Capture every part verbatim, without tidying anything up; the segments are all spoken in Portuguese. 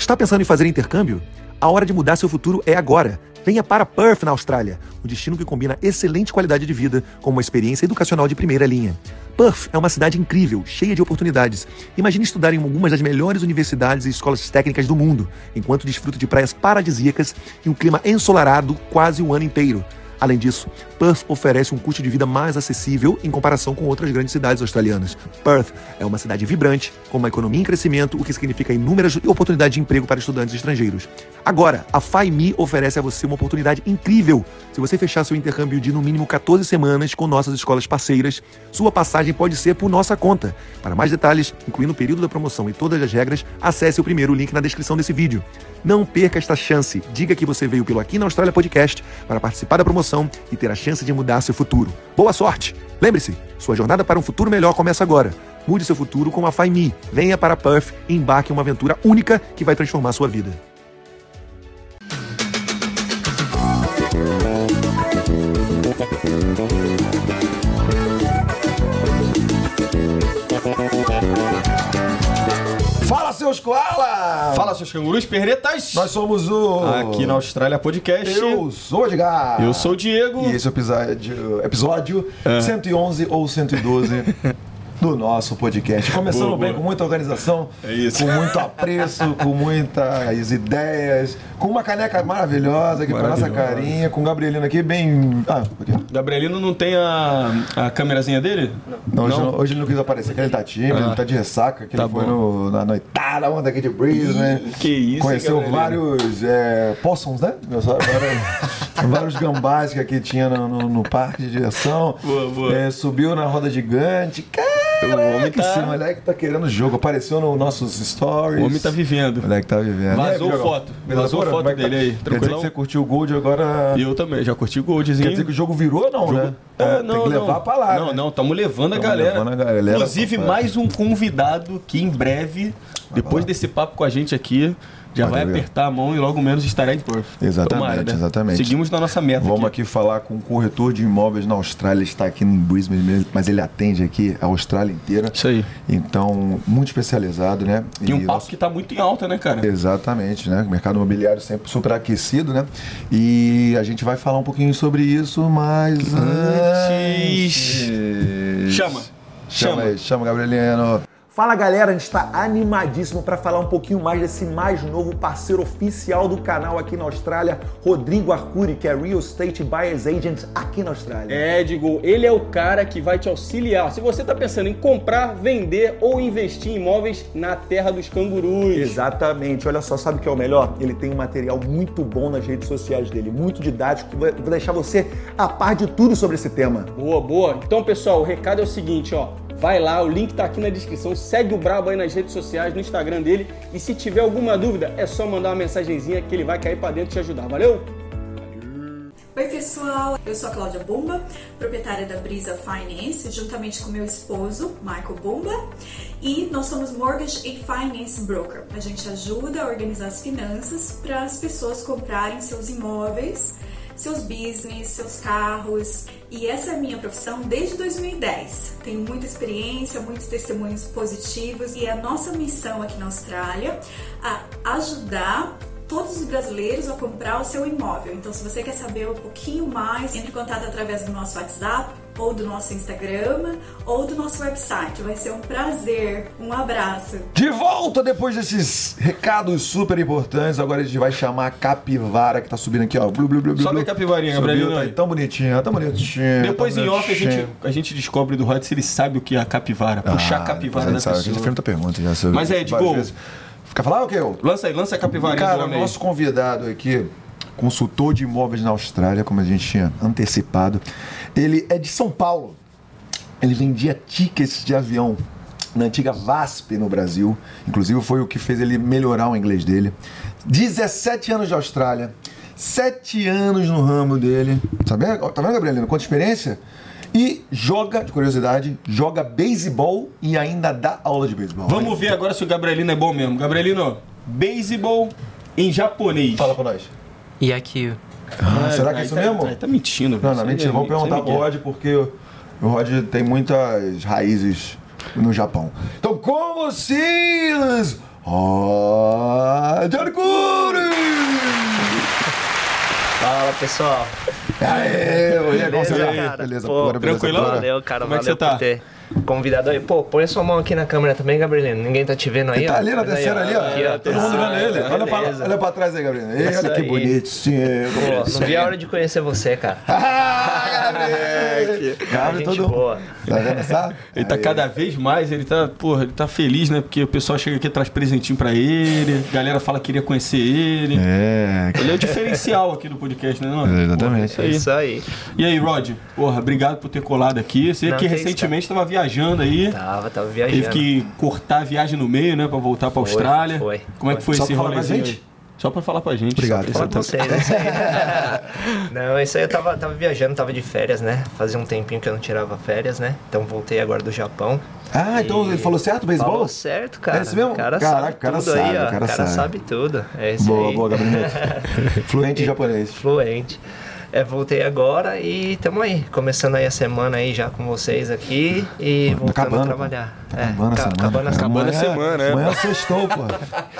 Está pensando em fazer intercâmbio? A hora de mudar seu futuro é agora. Venha para Perth, na Austrália, um destino que combina excelente qualidade de vida com uma experiência educacional de primeira linha. Perth é uma cidade incrível, cheia de oportunidades. Imagine estudar em algumas das melhores universidades e escolas técnicas do mundo, enquanto desfruta de praias paradisíacas e um clima ensolarado quase o ano inteiro. Além disso, Perth oferece um custo de vida mais acessível em comparação com outras grandes cidades australianas. Perth é uma cidade vibrante, com uma economia em crescimento, o que significa inúmeras oportunidades de emprego para estudantes estrangeiros. Agora, a F I Me oferece a você uma oportunidade incrível. Se você fechar seu intercâmbio de no mínimo catorze semanas com nossas escolas parceiras, sua passagem pode ser por nossa conta. Para mais detalhes, incluindo o período da promoção e todas as regras, acesse o primeiro link na descrição desse vídeo. Não perca esta chance. Diga que você veio pelo Aqui na Austrália Podcast para participar da promoção e ter a chance de mudar seu futuro. Boa sorte! Lembre-se, sua jornada para um futuro melhor começa agora. Mude seu futuro com a F I Me. Venha para Perth e embarque em uma aventura única que vai transformar sua vida. Fala, seus koalas! Fala, seus cangurus perretas! Nós somos o... Aqui na Austrália Podcast. Eu sou o Edgar. Eu sou o Diego. E esse é o episódio, episódio É. cento e onze ou cento e doze do nosso podcast. Começando Boa, bem, boa. com muita organização, É isso. com muito apreço, com muitas ideias, com uma caneca maravilhosa aqui pra nossa Maravilhosa. carinha, com o Gabrielino aqui bem... Ah, aqui. Gabrielino não tem a, a câmerazinha dele? Não, hoje, não- hoje ele não quis aparecer, que ele tá tímido, Ah. ele tá de ressaca, que Tá ele foi bom. no, na noitada ontem aqui de Brisbane. Que isso, Conheceu hein, vários é, possums, né? Vários, vários gambás que aqui tinha no, no- no parque de diversão. Boa, boa. É, subiu na roda gigante. O homem Caraca, tá- esse moleque tá querendo jogo. Apareceu nos nossos stories. O homem tá vivendo. O moleque tá vivendo. Vazou E aí, Diogão? foto. Beleza, Vazou bora? foto Como é que dele tá? aí. Quer dizer Tranquilão? que você curtiu o Gold agora... E eu também, já curti o Goldzinho. Quer dizer que o jogo virou, não, né? É, não, tem que não. levar pra lá, Não, né? não, estamos levando a Tamo galera. levando a galera Inclusive, pra- mais um convidado que em breve, depois desse papo com a gente aqui, já vai Maravilha. apertar a mão e logo menos estará em Perth. Exatamente, exatamente. Seguimos na nossa meta. Vamos aqui. aqui falar com um corretor de imóveis na Austrália. Ele está aqui em Brisbane, mas ele atende aqui a Austrália inteira. Isso aí. Então, muito especializado, né? E um papo nosso- que tá muito em alta, né, cara? Exatamente, né? O mercado imobiliário sempre super aquecido, né? E a gente vai falar um pouquinho sobre isso, mas Antes- antes... Chama. Chama Chama. aí, chama, Gabrielino. Fala galera, a gente está animadíssimo para falar um pouquinho mais desse mais novo parceiro oficial do canal aqui na Austrália, Rodrigo Arcuri, que é Real Estate Buyers Agent aqui na Austrália. É, Digo, ele é o cara que vai te auxiliar. Se você está pensando em comprar, vender ou investir em imóveis na terra dos cangurus. Exatamente, olha só, sabe o que é o melhor? Ele tem um material muito bom nas redes sociais dele, muito didático, que vai vai deixar você a par de tudo sobre esse tema. Boa, boa. Então, pessoal, o recado é o seguinte, ó. Vai lá, o link tá aqui na descrição. Segue o Brabo aí nas redes sociais, no Instagram dele. E se tiver alguma dúvida, é só mandar uma mensagenzinha que ele vai cair pra dentro e te ajudar. Valeu? Oi pessoal, eu sou a Cláudia Bumba, proprietária da Brisa Finance, juntamente com meu esposo, Michael Bumba, e nós somos Mortgage e Finance Broker. A gente ajuda a organizar as finanças para as pessoas comprarem seus imóveis, seus business, seus carros. E essa é a minha profissão desde dois mil e dez. Tenho muita experiência, muitos testemunhos positivos e a nossa missão aqui na Austrália é ajudar todos os brasileiros a comprar o seu imóvel. Então, se você quer saber um pouquinho mais, entre em contato através do nosso WhatsApp, ou do nosso Instagram, ou do nosso website. Vai ser um prazer. Um abraço. De volta depois desses recados super importantes. Agora a gente vai chamar a capivara que tá subindo aqui, ó. Blu, blu, blu, blu, Sobe blu. a capivarinha, Subiu, Gabrielino, tá aí. aí tão bonitinha, tão bonitinha. Depois tão em off a bonitinha. gente, a gente descobre do Rod se ele sabe o que é a capivara. Puxar a capivara a da gente sabe, a pessoa. gente fez muita pergunta já sobre Mas é, várias Diego, vezes. Fica falando o quê? ô? Lança aí, lança a capivarinha do Cara, homem aí. nosso convidado aqui, consultor de imóveis na Austrália, como a gente tinha antecipado, ele é de São Paulo. Ele vendia tickets de avião na antiga VASP no Brasil. Inclusive foi o que fez ele melhorar o inglês dele. dezessete anos de Austrália, sete anos no ramo dele. Tá vendo, tá vendo, Gabrielino? Quanta experiência? E joga, de curiosidade, joga beisebol e ainda dá aula de beisebol. Vamos ver agora se o Gabrielino é bom mesmo. Gabrielino, beisebol em japonês. Fala pra nós. Yaku. Ah, será que é aí isso tá, mesmo? Aí tá mentindo. Não, não, Isso aí mentira. é- Vamos isso aí perguntar é pro Miguel. Rod, porque o o Rod tem muitas raízes no Japão. Então, com vocês, Roger Cury! Fala, pessoal. Aê, oi, Beleza, beleza, cara? beleza, Pô, pura, beleza, tranquilão? pura. Valeu, cara. Como é que valeu você tá? por ter convidado aí. Pô, põe a sua mão aqui na câmera também, Gabrielino. Ninguém tá te vendo aí, Ele ó. tá ali na Mas aí, terceira ali, ó. Aqui, ó. todo mundo vendo ele. Olha pra, Beleza. olha pra trás aí, Gabriel. Ei, Isso olha que aí. bonitinho. Pô, não vi a hora de conhecer você, cara. Ah, Gabriel! Gabriel, Gente todo boa. Tá vendo, sabe? Ele tá Aí. cada vez mais, ele tá, porra, ele tá feliz, né? Porque o pessoal chega aqui e traz presentinho pra ele, a galera fala que queria conhecer ele. É, Ele é o diferencial aqui do podcast, né? Não? exatamente. Porra, é isso Isso aí. aí. E aí, Rod? Porra, obrigado por ter colado aqui. Você Não, que que isso, recentemente estava viajando aí. Tava, tava Teve viajando. que cortar a viagem no meio, né? Pra voltar pra Foi, Austrália. foi, Como é que foi Só esse pra falar pra rolezinho gente? aí? Só pra falar pra gente. Obrigado. Só Fala pra- com vocês, isso aí. Não, isso aí eu tava, tava viajando, tava de férias, né? Fazia um tempinho que eu não tirava férias, né? Então voltei agora do Japão. Ah, então E- ele falou certo o beisebol? Falou certo, cara. É isso mesmo? O cara Caraca, sabe o cara tudo sabe, aí, ó. o cara sabe. sabe tudo. É isso Boa, aí. boa, Gabriel. Fluente em japonês. Fluente. É, voltei agora e estamos aí, começando aí a semana aí já com vocês aqui e Tá voltando acabando, a trabalhar. Tá É, acabando a ca- semana. acabando a semana. Acabando a semana, é. Amanhã sextou, pô.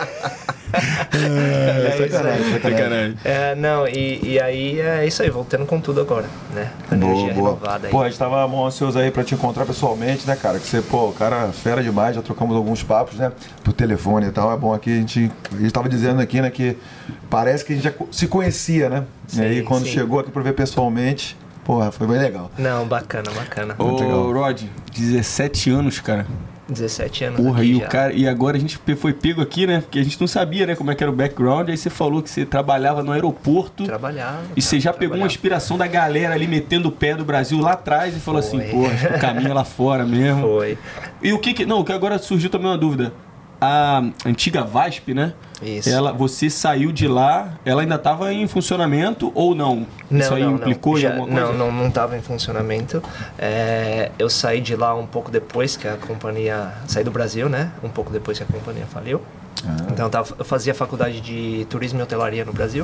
É, isso aí. sacanagem, sacanagem. Sacanagem. É, não, e, e aí é isso aí, voltando com tudo agora, né? Com a Boa, energia boa. renovada aí. Pô, a gente tava mó ansioso aí pra te encontrar pessoalmente, né, cara? Que você, pô, cara, fera demais, já trocamos alguns papos, né? Por telefone e tal. É bom aqui, a gente, a gente tava dizendo aqui, né, que parece que a gente já co- se conhecia, né? Sim, e aí, quando sim. chegou aqui pra ver pessoalmente, porra, foi bem legal. Não, bacana, bacana. Muito legal. Ô, Rod, dezessete anos, cara. dezessete anos Porra, aqui e o já. cara, e agora a gente pe- foi pego aqui, né? Porque a gente não sabia, né, como é que era o background. Aí você falou que você trabalhava no aeroporto. Trabalhava. E você cara, já pegou uma trabalhava. inspiração da galera ali metendo o pé do Brasil lá atrás e falou Foi. assim, pô, acho que o caminho é lá fora mesmo. Foi. E o que que... Não, que agora surgiu também uma dúvida. A antiga VASP, né? Isso. Ela, você saiu de lá, ela ainda estava em funcionamento ou não? Não, Isso aí não, implicou não. em Já- alguma coisa? Não, não, não estava em funcionamento. É, eu saí de lá um pouco depois que a companhia... Saí do Brasil, né? Um pouco depois que a companhia faliu. Então eu, tava, eu fazia faculdade de turismo e hotelaria no Brasil.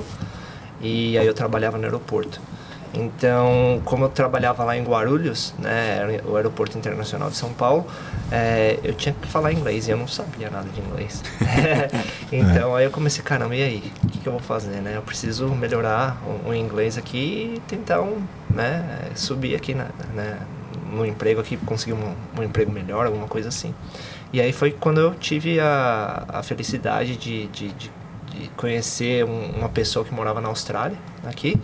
E aí eu trabalhava no aeroporto. Então, como eu trabalhava lá em Guarulhos, né, era o aeroporto internacional de São Paulo, é, eu tinha que falar inglês e eu não sabia nada de inglês. Então aí eu comecei, caramba, e aí? O que, que eu vou fazer, né? Eu preciso melhorar o, o inglês aqui e tentar um, né, subir aqui na, né, no emprego aqui, conseguir um, um emprego melhor, alguma coisa assim. E aí foi quando eu tive a, a felicidade de, de, de, de conhecer um, uma pessoa que morava na Austrália, aqui,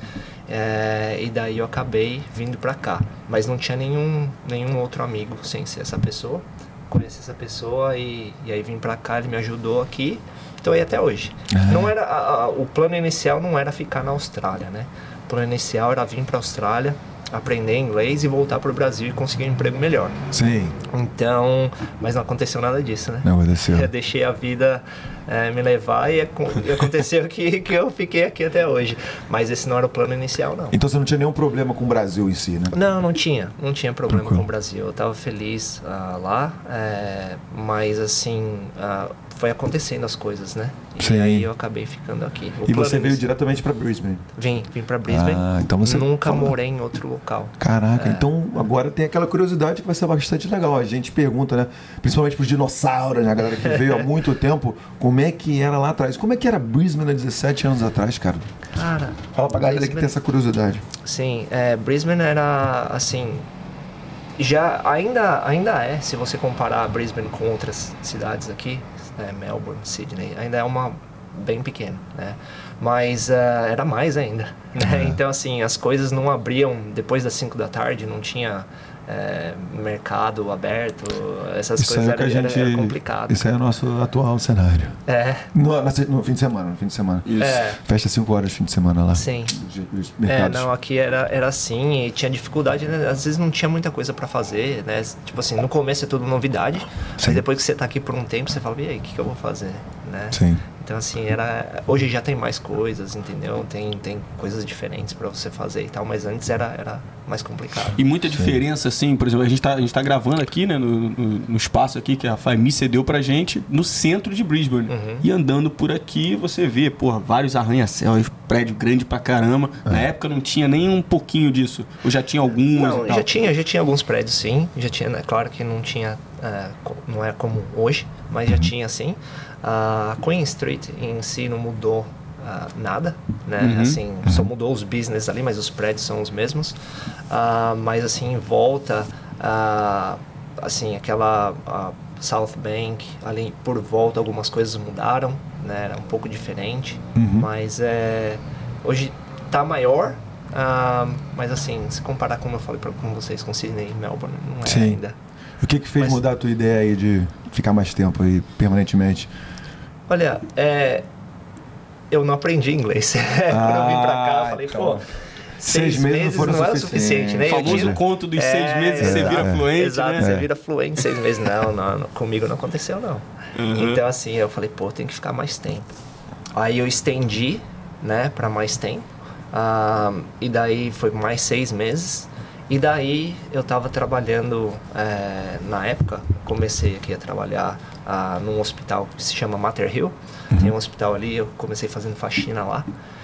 é, e daí eu acabei vindo pra cá. Mas não tinha nenhum, nenhum outro amigo sem ser essa pessoa. Conheci essa pessoa e, e aí vim pra cá, ele me ajudou aqui, estou aí até hoje. Não era, a, a, o plano inicial não era ficar na Austrália, né? O plano inicial era vir pra Austrália, aprender inglês e voltar pro Brasil e conseguir um emprego melhor. Sim, Então, mas não aconteceu nada disso, né? não aconteceu. Eu deixei a vida é, me levar e, acon- e aconteceu que, que eu fiquei aqui até hoje. Mas esse não era o plano inicial, não. Então você não tinha nenhum problema com o Brasil em si, né? Não, não tinha. Não tinha problema Tranquilo. com o Brasil. Eu tava feliz ah, lá, é, mas assim, ah, foi acontecendo as coisas, né? E Sim. aí eu acabei ficando aqui. O E plano você veio inici- diretamente pra Brisbane. Vim, vim pra Brisbane. Ah, então você Nunca fala- morei em outro local. Caraca, É. então agora tem aquela curiosidade que vai ser bastante legal. A gente pergunta, né? Principalmente pros dinossauros, né? A galera que veio há muito tempo, como é que era lá atrás? Como é que era Brisbane há dezessete anos atrás, cara? Cara, Fala pra galera que Brisbane- tem essa curiosidade. Sim, é, Brisbane era assim, já ainda ainda é, se você comparar Brisbane com outras cidades aqui, é, Melbourne, Sydney, ainda é uma bem pequena, né? Mas ah, era mais ainda, né? Então assim, as coisas não abriam depois das cinco da tarde, não tinha é, mercado aberto, essas Isso aí coisas é o que era, a era- gente. era complicado. Isso aí é o nosso atual cenário. É, No, na se- no fim de semana, no fim de semana. Isso. é, Fecha cinco horas fim de semana lá. sim. Os, os É, mercados. não, aqui era, era assim e tinha dificuldade, né? Às vezes não tinha muita coisa pra fazer, né? Tipo assim, no começo é tudo novidade, Sim. mas depois que você tá aqui por um tempo, você fala, e aí, o que, que eu vou fazer, né? Sim. Então, assim, era... Hoje já tem mais coisas, entendeu? Tem, tem coisas diferentes pra você fazer e tal, mas antes era, era mais complicado. E muita diferença, assim, por exemplo, a gente tá, a gente tá gravando aqui, né, no, no, no espaço aqui que a Faimi cedeu pra gente, no centro de Brisbane. Uhum. E andando por aqui, você vê, porra, vários arranha-céus, prédio grande pra caramba. É. Na época não tinha nem um pouquinho disso. Ou já tinha alguns Não, e tal. já tinha, já tinha alguns prédios, sim. Já tinha, né? Claro que não tinha, é, co- não é como hoje, mas já tinha, sim. A Queen Street em si não mudou uh, nada, né? Uhum. Assim, só mudou os business ali, mas os prédios são os mesmos. Uh, mas assim, em volta, uh, assim, aquela uh, South Bank, ali por volta algumas coisas mudaram, né? Era um pouco diferente, Uhum. mas é, hoje tá maior. Uh, mas assim, se comparar como eu falei pra, com vocês com Sydney e Melbourne, não é Sim. ainda. O que que fez Mas- mudar a tua ideia aí de ficar mais tempo aí, permanentemente? Olha, é, eu não aprendi inglês. Quando eu vim pra cá, eu falei, então, pô, seis, meses não, foram é o suficiente, né? O Eu famoso tinha- conto dos É, seis meses você vira é, fluente, Exato, né? você É. vira fluente em seis meses. Não, não, não, comigo não aconteceu, não. Uhum. Então, assim, eu falei, pô, tem que ficar mais tempo. Aí eu estendi, né, pra mais tempo. Ah, e daí foi mais seis meses. E daí eu tava trabalhando, é, na época, comecei aqui a trabalhar ah, num hospital que se chama Mater Hill. Tem um hospital ali, eu comecei fazendo faxina lá.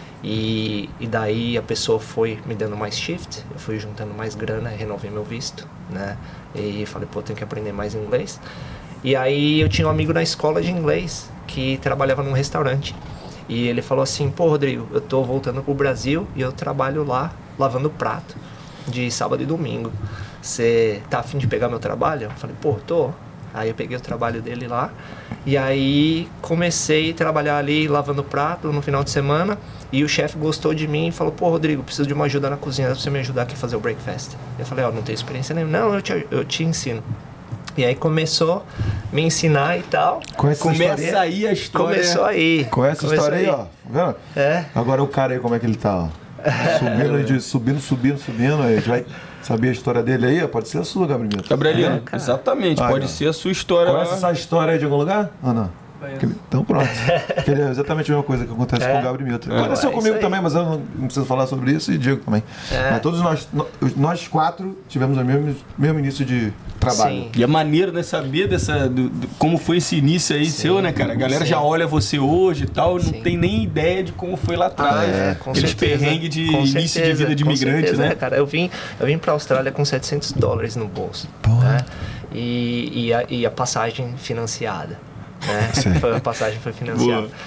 E, e daí a pessoa foi me dando mais shift, eu fui juntando mais grana, renovei meu visto, né? E falei, pô, tenho que aprender mais inglês. E aí eu tinha um amigo na escola de inglês que trabalhava num restaurante. E ele falou assim, pô, Rodrigo, eu tô voltando pro Brasil e eu trabalho lá lavando prato de sábado e domingo. Você tá afim de pegar meu trabalho? Eu falei, pô, tô. Aí eu peguei o trabalho dele lá e aí comecei a trabalhar ali lavando prato no final de semana e o chefe gostou de mim e falou, pô, Rodrigo, preciso de uma ajuda na cozinha, pra você me ajudar aqui a fazer o breakfast. Eu falei, ó, oh, não tenho experiência nenhuma. Não, eu te, eu te ensino. E aí começou a me ensinar e tal. Conhece essa Começa história? aí a história. Começou aí. Conhece a Começou história aí, ó? Tá vendo? É. Agora o cara aí, como é que ele tá, ó? Subindo, de, subindo, subindo, subindo. Aí a gente vai saber a história dele aí, ó. Pode ser a sua, Gabriel. Gabrielino, É, cara. exatamente. Ah, pode não. ser a sua história. Conhece essa história aí de algum lugar? Ou não? Conheço. Então pronto. Que ele é exatamente a mesma coisa que acontece É. com o Gabriel Milton. É. Aconteceu É comigo isso aí. também, mas eu não, não preciso falar sobre isso e Diego também. É. Mas todos nós, no- nós quatro tivemos o mesmo, mesmo início de trabalho. Sim. E é maneiro, né, saber dessa, do, do- como foi esse início aí Sim, seu, né, cara? A galera sim. já olha você hoje e tal, não Sim. tem nem ideia de como foi lá atrás. Ah, é, com Aqueles certeza. perrengues de Com início de certeza, vida de com imigrante, certeza, né? é, cara, eu vim, eu vim pra Austrália com setecentos dólares no bolso. Porra. Né? E, e, a, e a passagem financiada. Né? Sim. Foi, a passagem foi financiada. Boa.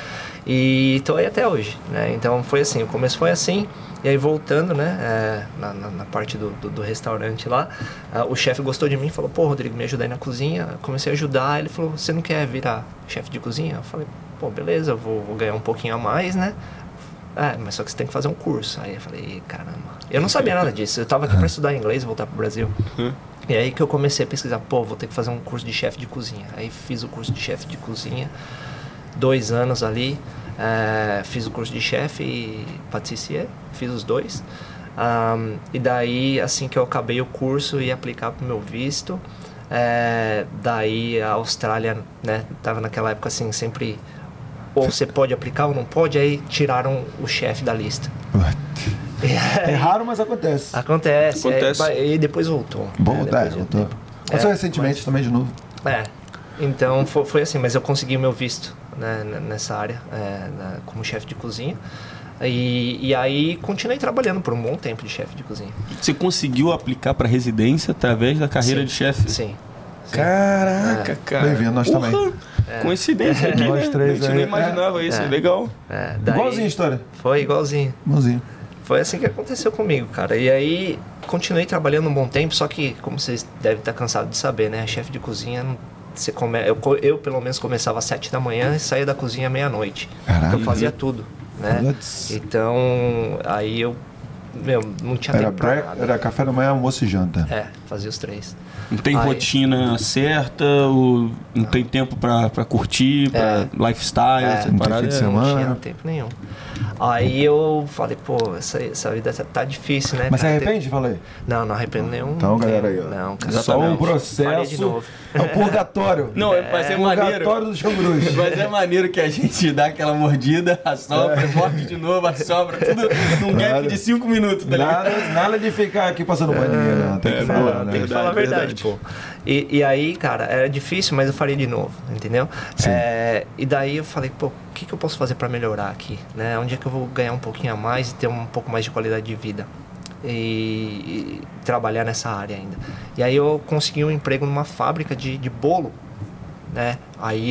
E tô aí até hoje. Né? Então foi assim, o começo foi assim. E aí voltando, né, é, na, na, na parte do, do, do restaurante lá, ah, o chefe gostou de mim e falou, pô, Rodrigo, me ajuda aí na cozinha. Eu comecei a ajudar, ele falou, você não quer virar chefe de cozinha? Eu falei, pô, beleza, eu vou, vou ganhar um pouquinho a mais, né? É, mas só que você tem que fazer um curso. Aí eu falei, caramba. Eu não sabia nada disso, eu tava aqui pra estudar inglês e voltar pro Brasil. Uhum. E aí que eu comecei a pesquisar, pô, vou ter que fazer um curso de chefe de cozinha. Aí fiz o curso de chefe de cozinha, dois anos ali. É, fiz o curso de chefe e patissier, fiz os dois. Um, e daí, assim que eu acabei o curso, ia aplicar pro meu visto. É, daí a Austrália, né, tava naquela época assim, sempre ou você pode aplicar ou não pode, aí tiraram o chefe da lista. É raro, mas acontece. Acontece, Acontece. é, e depois voltou. Bom, né, tá, depois de um voltou. tempo. Aconteceu É, recentemente também de novo. É, então foi, foi assim, mas eu consegui o meu visto, né, n- nessa área, é, na- como chefe de cozinha. E, e aí continuei trabalhando por um bom tempo de chefe de cozinha. Você conseguiu aplicar pra residência através da carreira Sim. de chefe? Sim. Caraca, cara. Bem-vindo, nós Porra, também. Coincidência aqui, Nós né? três a gente aí, nem é. imaginava isso, É. legal. É, daí Igualzinho a história. Foi igualzinho. Igualzinho. Foi assim que aconteceu comigo, cara. E aí continuei trabalhando um bom tempo, só que, como vocês devem estar cansados de saber, né? Chefe de cozinha, não- você come... eu, co- eu pelo menos começava às sete da manhã e saía da cozinha à meia-noite. Caraca. Eu fazia tudo, né? Putz. Então, aí eu, meu, não tinha Era, tempo pra break, nada. era café da manhã, almoço e janta. É, fazia os três. Não tem Aí- rotina certa, ou não tem tempo pra, pra curtir, pra lifestyle, É, essa não tem parada. fim de é- semana. Não tinha tempo nenhum. Aí eu falei, pô, essa, essa vida tá, tá difícil, né? Mas você cara? arrepende? Falei. Não, não arrependo nenhum. Então, galera aí, ó. Não, cara. Só um Faria de processo. novo. É o purgatório. Não, é, mas é maneiro. Purgatório dos cangurus. Mas é maneiro que a gente dá aquela mordida, assopra, morde de novo, assopra, tudo num gap Nada. de cinco minutos, tá ligado? Nada, nada de ficar aqui passando paninho, não. Tem que é, falar, boa, né? Tem que falar a verdade, verdade. pô. E, e aí, cara, era difícil, mas eu faria de novo, entendeu? Sim. É, e daí eu falei, pô, o que, que eu posso fazer pra melhorar aqui? Né? Onde é que eu vou ganhar um pouquinho a mais e ter um pouco mais de qualidade de vida? E, e trabalhar nessa área ainda. E aí eu consegui um emprego numa fábrica de, de bolo, né? Aí eu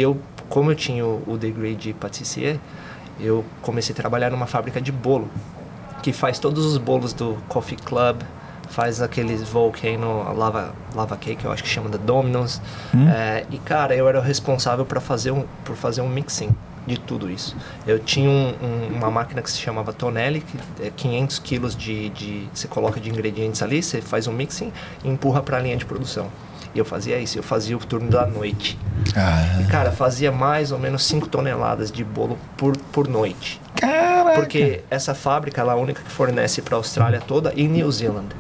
como eu tinha o, o degree de patissier, eu comecei a trabalhar numa fábrica de bolo, que faz todos os bolos do Coffee Club, faz aqueles Volcano Lava, lava Cake, eu acho que chama da Domino's. Hum. É, e, cara, eu era o responsável pra fazer um, por fazer um mixing de tudo isso. Eu tinha um, um, uma máquina que se chamava Tonelli, que é quinhentos quilos de, de... Você coloca de ingredientes ali, você faz um mixing e empurra pra linha de produção. E eu fazia isso, eu fazia o turno da noite. Ah. E, cara, fazia mais ou menos cinco toneladas de bolo por, por noite. Caraca! Porque essa fábrica ela é a única que fornece pra Austrália toda e New Zealand.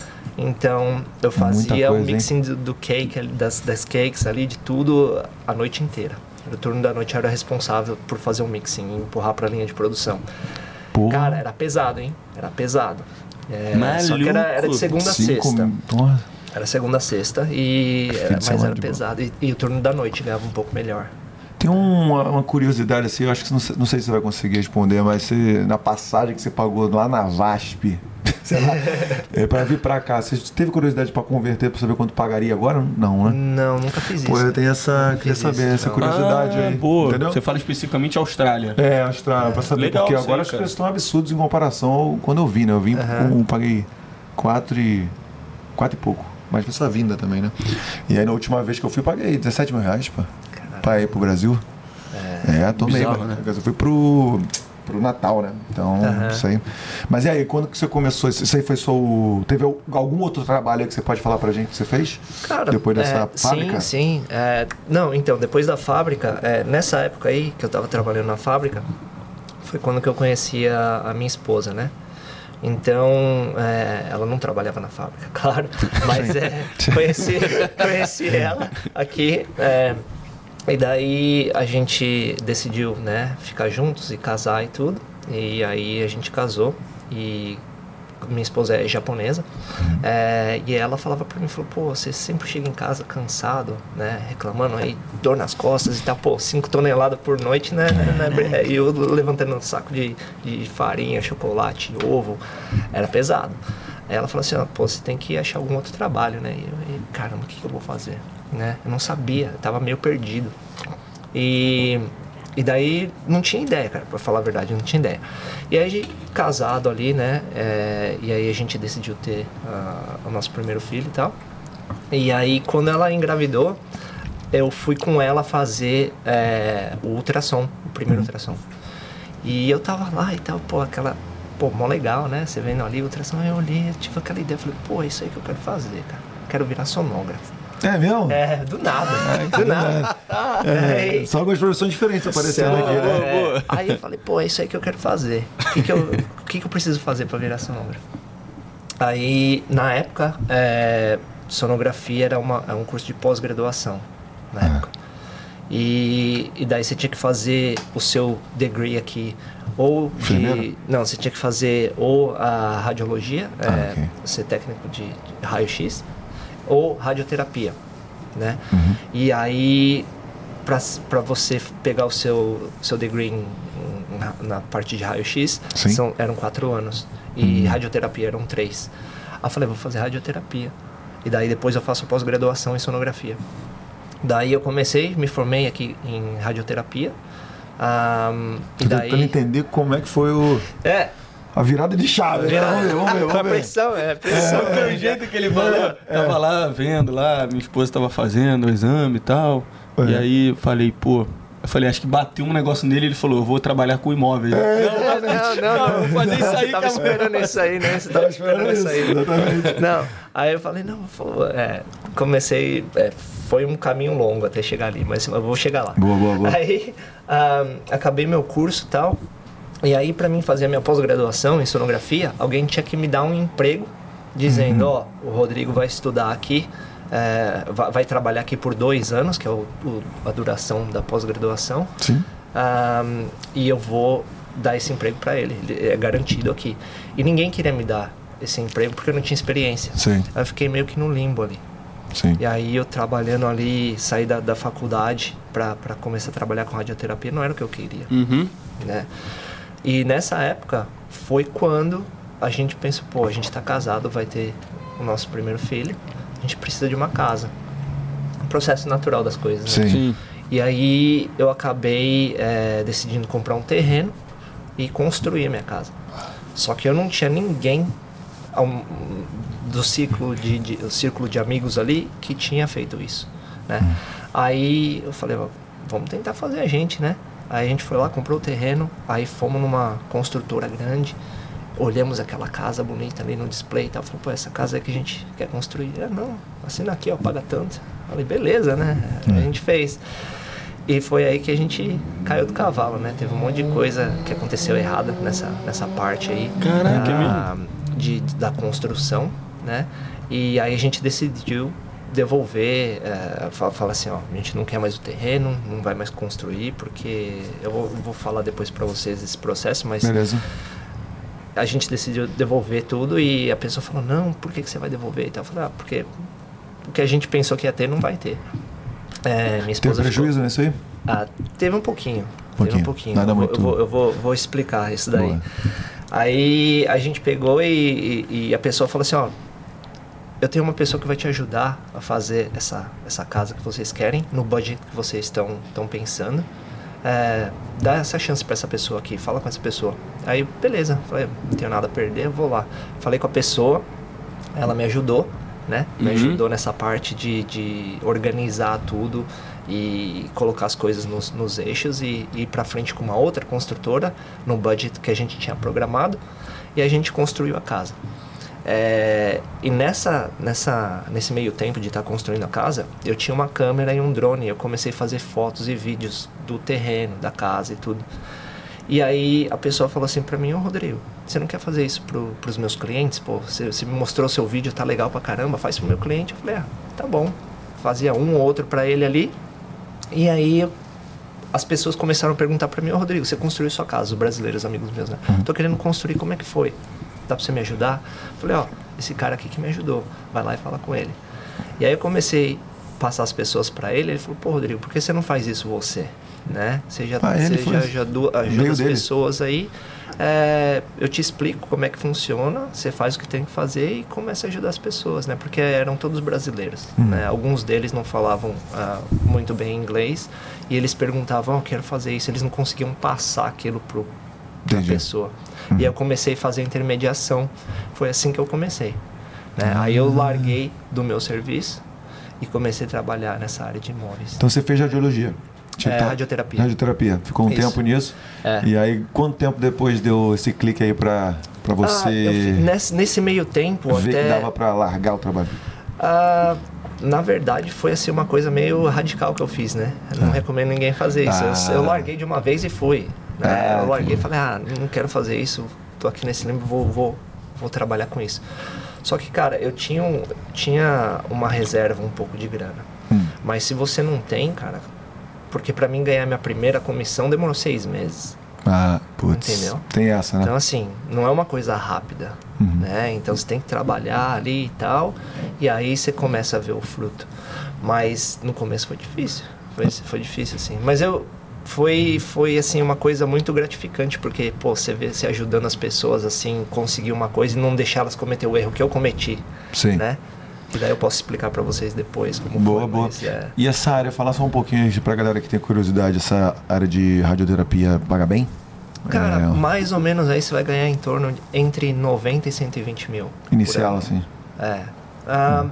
Então, eu fazia coisa, o mixing do, do cake, das, das cakes ali, de tudo, a noite inteira. No turno da noite eu era responsável por fazer o mixing e empurrar pra linha de produção. Porra. Cara, era pesado, hein? Era pesado. É, só que era, era de segunda a sexta. Porra. Era segunda a sexta, e era, mas era pesado. E, e o turno da noite ganhava um pouco melhor. Tem uma, uma curiosidade assim, eu acho que não sei, não sei se você vai conseguir responder, mas você, na passagem que você pagou lá na VASP, sei lá, é, pra vir pra cá, você teve curiosidade pra converter, pra saber quanto pagaria agora? Não, né? Não, nunca fiz Pô, isso. eu tenho essa, queria saber, isso, essa curiosidade ah, aí. Boa. Entendeu? Você fala especificamente Austrália. É, Austrália, pra saber, legal, porque sei, agora os cara. preços estão absurdos em comparação ao quando eu vim, né? Eu vim Uhum. com, paguei quatro e, quatro e pouco. Mas foi essa vinda também, né? E aí na última vez que eu fui, paguei dezessete mil reais, pô. Pra ir pro Brasil. É, é tomei, bizarro, né? né? Eu fui pro, pro Natal, né? Então, Uhum. isso aí. Mas e aí, quando que você começou? Isso aí foi só o... Teve algum outro trabalho aí que você pode falar pra gente que você fez? Cara, depois dessa é, fábrica? Sim, sim. É, não, então, depois da fábrica, é, nessa época aí que eu tava trabalhando na fábrica, foi quando que eu conheci a, a minha esposa, né? Então, é, ela não trabalhava na fábrica, claro, mas é, conheci, conheci ela aqui, é, e daí a gente decidiu, né, ficar juntos e casar e tudo, e aí a gente casou, e minha esposa é japonesa, é, e ela falava pra mim, falou, pô, você sempre chega em casa cansado, né, reclamando aí, dor nas costas e tal, pô, cinco toneladas por noite, né, né, e eu levantando um saco de, de farinha, chocolate, ovo, era pesado. Aí ela falou assim, ó, pô, você tem que achar algum outro trabalho, né, e eu, e, caramba, o que, que eu vou fazer, né, eu não sabia, eu tava meio perdido, e... E daí não tinha ideia, cara, pra falar a verdade, não tinha ideia. E aí, a gente, casado ali, né, é, e aí a gente decidiu ter uh, o nosso primeiro filho e tal. E aí, quando ela engravidou, eu fui com ela fazer é, o ultrassom, o primeiro uhum. ultrassom. E eu tava lá e tal, pô, aquela, pô, mó legal, né, você vendo ali o ultrassom, aí eu olhei, eu tive aquela ideia, falei, pô, é isso aí que eu quero fazer, cara, quero virar sonógrafo. É mesmo? É, do nada, do nada. É, é, só algumas profissões diferentes aparecendo aqui, né? É, aí eu falei, pô, é isso aí que eu quero fazer. O que, que, eu, o que, que eu preciso fazer para virar sonógrafo? Aí, na época, é, sonografia era uma, é um curso de pós-graduação, na ah. época. E, e daí você tinha que fazer o seu degree aqui, ou de... Primeiro? Não, você tinha que fazer ou a radiologia, ah, é, okay. ser técnico de, de raio-x, ou radioterapia, né? Uhum. E aí, para você pegar o seu, seu degree em, em, na, na parte de raio-x, são, eram quatro anos. E uhum. radioterapia eram três. Aí eu falei, vou fazer radioterapia. E daí depois eu faço pós-graduação em sonografia. Daí eu comecei, me formei aqui em radioterapia. Um, e daí... tentando entender como é que foi o... É... A virada de chave, né? Vamos ver, vamos ver, vamos ver. A pressão, é, a pressão. É, pelo jeito que ele falou, é, tava é. lá vendo lá, minha esposa tava fazendo o exame e tal. É. E aí eu falei, pô, eu falei, acho que bateu um negócio nele, ele falou, eu vou trabalhar com imóveis. É, não, não, não, não, não, vou fazer isso aí. Você tava esperando isso aí, né? Você tava esperando isso aí. Exatamente. Não, aí eu falei, não, é, comecei, é, foi um caminho longo até chegar ali, mas eu vou chegar lá. Boa, boa, boa. Aí, um, acabei meu curso e tal. E aí, para mim fazer a minha pós-graduação em sonografia, alguém tinha que me dar um emprego, dizendo, ó, uhum. oh, o Rodrigo vai estudar aqui, é, vai, vai trabalhar aqui por dois anos, que é o, o, a duração da pós-graduação. Sim. Um, e eu vou dar esse emprego para ele, ele é garantido aqui. E ninguém queria me dar esse emprego porque eu não tinha experiência. Sim. Aí eu fiquei meio que no limbo ali. Sim. E aí eu trabalhando ali, saí da, da faculdade para começar a trabalhar com radioterapia, não era o que eu queria, uhum. né? E nessa época foi quando a gente pensou, pô, a gente tá casado, vai ter o nosso primeiro filho, a gente precisa de uma casa. Um processo natural das coisas, né? Sim. Sim. E aí eu acabei é, decidindo comprar um terreno e construir a minha casa. Só que eu não tinha ninguém um, do ciclo de, de, o círculo de amigos ali que tinha feito isso, né? Hum. Aí eu falei, vamos tentar fazer a gente, né? Aí a gente foi lá, comprou o terreno, aí fomos numa construtora grande, olhamos aquela casa bonita ali no display e tal, falei, pô, essa casa é que a gente quer construir. Ah, não, assina aqui, ó, paga tanto. Falei, beleza, né? Hum. A gente fez. E foi aí que a gente caiu do cavalo, né? Teve um monte de coisa que aconteceu errada nessa, nessa parte aí. Caraca, é a, de, de, da construção, né? E aí a gente decidiu devolver, é, falar assim, ó, a gente não quer mais o terreno, não vai mais construir, porque eu vou, vou falar depois pra vocês esse processo, mas... Beleza. A gente decidiu devolver tudo e a pessoa falou, não, por que, que você vai devolver? Então eu falei, ah, porque o que a gente pensou que ia ter, não vai ter. É, minha esposa teve prejuízo ficou... nisso aí? Ah, teve um pouquinho. pouquinho. Teve um pouquinho. Nada eu muito. Vou, eu vou, eu vou, vou explicar isso daí. Boa. Aí a gente pegou e, e, e a pessoa falou assim, ó, eu tenho uma pessoa que vai te ajudar a fazer essa, essa casa que vocês querem, no budget que vocês estão estão pensando. É, dá essa chance para essa pessoa aqui, fala com essa pessoa. Aí, beleza, falei, não tenho nada a perder, eu vou lá. Falei com a pessoa, ela me ajudou, né? Me Uhum. ajudou nessa parte de, de organizar tudo e colocar as coisas nos, nos eixos e, e ir para frente com uma outra construtora no budget que a gente tinha programado e a gente construiu a casa. É, e nessa, nessa, nesse meio tempo de estar construindo a casa, eu tinha uma câmera e um drone. Eu comecei a fazer fotos e vídeos do terreno, da casa e tudo. E aí a pessoa falou assim pra mim, ô Rodrigo, você não quer fazer isso pro, pros meus clientes? Pô, você, você me mostrou seu vídeo, tá legal pra caramba, faz pro meu cliente. Eu falei, ah, tá bom. Fazia um ou outro pra ele ali. E aí as pessoas começaram a perguntar pra mim, ô Rodrigo, você construiu sua casa, os brasileiros, amigos meus, né? Uhum. Tô querendo construir, como é que foi? Dá pra você me ajudar? Falei, ó, esse cara aqui que me ajudou, vai lá e fala com ele. E aí eu comecei a passar as pessoas pra ele, ele falou, pô Rodrigo, por que você não faz isso você? Né? Você já, Ah, você ele já, já do, ajuda as dele. pessoas aí, é, eu te explico como é que funciona, você faz o que tem que fazer e começa a ajudar as pessoas, né? Porque eram todos brasileiros, Hum. né? Alguns deles não falavam ah, muito bem inglês e eles perguntavam, oh, eu quero fazer isso, eles não conseguiam passar aquilo pro, pra Entendi. pessoa. Hum. E aí eu comecei a fazer intermediação, foi assim que eu comecei, né? Aí eu larguei do meu serviço e comecei a trabalhar nessa área de imóveis. Então você fez radiologia. É, radioterapia. Radioterapia. Ficou um Isso. tempo nisso. É. E aí, quanto tempo depois deu esse clique aí pra, pra você Ah, eu fi- nesse, nesse meio tempo ver até... que dava pra largar o trabalho? Ah, na verdade, foi assim uma coisa meio radical que eu fiz, né? Eu não Ah. recomendo ninguém fazer isso. Ah. Eu, eu larguei de uma vez e fui. Né? Ah, eu larguei e que- falei, ah, não quero fazer isso, tô aqui nesse limbo, vou, vou, vou trabalhar com isso. Só que, cara, eu tinha, um, tinha uma reserva um pouco de grana. Hum. Mas se você não tem, cara... Porque pra mim ganhar minha primeira comissão demorou seis meses. Ah, putz. Entendeu? Tem essa, né? Então, assim, não é uma coisa rápida, Uhum. né? Então, você tem que trabalhar ali e tal, e aí você começa a ver o fruto. Mas no começo foi difícil, foi, foi difícil, assim. Mas eu, foi, foi, assim, uma coisa muito gratificante, porque, pô, você vê você ajudando as pessoas, assim, conseguir uma coisa e não deixar elas cometer o erro que eu cometi, Sim. né? E daí eu posso explicar pra vocês depois como Boa, foi, boa. mas, é... E essa área, falar só um pouquinho pra galera que tem curiosidade, essa área de radioterapia paga bem? Cara, É, mais ou menos aí você vai ganhar em torno de entre noventa e cento e vinte mil. por inicial, ano. assim. É. Ah,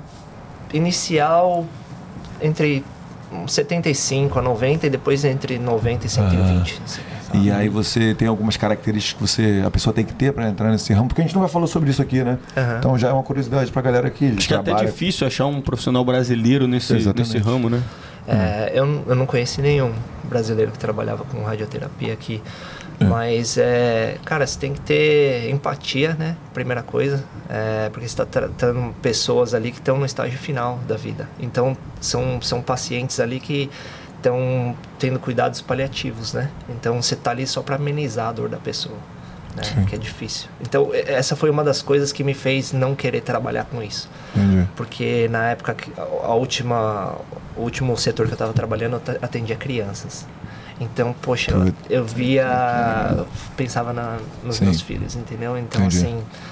Inicial entre setenta e cinco a noventa e depois entre noventa e cento e vinte. assim, sabe? E aí você tem algumas características que você, a pessoa tem que ter pra entrar nesse ramo, porque a gente não vai falar sobre isso aqui, né? Aham. Então já é uma curiosidade pra galera que Acho que é até trabalha. difícil achar um profissional brasileiro nesse, Exatamente. nesse ramo, né? É, eu, n- eu não conheci nenhum brasileiro que trabalhava com radioterapia aqui. É. Mas, é, cara, você tem que ter empatia, né? Primeira coisa. É, porque você está tratando pessoas ali que estão no estágio final da vida. Então, são, são pacientes ali que estão tendo cuidados paliativos, né? Então, você está ali só para amenizar a dor da pessoa, né? Sim. Que é difícil. Então, e- essa foi uma das coisas que me fez não querer trabalhar com isso. Entendi. Porque na época, que- a a última, o último setor que eu estava trabalhando, eu ta- atendia crianças. Então, poxa, eu, Putz. eu via, pensava na, nos Sim. meus filhos, entendeu? Então, Entendi. assim,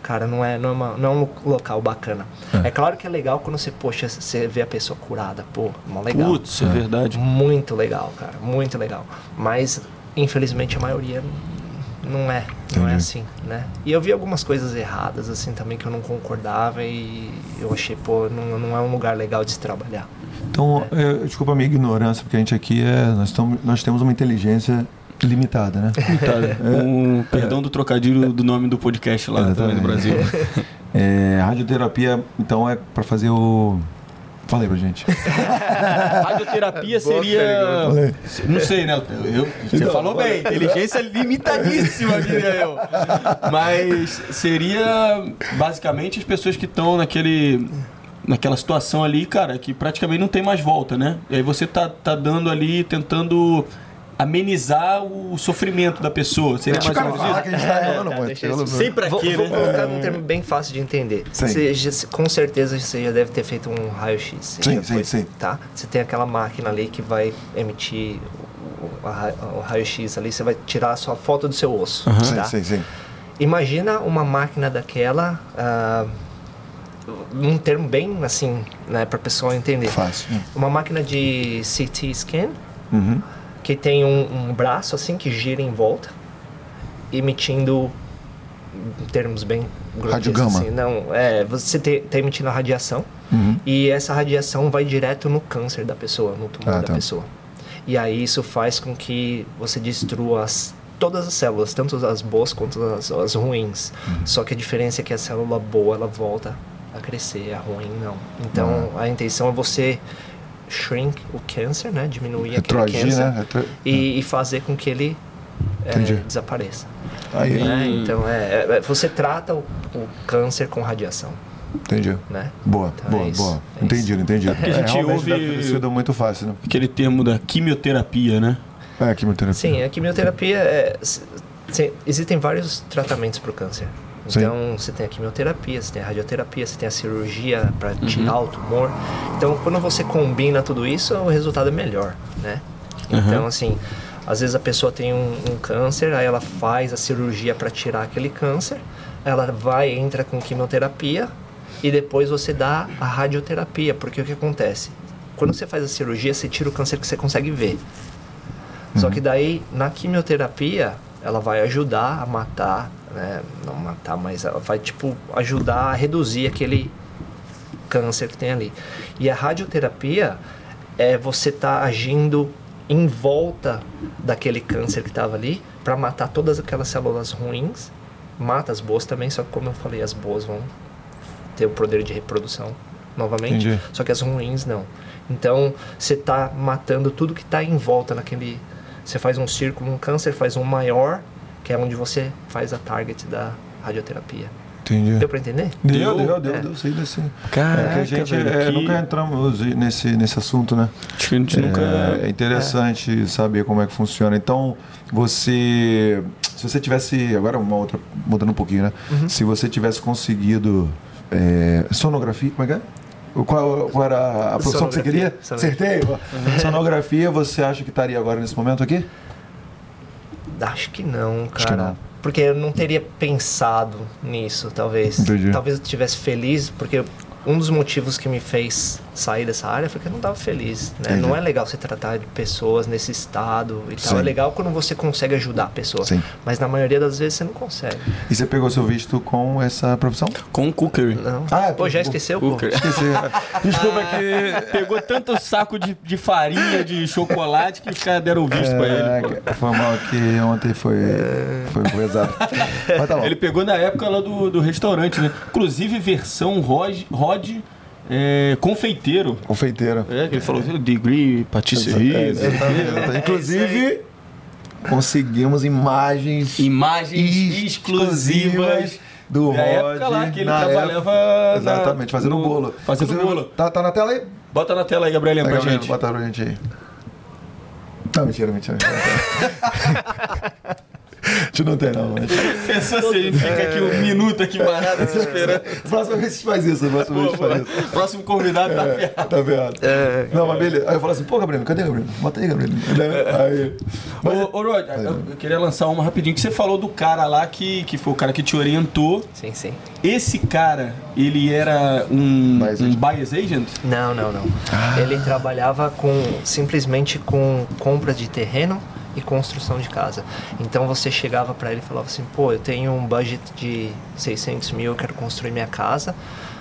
cara, não é, não é, uma, não é um local bacana. É. é claro que é legal quando você, poxa, você vê a pessoa curada, pô, mó legal. Putz, é verdade. Muito legal, cara, muito legal. Mas, infelizmente, a maioria não é, não Entendi. é assim, né? E eu vi algumas coisas erradas, assim, também, que eu não concordava e eu achei, pô, não, não é um lugar legal de se trabalhar. Então, é. É, desculpa a minha ignorância, porque a gente aqui é, nós, tamo, nós temos uma inteligência limitada, né? Limitada. É. Um, perdão do trocadilho do nome do podcast lá também no Brasil. É, radioterapia, então, é para fazer o... Falei pra gente. Radioterapia seria... Não sei, né? Eu, você falou bem. Inteligência limitadíssima, diria eu. Mas seria, basicamente, as pessoas que estão naquele... naquela situação ali, cara, que praticamente não tem mais volta, né? E aí você tá, tá dando ali, tentando amenizar o sofrimento da pessoa. Seria mais ou menos isso? Sempre aqui, vou, né? Vou colocar num termo bem fácil de entender. Você, já, com certeza você já deve ter feito um raio-x. Sim, sim, foi, sim. Tá? Você tem aquela máquina ali que vai emitir o, o, o raio-x ali, você vai tirar a sua foto do seu osso. Uhum. Tá? Sim, sim, sim. Imagina uma máquina daquela... Uh, um termo bem assim, né, para a pessoa entender. Fácil. Uma máquina de C T scan, uhum. que tem um, um braço assim que gira em volta, emitindo termos bem radiogama. Assim. Não, é, você está emitindo a radiação uhum. e essa radiação vai direto no câncer da pessoa, no tumor ah, da tá. pessoa. E aí isso faz com que você destrua as todas as células, tanto as boas quanto as, as ruins. Uhum. Só que a diferença é que a célula boa, ela volta a crescer, a ruim não. Então, ah. a intenção é você shrink o câncer, né? Diminuir Retroagir, aquele câncer né? Retro... e, e fazer com que ele é, desapareça. Aí. Né? Então, é, é, você trata o, o câncer com radiação. Entendi. Né? Boa, então, boa, é boa. É entendido, entendido. É porque a gente é, ouve deve ter sido muito fácil, né? Aquele termo da quimioterapia, né? É, a quimioterapia. Sim, a quimioterapia é, se, existem vários tratamentos para o câncer. Então, Sim. você tem a quimioterapia, você tem a radioterapia, você tem a cirurgia para uhum. tirar o tumor. Então, quando você combina tudo isso, o resultado é melhor, né? Uhum. Então, assim, às vezes a pessoa tem um, um câncer, aí ela faz a cirurgia para tirar aquele câncer, ela vai, entra com quimioterapia e depois você dá a radioterapia, porque o que acontece? Quando você faz a cirurgia, você tira o câncer que você consegue ver. Uhum. Só que daí, na quimioterapia, ela vai ajudar a matar, né? Não matar, mas ela vai, tipo, ajudar a reduzir aquele câncer que tem ali. E a radioterapia é você tá agindo em volta daquele câncer que estava ali para matar todas aquelas células ruins, mata as boas também, só que como eu falei, as boas vão ter o poder de reprodução novamente, Entendi. Só que as ruins não. Então, você tá matando tudo que está em volta naquele... Você faz um círculo, um câncer, faz um maior, que é onde você faz a target da radioterapia. Entendi. Deu pra entender? Deu, deu, deu, é. deu, sei desse. Caraca, é, a gente é, nunca entramos nesse, nesse assunto, né? Acho que a gente é, nunca... É interessante é. saber como é que funciona. Então, você... Se você tivesse... Agora uma outra... Mudando um pouquinho, né? Uhum. Se você tivesse conseguido... É, sonografia... Como é que é? Qual, qual era a profissão que você queria? Acertei? Uhum. Sonografia, você acha que estaria agora nesse momento aqui? Acho que não, cara. Acho que não. Porque eu não teria pensado nisso, talvez. Entendi. Talvez eu estivesse feliz, porque um dos motivos que me fez sair dessa área foi que eu não estava feliz, né? Não é legal você tratar de pessoas nesse estado e tal. Sim. É legal quando você consegue ajudar a pessoa. Sim. Mas na maioria das vezes você não consegue. E você pegou seu visto com essa profissão? Com o cookery. Não. Ah, é, pô, já esqueceu, pô? Esqueci. Desculpa que... Pegou tanto saco de, de farinha, de chocolate, que os caras deram o visto é, pra ele. Pô. Foi mal que ontem foi, foi pesado. Mas tá bom. Ele pegou na época lá do, do restaurante, né? Inclusive versão Rod... Rod É, confeiteiro. Confeiteiro. É, que ele falou degree, patisserie. É, é, inclusive, conseguimos imagens imagens exclusivas do Rod. Na época lá que ele trabalhava época, exatamente, na, fazendo no, bolo. Fazendo Fazendo bolo. Tá, tá na tela aí? Bota na tela aí, Gabrielinha, pra Gabriel, gente. Bota pra gente aí. Não, mentira, mentira. mentira. gente não tem, não. Mas... Pensou se a gente fica aqui um minuto aqui parado esperando. Próxima vez você faz isso, próxima vez você faz isso. Próximo convidado tá É, ferrado. tá vendo? É, Não, mas beleza. Aí eu falo assim, pô, Gabriel, cadê Gabriel? Bota aí, Gabriel. Aí. Mas... Ô, ô Rod, eu, eu queria lançar uma rapidinho, que você falou do cara lá que, que foi o cara que te orientou. sim, sim. Esse cara, ele era um, Buyer's um agent. buyer's agent? Não, não, não. Ele trabalhava com simplesmente com compra de terreno e construção de casa. Então você chegava para ele e falava assim, pô, eu tenho um budget de seiscentos mil, eu quero construir minha casa.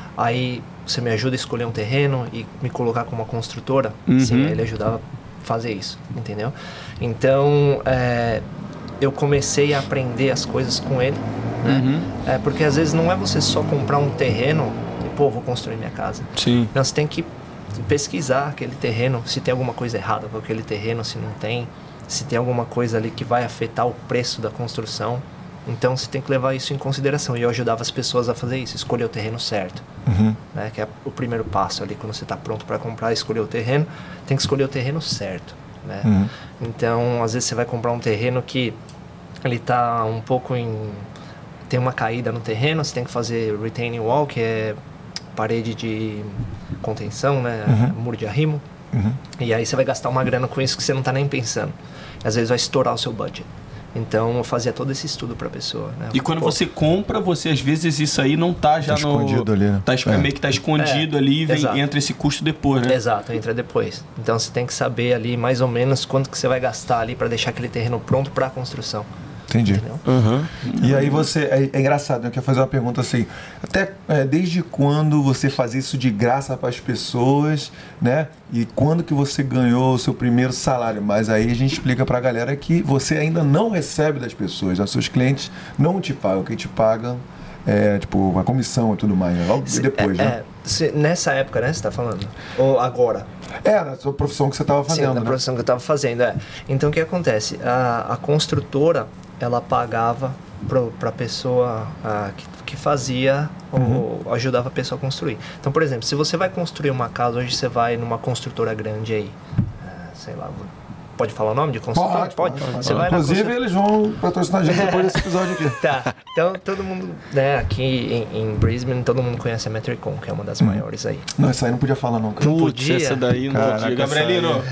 Aí você me ajuda a escolher um terreno e me colocar como uma construtora? Uhum. Sim, ele ajudava a fazer isso, entendeu? Então, é, eu comecei a aprender as coisas com ele, né? Uhum. É, porque às vezes não é você só comprar um terreno e, pô, vou construir minha casa. Sim. Não, você tem que pesquisar aquele terreno, se tem alguma coisa errada com aquele terreno, se não tem, se tem alguma coisa ali que vai afetar o preço da construção. Então você tem que levar isso em consideração. E eu ajudava as pessoas a fazer isso, escolher o terreno certo. Uhum. Né? Que é o primeiro passo ali, quando você está pronto para comprar, escolher o terreno, tem que escolher o terreno certo. Né? Uhum. Então, às vezes você vai comprar um terreno que ele está um pouco em... tem uma caída no terreno, você tem que fazer retaining wall, que é parede de contenção, né? Uhum. Muro de arrimo. Uhum. E aí você vai gastar uma grana com isso que você não está nem pensando. Às vezes vai estourar o seu budget. Então eu fazia todo esse estudo para a pessoa. Né? E quando Pô, você compra, você às vezes isso aí não tá já Tá no... escondido ali, né? Tá, es- É. meio que tá escondido É, ali e vem, exato. entra esse custo depois, né? Exato, entra depois. Então você tem que saber ali mais ou menos quanto que você vai gastar ali para deixar aquele terreno pronto para a construção. Entendi. Entendeu? Uhum. E aí você, é, é engraçado, né? Eu quero fazer uma pergunta assim, até é, desde quando você fazia isso de graça para as pessoas, né? E quando que você ganhou o seu primeiro salário? Mas aí a gente explica para a galera que você ainda não recebe das pessoas, os seus clientes não te pagam, quem te pagam é tipo a comissão e tudo mais, né? Logo Se- depois, é, né? é, se- nessa época, né, você está falando? Ou agora? É, na sua profissão que você estava Sim, fazendo, na né? profissão que eu estava fazendo, é. Então o que acontece? A, a construtora, ela pagava para a pessoa a, que, que fazia Uhum. ou ajudava a pessoa a construir. Então, por exemplo, se você vai construir uma casa, hoje você vai numa construtora grande aí, é, sei lá, pode falar o nome de construtora? Pode, pode, pode. Você vai na Inclusive constru- eles vão patrocinar a gente depois desse episódio aqui. Tá, então todo mundo, né, aqui em, em Brisbane, todo mundo conhece a Metricon, que é uma das Hum. maiores aí. Não, essa aí não podia falar não, cara. Não Putz, podia. essa daí não Caraca, podia. Gabrielino,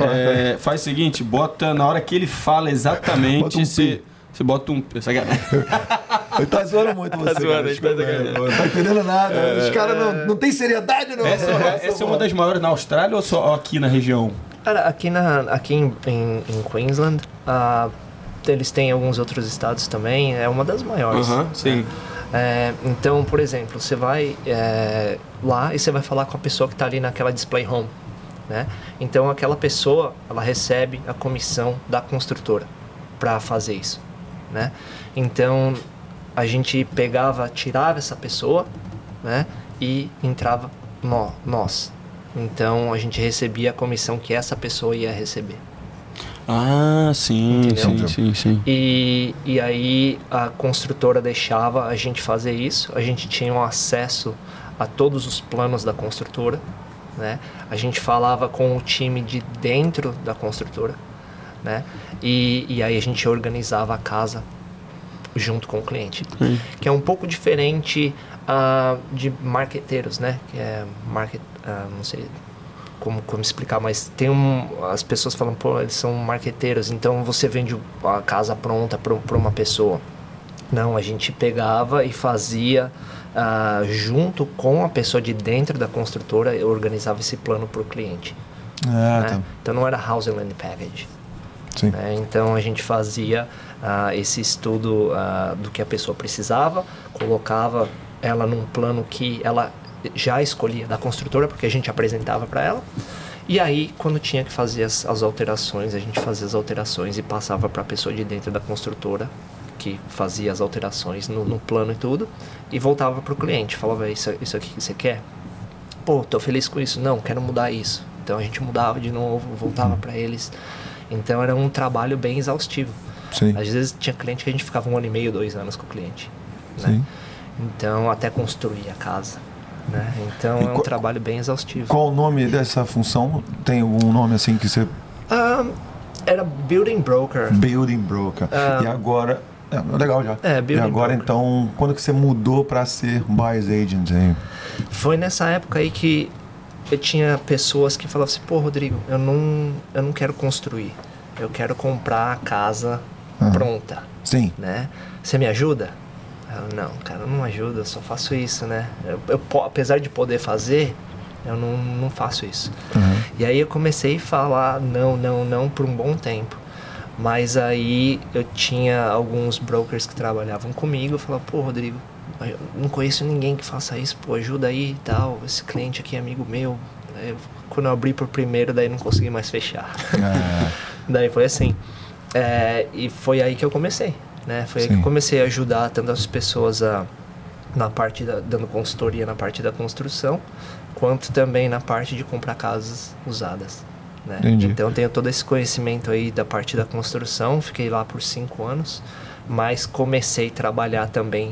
é, faz o seguinte, bota na hora que ele fala exatamente, Bota um você, pi. você bota um... Sacanagem. Ele tá zoando muito você. zoando, cara. ele tá zoando. Não tá entendendo nada. Os caras não, não tem seriedade, não. Essa, é- essa é uma das maiores na Austrália ou só aqui na região? Cara, aqui, na, aqui em, em, em Queensland, ah, eles têm alguns outros estados também, é uma das maiores. Aham, sim. É, então, por exemplo, você vai é, lá e você vai falar com a pessoa que está ali naquela display home, né? Então, aquela pessoa, ela recebe a comissão da construtora para fazer isso, né? Então, a gente pegava, tirava essa pessoa, né? E entrava nó, nós. Então, a gente recebia a comissão que essa pessoa ia receber. Ah, sim, Entendeu? sim, sim, sim. E, e aí a construtora deixava a gente fazer isso, a gente tinha um acesso a todos os planos da construtora, né? A gente falava com o time de dentro da construtora, né? E, e aí a gente organizava a casa junto com o cliente, Hum. que é um pouco diferente ah, de marqueteiros, né? Que é market, ah, não sei como, como explicar, mas tem um, as pessoas falam, pô, eles são marqueteiros, então você vende a casa pronta para uma pessoa. Não, a gente pegava e fazia ah, junto com a pessoa de dentro da construtora, eu organizava esse plano para o cliente. Ah, né? tá. Então não era house and land package. Sim. Né? Então a gente fazia ah, esse estudo ah, do que a pessoa precisava, colocava ela num plano que ela já escolhia da construtora, porque a gente apresentava para ela. E aí, quando tinha que fazer as, as alterações, a gente fazia as alterações e passava para a pessoa de dentro da construtora, que fazia as alterações no, no plano e tudo, e voltava para o cliente, falava, isso, isso aqui que você quer? Pô, tô feliz com isso. Não, quero mudar isso. Então a gente mudava de novo, voltava para eles. Então era um trabalho bem exaustivo. Sim. Às vezes tinha cliente que a gente ficava um ano e meio, dois anos com o cliente. Né? Sim. Então, até construir a casa. Né? Então E é um qual- trabalho bem exaustivo. Qual o nome dessa função? Tem algum nome assim que você... Ah, era building broker. Building broker. Ah. E agora, É, legal já. É, e building agora, broker. então, quando que você mudou para ser buyer's agent? Hein? Foi nessa época aí que eu tinha pessoas que falavam assim, pô, Rodrigo, eu não, eu não quero construir. Eu quero comprar a casa Uhum. pronta, Sim. né? Você me ajuda? Eu, não, cara, eu não ajudo, eu só faço isso, né? Eu, eu, po- apesar de poder fazer, eu não, não faço isso. Uhum. E aí eu comecei a falar não, não, não por um bom tempo. Mas aí eu tinha alguns brokers que trabalhavam comigo, eu falava, pô, Rodrigo, eu não conheço ninguém que faça isso, pô, ajuda aí e tal, esse cliente aqui é amigo meu. Aí eu, quando eu abri por primeiro, daí não consegui mais fechar. Ah, Daí foi assim. É, e foi aí que eu comecei, né? Foi aí que Sim. eu comecei a ajudar tanto as pessoas a, na parte da, dando consultoria na parte da construção, quanto também na parte de comprar casas usadas, né? Entendi. Então eu tenho todo esse conhecimento aí da parte da construção, fiquei lá por cinco anos, mas comecei a trabalhar também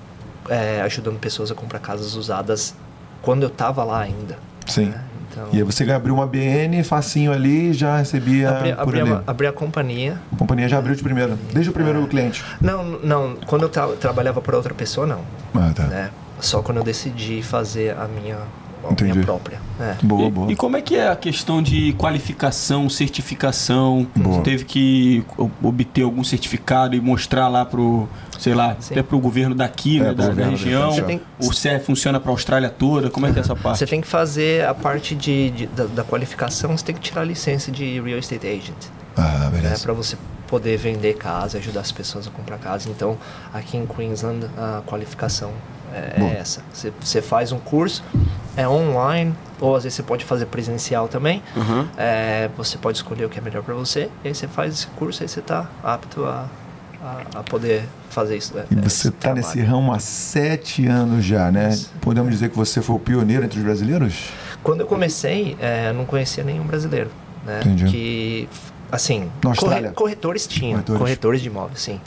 é, ajudando pessoas a comprar casas usadas quando eu estava lá ainda. sim. Né? Então, E aí você abriu uma B N, facinho ali, já recebia abri, por abri, ali. a, abri a companhia. A companhia já abriu de primeira, desde o primeiro É. cliente. Não, não, quando eu tra trabalhava para outra pessoa, não. Ah, tá. Né? Só quando eu decidi fazer a minha, a Entendi. minha própria. É. Boa, E, boa. e como é que é a questão de qualificação, certificação? Boa. Você teve que o- obter algum certificado e mostrar lá pro, sei lá, Sim. até pro governo daqui, É, né, pro da, da governo região? daqui, Você tem- O C E F funciona para a Austrália toda? Como é que é essa parte? Você tem que fazer a parte de, de- da, da qualificação, você tem que tirar a licença de Real Estate Agent. Ah, Né, beleza. para você poder vender casa, ajudar as pessoas a comprar casa. Então, aqui em Queensland, a qualificação é, Bom. é essa. Você, você faz um curso, é online, ou às vezes você pode fazer presencial também. Uhum. É, você pode escolher o que é melhor para você, e aí você faz esse curso, aí você está apto a, a, a poder fazer isso. E é, você esse está nesse trabalho. ramo há sete anos já, né? Isso. Podemos dizer que você foi o pioneiro entre os brasileiros? Quando eu comecei, é, eu não conhecia nenhum brasileiro, né? Entendi. Que, assim, Na Austrália? corretores tinham, Corretores. corretores. de imóveis, sim.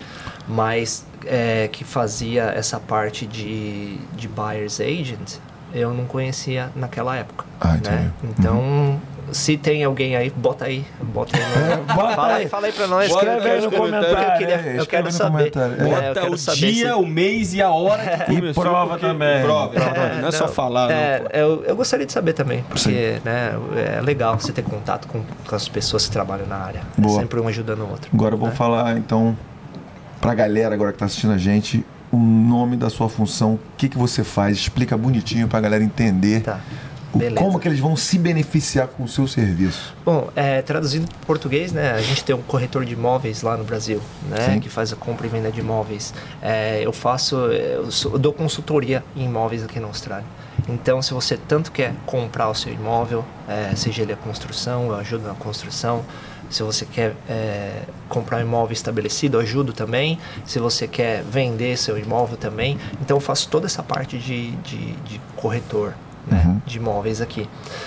Mas é, que fazia essa parte de, de buyer's agent, eu não conhecia naquela época. Ah, entendi. né? Então, se tem alguém aí, bota aí. Bota aí. No... bota fala aí. aí, fala aí pra nós. Bota Escreve aí no comentário. comentário, que eu, queria, é, eu escreve quero no saber. comentário. É, eu Bota quero o saber dia, se- o mês e a hora que E começou. prova porque- também. Prova, prova É, também. Não é só falar, é, não. eu, eu gostaria de saber também, porque Sim. né, é legal você ter contato com, com as pessoas que trabalham na área. Boa. É sempre um ajudando o outro. Agora vamos né? falar, então, pra galera agora que tá assistindo a gente, o nome da sua função, o que, que você faz, explica bonitinho pra galera entender Tá. o- Beleza. como que eles vão se beneficiar com o seu serviço. Bom, é, traduzindo para português, né, a gente tem um corretor de imóveis lá no Brasil, né, Sim. que faz a compra e venda de imóveis. É, eu faço, eu, sou- eu dou consultoria em imóveis aqui na Austrália. Então, se você tanto quer comprar o seu imóvel, é, seja ele a construção, eu ajudo na construção. Se você quer é, comprar um imóvel estabelecido, eu ajudo também. Se você quer vender seu imóvel também. Então, eu faço toda essa parte de, de, de corretor, né, Uhum. de imóveis aqui.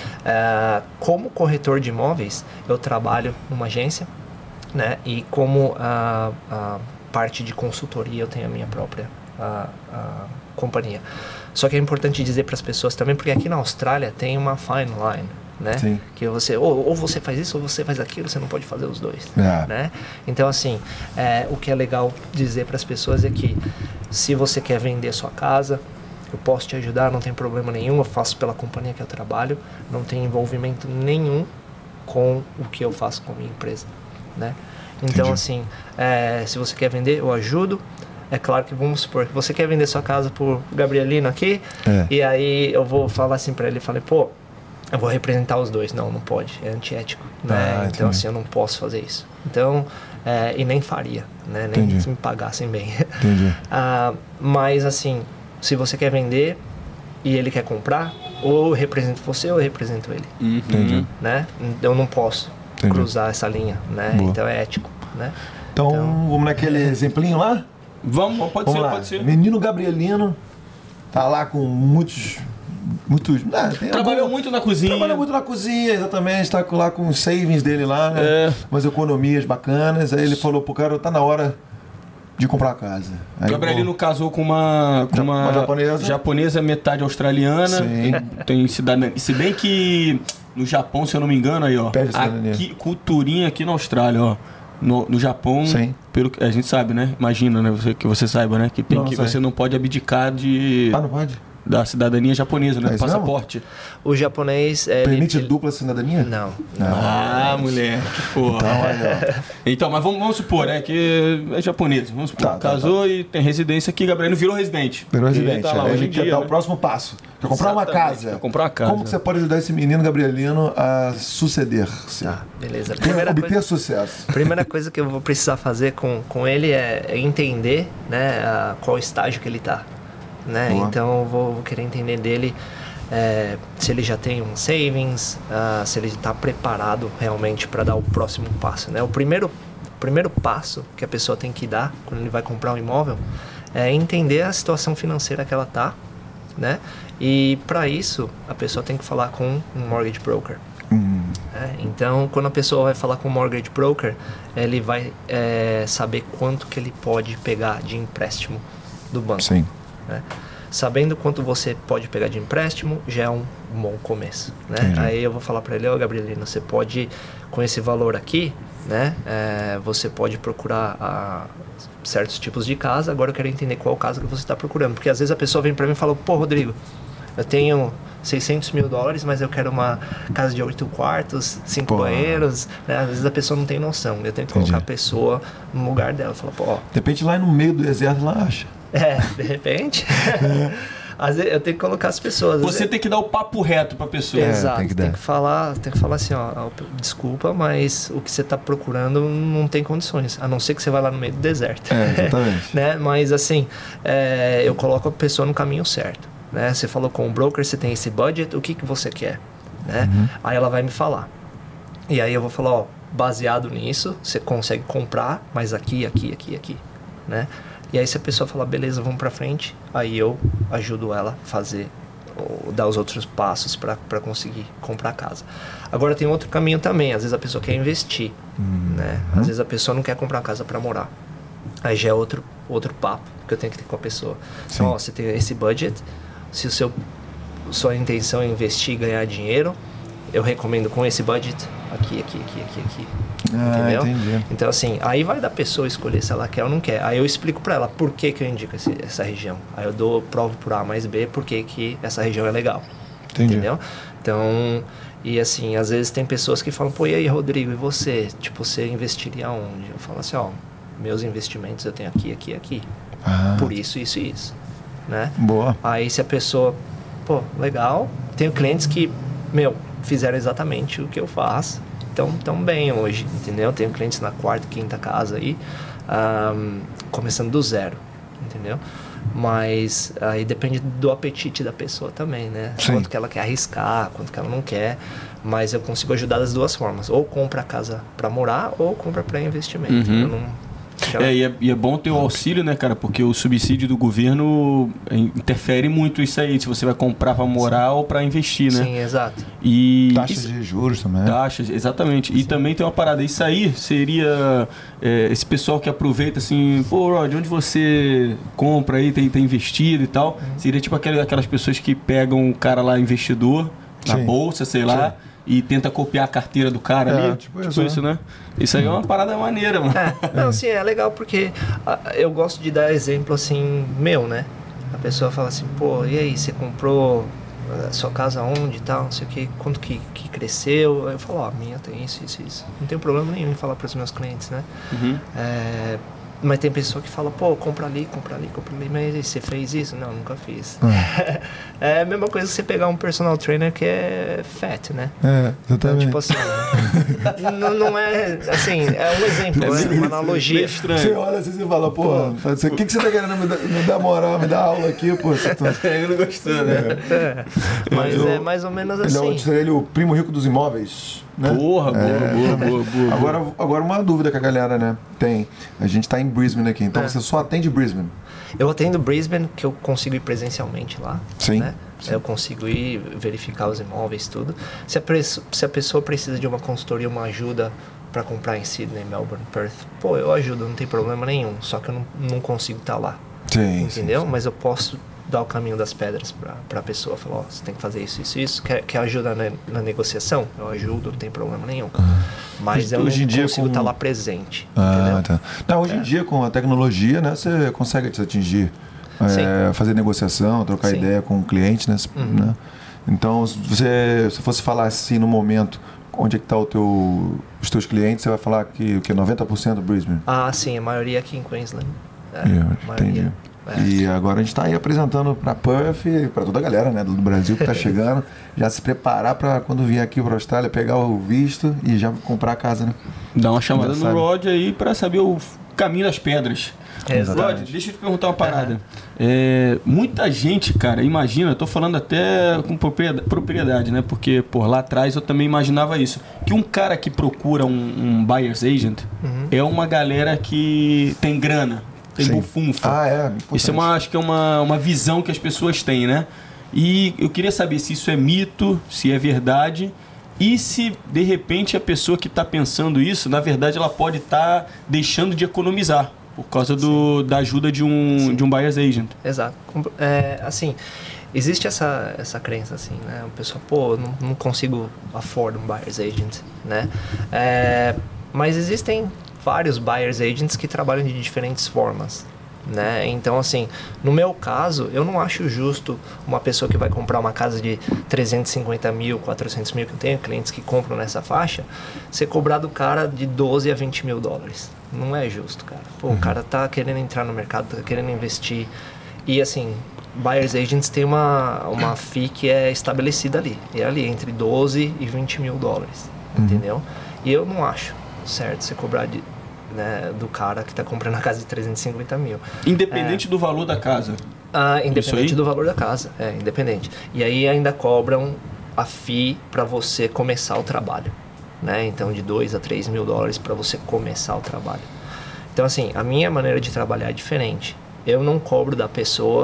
Ah, como corretor de imóveis, eu trabalho numa agência, né? E como a, a parte de consultoria, eu tenho a minha própria a, a companhia. Só que é importante dizer para as pessoas também, porque aqui na Austrália tem uma fine line, né? Sim. Que você ou, ou você faz isso ou você faz aquilo, você não pode fazer os dois, É. né? Então assim, é, o que é legal dizer para as pessoas é que se você quer vender sua casa, eu posso te ajudar, não tem problema nenhum, eu faço pela companhia que eu trabalho, não tem envolvimento nenhum com o que eu faço com a minha empresa, né? Então, Entendi. assim, é, se você quer vender, eu ajudo. É claro que vamos supor que você quer vender sua casa por Gabrielino aqui, É. e aí eu vou falar assim pra ele, falei, pô, eu vou representar os dois. Não, não pode, é antiético, né? Ah, Então, entendi. assim, eu não posso fazer isso. Então, é, e nem faria, né? Nem Entendi. se me pagassem bem. Entendi. Ah, mas assim, se você quer vender e ele quer comprar, ou eu represento você ou eu represento ele, Entendi. né? Eu não posso Entendi. cruzar essa linha, né? Boa. Então é ético, né? Então, Então- vamos naquele exemplinho lá? Vamos, pode Vamos ser, lá. pode ser. Menino Gabrielino tá lá com muitos. muitos ah, tem Trabalhou algum- muito na cozinha. Trabalhou muito na cozinha, exatamente. Tá com- lá com os savings dele lá, né? É. Umas economias bacanas. Aí ele falou pro cara: tá na hora de comprar a casa. Aí, Gabrielino casou com uma, com Ja- uma, uma japonesa. japonesa, metade australiana. Sim. Tem, tem cidadania. Se bem que no Japão, se eu não me engano, aí, ó. Pede cidadania. Aqui, culturinha aqui na Austrália, ó. No, no Japão, Sim. pelo que a gente sabe, né? Imagina, né? Você, que você saiba, né? Que, tem Não, que sei. você não pode abdicar de, Ah, não pode? da cidadania japonesa, né? É Do isso passaporte. O japonês... É, Permite ele- dupla cidadania? Não. Ah, mulher, que porra. Então, olha, Então, mas vamos, vamos supor, né? Que é japonês. Vamos supor, Tá, tá, casou e tem residência aqui, Gabriel virou residente. virou Ele residente. tá lá Aí hoje ele em quer dia, dar né? o próximo passo. Quer comprar uma Exatamente, casa. quer comprar uma casa. Como que você pode ajudar esse menino gabrielino a suceder-se? Tá, beleza. Ter- Primeira obter coisa, sucesso. primeira coisa que eu vou precisar fazer com, com ele é é entender, né, a- qual estágio que ele tá. Né? Boa. Então eu vou, vou querer entender dele é, se ele já tem um savings, ah, se ele está preparado realmente para dar o próximo passo. Né? O primeiro, o primeiro passo que a pessoa tem que dar quando ele vai comprar um imóvel é entender a situação financeira que ela tá, né? E para isso a pessoa tem que falar com um mortgage broker. Hum, né? Então, quando a pessoa vai falar com o mortgage broker, ele vai é, saber quanto que ele pode pegar de empréstimo do banco. sim. Né? Sabendo quanto você pode pegar de empréstimo, já é um bom começo. Né? Entendi. Aí eu vou falar para ele, ó, Gabrielino, você pode, com esse valor aqui, né, é, você pode procurar a, certos tipos de casa. Agora eu quero entender qual casa que você está procurando. Porque às vezes a pessoa vem para mim e fala, pô, Rodrigo, eu tenho seiscentos mil dólares, mas eu quero uma casa de oito quartos, cinco Pô. banheiros. Né? Às vezes a pessoa não tem noção. Eu tenho que colocar a pessoa no lugar dela. Falar, pô, ó, De repente lá no meio do deserto ela acha. é, de repente. Às vezes eu tenho que colocar as pessoas. às Você vezes- tem que dar o papo reto pra pessoa. É, Exato, tem que tem dar. que falar, tem que falar assim, ó, ó, desculpa, mas o que você está procurando não tem condições, a não ser que você vá lá no meio do deserto. É, exatamente. Né? Mas assim, é, eu coloco a pessoa no caminho certo. Né? Você falou com o broker, você tem esse budget, o que, que você quer? Né? Uhum. Aí ela vai me falar. E aí eu vou falar, ó, baseado nisso, você consegue comprar, mas aqui, aqui, aqui, aqui. Né? E aí se a pessoa falar, beleza, vamos pra frente, aí eu ajudo ela a fazer, ou dar os outros passos para conseguir comprar a casa. Agora tem outro caminho também, às vezes a pessoa quer investir, né? Às vezes a pessoa não quer comprar uma casa para morar. Aí já é outro, outro papo que eu tenho que ter com a pessoa. Então, ó, você tem esse budget, se o seu, sua intenção é investir e ganhar dinheiro, eu recomendo com esse budget, aqui, aqui, aqui, aqui, aqui. Ah, Entendeu? entendi. Então, assim, aí vai da pessoa escolher se ela quer ou não quer. Aí eu explico pra ela por que, que eu indico esse, essa região. Aí eu dou provo por A mais B por que, que essa região é legal. Entendi. Entendeu? Então, e assim, às vezes tem pessoas que falam, pô, e aí, Rodrigo, e você? Tipo, você investiria onde? Eu falo assim, ó, meus investimentos eu tenho aqui, aqui, aqui. Ah, Por isso, isso e isso. Né? boa. Aí se a pessoa, pô, legal. Tenho clientes que, meu, fizeram exatamente o que eu faço. Então, tão bem hoje, entendeu? Tenho clientes na quarta, quinta casa aí, um, começando do zero, entendeu? Mas aí depende do apetite da pessoa também, né? Sim. Quanto que ela quer arriscar, quanto que ela não quer. Mas eu consigo ajudar das duas formas. Ou compra a casa para morar, ou compra para investimento. Uhum. Eu não... É, e é, e é bom ter o auxílio, né, cara? Porque o subsídio do governo é, interfere muito isso aí, se você vai comprar para morar Sim. ou para investir, né? Sim, exato. E Taxas isso- de juros também. Taxas, exatamente. E também tem uma parada, isso aí seria é, esse pessoal que aproveita assim, pô, Rod, onde você compra aí, tem, tem investido e tal. Seria tipo aquele, aquelas pessoas que pegam o cara lá, investidor, na Sim. bolsa, sei lá, e tenta copiar a carteira do cara É, ali. tipo Tipo, isso, isso, né? Isso aí é uma parada maneira, mano. É, não, assim, é legal porque ah, eu gosto de dar exemplo, assim, meu, né? A pessoa fala assim, pô, e aí, você comprou a sua casa onde e tal, não sei o que, quanto que, que cresceu? Aí eu falo, ó, a minha tem isso, isso, isso. Não tem problema nenhum em falar para os meus clientes, né? Uhum. É, mas tem pessoa que fala, pô, compra ali, compra ali, compra ali, mas você fez isso? Não, nunca fiz. É a mesma coisa que você pegar um personal trainer que é fat, né? É, Então, exatamente. tipo assim, não, não é, assim, é um exemplo, né? Uma analogia. Meio estranho. Você olha assim e fala, pô, o que, que você tá querendo me dar, me dar moral, me dar aula aqui, pô? Você tá... Eu não gostou, né? É, mas Mas é o- mais ou menos Ele é, o, assim. seria ele o primo rico dos imóveis, né? Porra, boa, É, boa, boa, boa. Agora, agora uma dúvida que a galera, né, tem. A gente tá em Brisbane aqui, então É. você só atende Brisbane. Eu atendo Brisbane, que eu consigo ir presencialmente lá. Sim, Né? sim. Eu consigo ir verificar os imóveis, tudo. Se a, preço- se a pessoa precisa de uma consultoria, uma ajuda para comprar em Sydney, Melbourne, Perth, pô, eu ajudo, não tem problema nenhum. Só que eu não, não consigo estar lá. Sim, Entendeu? Mas eu posso dar o caminho das pedras para a pessoa. Falar, ó, você tem que fazer isso, isso, isso. Quer, quer ajuda na, na negociação? Eu ajudo, não tem problema nenhum. Uhum. Mas eu hoje não em consigo dia estar com... lá presente. Ah, tá. Não, hoje é. em dia, com a tecnologia, né, você consegue te atingir, é, fazer negociação, trocar Sim. ideia com o cliente, né? Uhum. né? Então, se você se fosse falar assim no momento, onde é que está o teu, os teus clientes, você vai falar que o que noventa por cento Brisbane? Ah, sim, a maioria aqui em Queensland. É, Eu, entendi. É. E agora a gente está aí apresentando para Perth e para toda a galera, né, do Brasil que está chegando, já se preparar para quando vier aqui para a Austrália pegar o visto e já comprar a casa, né? Dá uma chamada no Rod aí para saber o caminho das pedras. Exatamente. Rod, deixa eu te perguntar uma parada. É, muita gente, cara, imagina, eu tô falando até com propriedade, né? Porque por lá atrás eu também imaginava isso. Que um cara que procura um, um buyer's agent uhum. é uma galera que tem grana, tem Sim. bufunfa. Ah, é. Isso é uma, acho que é uma, uma visão que as pessoas têm, né? E eu queria saber se isso é mito, se é verdade. E se, de repente, a pessoa que está pensando isso, na verdade, ela pode estar tá deixando de economizar por causa do, da ajuda de um, de um buyer's agent. Exato. É, assim, existe essa, essa crença, assim, né? O pessoal, pô, não, não consigo afford um buyer's agent, né? É, mas existem vários buyer's agents que trabalham de diferentes formas, né? Então, assim, no meu caso, eu não acho justo uma pessoa que vai comprar uma casa de trezentos e cinquenta mil, quatrocentos mil, que eu tenho clientes que compram nessa faixa, ser cobrado do cara de doze a vinte mil dólares. Não é justo, cara. Pô, uhum. o cara tá querendo entrar no mercado, tá querendo investir. E, assim, buyer's agents tem uma, uma fee que é estabelecida ali. É ali, entre doze e vinte mil dólares, uhum. entendeu? E eu não acho certo você cobrar de... Né, do cara que está comprando a casa de trezentos e cinquenta mil. Independente é, do valor da casa? Ah, independente do valor da casa, é, independente. E aí ainda cobram a fee para você começar o trabalho, né? Então de dois a três mil dólares para você começar o trabalho. Então assim, a minha maneira de trabalhar é diferente. Eu não cobro da pessoa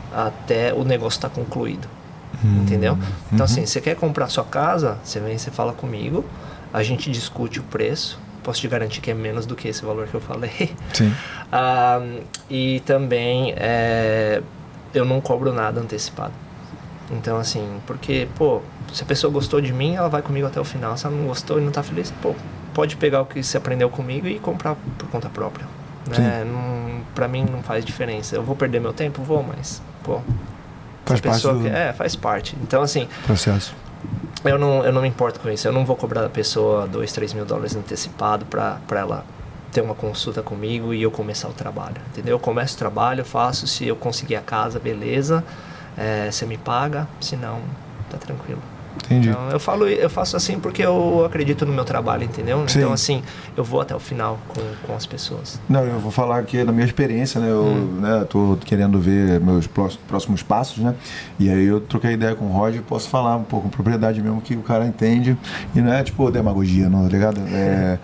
até o negócio estar tá concluído, hum, entendeu? Então uhum. assim, você quer comprar sua casa, você vem, você fala comigo, a gente discute o preço. Posso te garantir que é menos do que esse valor que eu falei. Sim. ah, e também é, eu não cobro nada antecipado. Então, assim, porque, pô, se a pessoa gostou de mim, ela vai comigo até o final. Se ela não gostou e não tá feliz, pô, pode pegar o que você aprendeu comigo e comprar por conta própria. Né? Não, pra mim não faz diferença. Eu vou perder meu tempo? Vou, mas, pô... Faz parte do... que, é, faz parte. Então, assim... Processo. Eu não, eu não me importo com isso. Eu não vou cobrar da pessoa dois, três mil dólares antecipado para ela ter uma consulta comigo e eu começar o trabalho, entendeu? Eu começo o trabalho, eu faço, se eu conseguir a casa, beleza, é, você me paga, se não, tá tranquilo. Entendi. Então, eu, falo, eu faço assim porque eu acredito no meu trabalho, entendeu? Sim. Então, assim, eu vou até o final com, com as pessoas. Não, eu vou falar aqui da minha experiência, né? Eu hum. né, tô querendo ver meus próximos passos, né? E aí eu troquei ideia com o Roger e posso falar um pouco com propriedade mesmo que o cara entende. E não é tipo demagogia, não, tá ligado? É...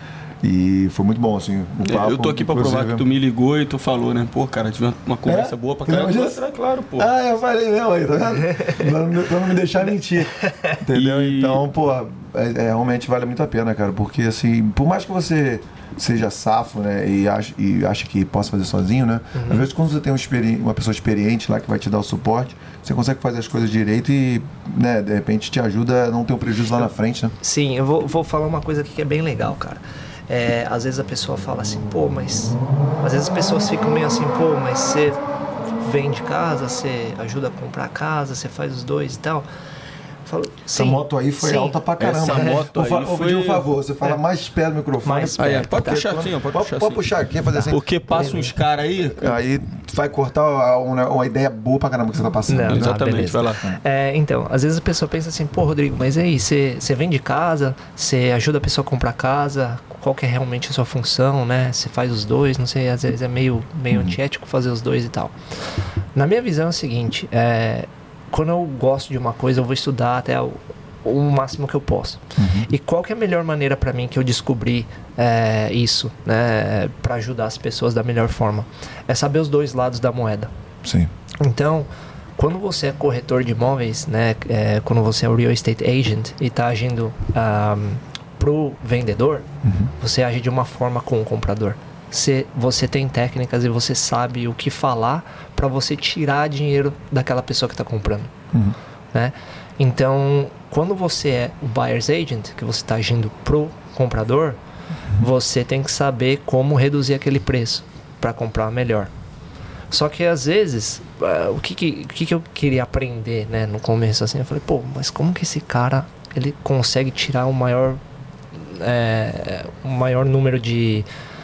E foi muito bom, assim, o papo. Eu tô aqui pra provar que tu me ligou e tu falou, né? Pô, cara, tive uma, uma conversa é? boa pra caramba. É claro, pô. Ah, eu falei mesmo aí, tá vendo? pra, não, pra não me deixar mentir, entendeu? E... Então, pô, é, é, realmente vale muito a pena, cara, porque assim, por mais que você seja safo, né, e acha, e acha que possa fazer sozinho, né? Uhum. Às vezes quando você tem um experi- uma pessoa experiente lá que vai te dar o suporte, você consegue fazer as coisas direito e, né, de repente te ajuda a não ter um prejuízo lá na frente, né? Sim, eu vou, vou falar uma coisa aqui que é bem legal, cara. É, às vezes a pessoa fala assim, pô, mas... Às vezes as pessoas ficam meio assim, pô, mas você vende casa, você ajuda a comprar casa, você faz os dois e tal. Falo, essa moto aí foi sim. alta pra caramba. Essa moto aí aí foi... foi... um favor, você fala é. mais perto do microfone. Mais perto. Ah, é. Pode puxar assim, pode, pode puxar Pode assim. puxar aqui, fazer assim. Porque passa uns caras aí... Aí vai cortar uma, uma ideia boa pra caramba que você tá passando. Não, né? Exatamente, ah, vai lá. É, então, às vezes a pessoa pensa assim, pô, Rodrigo, mas aí, você vende casa, você ajuda a pessoa a comprar casa, qual que é realmente a sua função, né? Você faz os dois, não sei, às vezes é meio, meio uhum. antiético fazer os dois e tal. Na minha visão é o seguinte, é, quando eu gosto de uma coisa, eu vou estudar até o, o máximo que eu posso. Uhum. E qual que é a melhor maneira para mim que eu descobri é, isso, né? Para ajudar as pessoas da melhor forma? É saber os dois lados da moeda. Sim. Então, quando você é corretor de imóveis, né? É, quando você é o real estate agent e está agindo um, pro vendedor, uhum. você age de uma forma com o comprador. você, você tem técnicas e você sabe o que falar para você tirar dinheiro daquela pessoa que está comprando. Uhum. Né? Então, quando você é o buyer's agent, que você está agindo pro comprador, uhum. você tem que saber como reduzir aquele preço para comprar melhor. Só que às vezes, uh, o, que, que, o que, que eu queria aprender, né, no começo, assim, eu falei, pô, mas como que esse cara, ele consegue tirar o maior, é, o maior número de,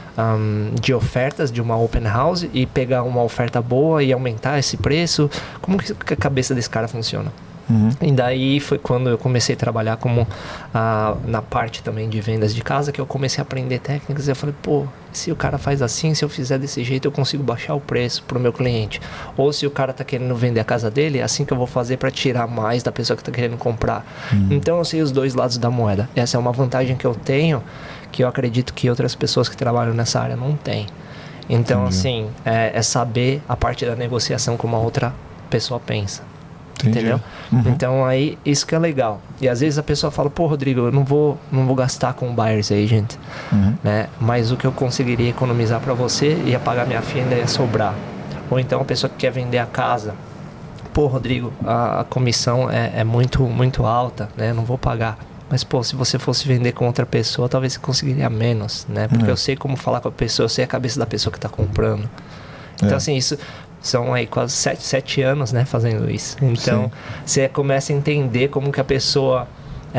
um, de ofertas de uma open house e pegar uma oferta boa e aumentar esse preço? Como que a cabeça desse cara funciona? Uhum. E daí foi quando eu comecei a trabalhar como ah, na parte também de vendas de casa, que eu comecei a aprender técnicas. E eu falei, pô, se o cara faz assim, se eu fizer desse jeito, eu consigo baixar o preço pro meu cliente. Ou se o cara tá querendo vender a casa dele, é assim que eu vou fazer para tirar mais da pessoa que tá querendo comprar. Uhum. Então eu sei os dois lados da moeda. Essa é uma vantagem que eu tenho, que eu acredito que outras pessoas que trabalham nessa área não têm. Então, Entendi. assim, é, é saber a parte da negociação como a outra pessoa pensa. Entendi. Entendeu? Uhum. Então aí isso que é legal. E às vezes a pessoa fala, pô, Rodrigo, eu não vou, não vou gastar com o buyer's agent, uhum. né? Mas o que eu conseguiria economizar para você ia pagar minha FIA e ainda ia sobrar. Ou então a pessoa que quer vender a casa, pô, Rodrigo, a, a comissão é, é muito, muito alta, né? Não vou pagar. Mas, pô, se você fosse vender com outra pessoa, talvez você conseguiria menos, né? Porque uhum. eu sei como falar com a pessoa, eu sei a cabeça da pessoa que está comprando. Então, é. assim, isso... São aí quase sete, sete anos, né, fazendo isso. Então, Sim. você começa a entender como que a pessoa...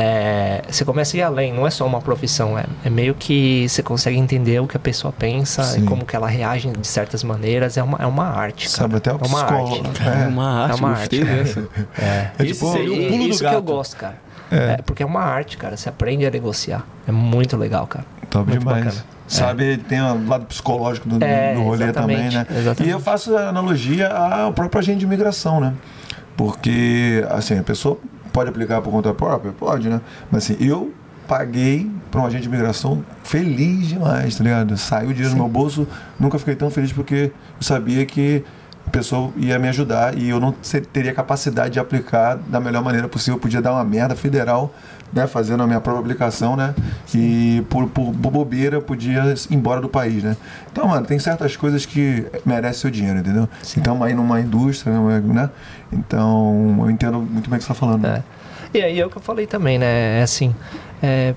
É, você começa a ir além, não é só uma profissão. É, é meio que você consegue entender o que a pessoa pensa Sim. e como que ela reage de certas maneiras. É uma, é uma arte, cara. Sabe, até o é uma psicólogo. arte. É uma arte, é uma arte. É. É. É Isso, tipo, seria o pulo do isso gato. que eu gosto, cara. É. É, porque é uma arte, cara. Você aprende a negociar. É muito legal, cara. Top muito demais. Bacana. Sabe, é. tem o lado psicológico do, é, do rolê também, né? Exatamente. E eu faço a analogia ao próprio agente de imigração, né? Porque, assim, a pessoa pode aplicar por conta própria? Pode, né? Mas assim, eu paguei para um agente de imigração feliz demais, tá ligado? Saiu o dinheiro no meu bolso, nunca fiquei tão feliz porque eu sabia que a pessoa ia me ajudar e eu não teria capacidade de aplicar da melhor maneira possível. Eu podia dar uma merda federal, né, fazendo a minha própria aplicação, né, e por, por, por bobeira eu podia ir embora do país, né. Então, mano, tem certas coisas que merecem seu dinheiro, entendeu? Sim. Então, aí numa indústria, né, então eu entendo muito bem o que você está falando. É. E aí é o que eu falei também, né, é assim, é,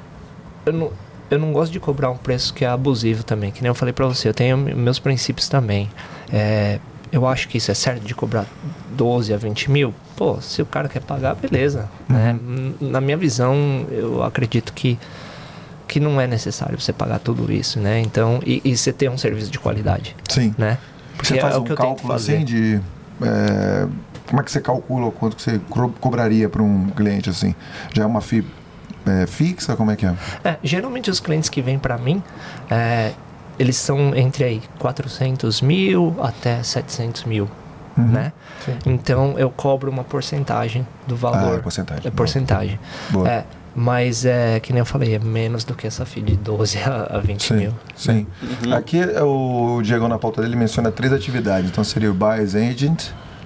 eu não... Eu não gosto de cobrar um preço que é abusivo também, que nem eu falei pra você, eu tenho meus princípios também. É, eu acho que isso é certo de cobrar doze a vinte mil. Pô, se o cara quer pagar, beleza. Uhum. Né? Na minha visão, eu acredito que, que não é necessário você pagar tudo isso, né? Então, e, e você ter um serviço de qualidade. Sim. Né? Porque você faz é um cálculo assim de... É, como é que você calcula o quanto que você co- cobraria para um cliente assim? Já é uma F I I É, fixa? Como é que é? é? Geralmente os clientes que vêm para mim, é, eles são entre aí quatrocentos mil até setecentos mil, uhum. né? Sim. Então eu cobro uma porcentagem do valor. Ah, é porcentagem. É porcentagem. Boa. É, mas é que nem eu falei, é menos do que essa F I I de doze a vinte sim, mil. Sim. Uhum. Aqui o Diego na pauta dele menciona três atividades. Então seria o Buyer's Agent.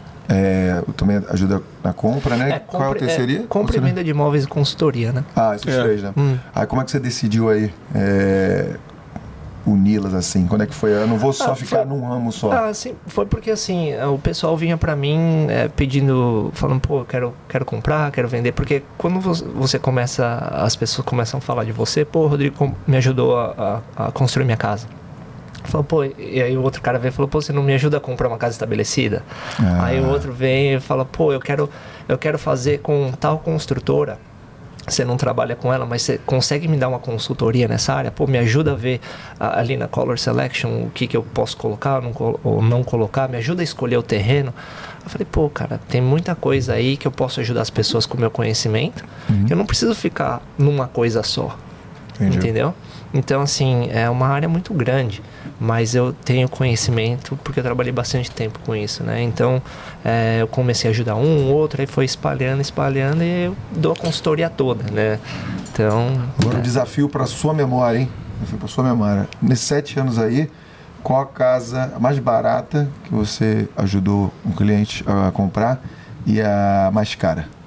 É, também ajuda na compra, né? É, Qual é o compre, terceiro? É, compra e venda de imóveis e consultoria, né? Ah, esses é. três, né? Hum. Aí como é que você decidiu aí é, uni-las assim? Quando é que foi? Eu não vou só ah, ficar foi, num ramo só. Ah, sim, foi porque assim, o pessoal vinha pra mim é, pedindo, falando, pô, eu quero, quero comprar, quero vender, porque quando você começa, as pessoas começam a falar de você, pô, o Rodrigo me ajudou a, a, a construir minha casa. Falou, pô, e aí o outro cara veio e falou, pô, você não me ajuda a comprar uma casa estabelecida? Ah. Aí o outro vem e fala, pô, eu quero, eu quero fazer com tal construtora. Você não trabalha com ela, mas você consegue me dar uma consultoria nessa área? Pô, me ajuda a ver a, ali na Color Selection o que, que eu posso colocar não, ou não colocar, me ajuda a escolher o terreno. Eu falei, pô, cara, tem muita coisa aí que eu posso ajudar as pessoas com o meu conhecimento, uhum. que eu não preciso ficar numa coisa só. Entendi. Entendeu? Então, assim, é uma área muito grande, mas eu tenho conhecimento porque eu trabalhei bastante tempo com isso, né? Então, é, eu comecei a ajudar um, outro, aí foi espalhando, espalhando e eu dou a consultoria toda, né? Então... Agora é. um desafio para sua memória, hein? Desafio para sua memória. Nesses sete anos aí, qual a casa mais barata que você ajudou um cliente a comprar e a mais cara?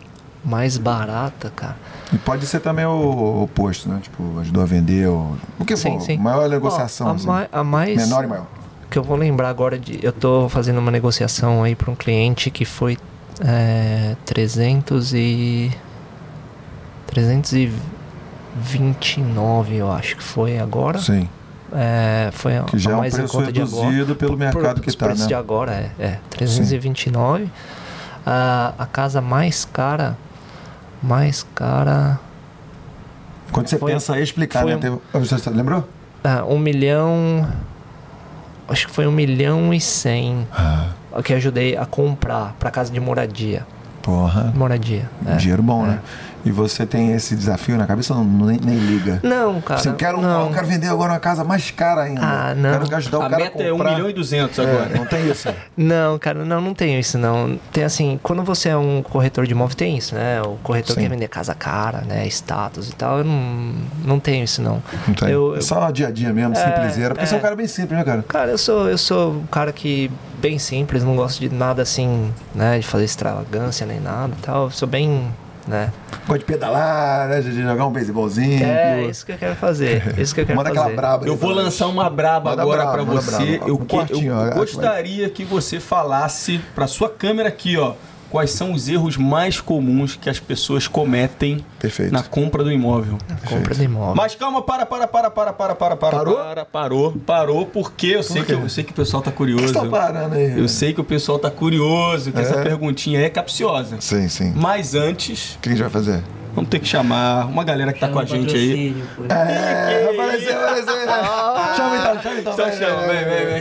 mais barata, cara. E pode ser também o oposto, né? Tipo, ajudou a vender, ou... o que for, Sim, sim. maior negociação, Ó, a, assim. ma- a mais... Menor e maior. Que eu vou lembrar agora de... Eu tô fazendo uma negociação aí para um cliente que foi é, trezentos e... trezentos e vinte e nove, eu acho que foi agora. Sim. É, foi a, Que já a é um mais em preço conta de agora. reduzido pelo mercado Por- que os tá, preços né? de agora é, é trezentos e vinte e nove. A, a casa mais cara, mais cara, Quando você Foi- pensa aí, explicar, foi né? um- Teve- Você lembrou? ah, um milhão, acho que foi um milhão e cem Ah, que eu ajudei a comprar para casa de moradia. porra. Moradia. é. Dinheiro bom, é. né? E você tem esse desafio na cabeça ou não, nem, nem liga? Não, cara. Você quer um, não. eu quero vender agora uma casa mais cara ainda. Ah, não. Quero ajudar o A cara meta a é um comprar. milhão e duzentos É, agora. não tem isso. Não, cara, não, não tenho isso não. Tem assim, quando você é um corretor de imóvel, tem isso, né? O corretor Sim. quer vender casa cara, né? Status e tal. Eu não, não tenho isso não. Não tem. Eu, É eu- só dia a dia mesmo, É, simpleseira. Porque é. você é um cara bem simples, né, cara? Cara, eu sou, eu sou um cara que bem simples, não gosto de nada assim, né? De fazer extravagância nem nada e tal. Eu sou bem, né? Gosta de pedalar, né? De jogar um beisebolzinho. É, isso que eu quero fazer. Isso que eu quero Manda fazer. aquela braba. aí Eu vou pra lançar nós. uma braba Manda agora braba, pra manda você. braba. Eu, Um que- quartinho, ó, eu vai. gostaria que você falasse pra sua câmera aqui, ó, quais são os erros mais comuns que as pessoas cometem Perfeito. na compra do imóvel. Compra de imóvel. Mas calma, para, para, para, para, para, para, para, Parou? para, parou, parou, porque eu sei que eu, eu sei que o pessoal tá Por que curioso. você tá parando aí? Eu sei que o pessoal tá curioso, que É? essa perguntinha é capciosa. Sim, sim. O Mas antes, que a gente vai fazer? vamos ter que chamar uma galera que tá com a gente aí. É, apareceu, apareceu. Chama então, chama então. Então vai, chama, vai, vem, vai. vem, vem.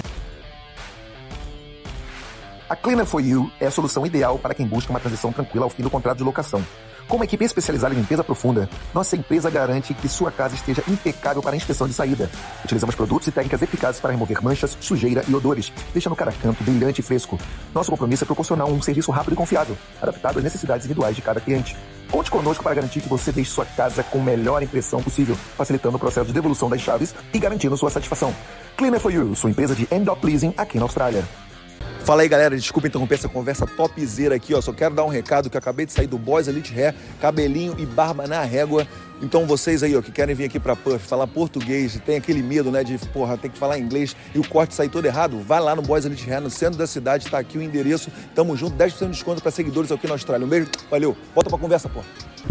A Cleaner for You é a solução ideal para quem busca uma transição tranquila ao fim do contrato de locação. Com uma equipe especializada em limpeza profunda, nossa empresa garante que sua casa esteja impecável para a inspeção de saída. Utilizamos produtos e técnicas eficazes para remover manchas, sujeira e odores, deixando cada canto brilhante e fresco. Nosso compromisso é proporcionar um serviço rápido e confiável, adaptado às necessidades individuais de cada cliente. Conte conosco para garantir que você deixe sua casa com a melhor impressão possível, facilitando o processo de devolução das chaves e garantindo sua satisfação. Cleaner for You, sua empresa de end-up leasing aqui na Austrália. Fala aí, galera, desculpa interromper essa conversa topzera aqui, ó. Só quero dar um recado que eu acabei de sair do Boys Elite Hair, cabelinho e barba na régua. Então vocês aí, ó, que querem vir aqui pra Perth, falar português e tem aquele medo, né, de, porra, tem que falar inglês e o corte sair todo errado, vai lá no Boys Elite Hair, no centro da cidade, tá aqui o endereço. Tamo junto, dez por cento de desconto pra seguidores aqui na Austrália. Um beijo, valeu. Volta pra conversa, pô.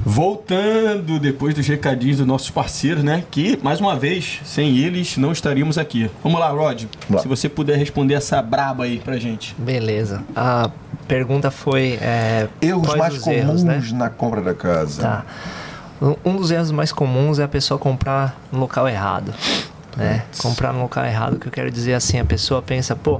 Voltando depois dos recadinhos dos nossos parceiros, né? Que, mais uma vez, sem eles não estaríamos aqui. Vamos lá, Rod. lá. Se você puder responder essa braba aí pra gente. Beleza. A pergunta foi... É, Erros quais mais os comuns erros, né? na compra da casa. Tá. Um- Um dos erros mais comuns é a pessoa comprar no local errado, né? Comprar no local errado, que eu quero dizer assim, a pessoa pensa, pô,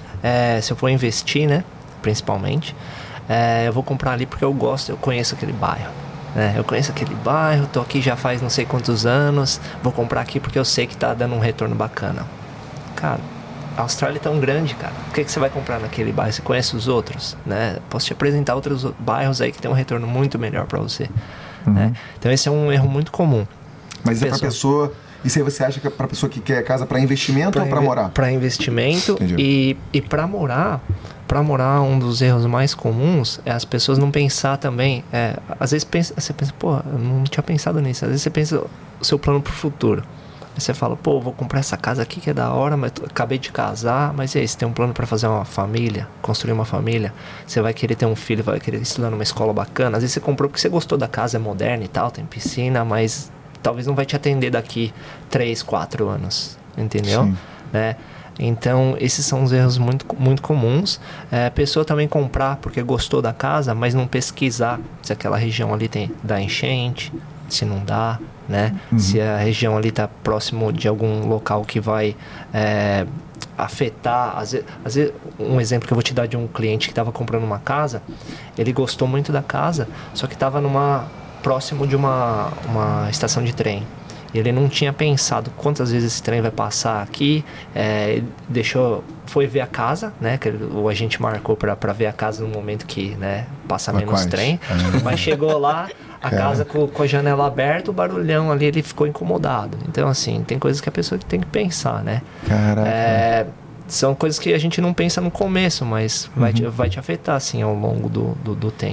é, se eu for investir, né, principalmente, é, eu vou comprar ali porque eu gosto, eu conheço aquele bairro, né? Eu conheço aquele bairro, tô aqui já faz não sei quantos anos, vou comprar aqui porque eu sei que tá dando um retorno bacana. Cara, a Austrália é tão grande, cara. Por que, que você vai comprar naquele bairro? Você conhece os outros, né? Posso te apresentar outros bairros aí que tem um retorno muito melhor para você. Né? Então esse é um erro muito comum. Mas é pra Pessoa- pessoa... Isso aí você acha que é pra pessoa que quer casa pra investimento ou pra morar? Para investimento. Entendi. e, e para morar, para morar um dos erros mais comuns é as pessoas não pensar também. É, às vezes pensa, você pensa, pô, eu não tinha pensado nisso. Às vezes você pensa o seu plano pro futuro. Aí você fala, pô, vou comprar essa casa aqui que é da hora, mas tô- acabei de casar, mas e aí, você tem um plano para fazer uma família, construir uma família, você vai querer ter um filho, vai querer estudar numa escola bacana. Às vezes você comprou porque você gostou da casa, é moderna e tal, tem piscina, mas talvez não vai te atender daqui três, quatro anos, entendeu? Sim. Né? Então, esses são os erros muito, muito comuns. É, a pessoa também comprar porque gostou da casa, mas não pesquisar se aquela região ali tem dá enchente, se não dá, né? Se a região ali está próximo de algum local que vai é, afetar. Às vezes, às vezes, um exemplo que eu vou te dar de um cliente que estava comprando uma casa, ele gostou muito da casa, só que estava numa próximo de uma, uma estação de trem. Ele não tinha pensado quantas vezes esse trem vai passar aqui. É, ele deixou, foi ver a casa, né? Que ele- o agente marcou para ver a casa no momento que, né, passa Mas menos quais? trem. Mas chegou lá, a Cara. casa com, com a janela aberta, o barulhão ali, ele ficou incomodado. Então, assim, tem coisas que a pessoa tem que pensar, né? Caraca. É, são coisas que a gente não pensa no começo, mas vai, te, vai te afetar, assim, ao longo do, do, do tempo.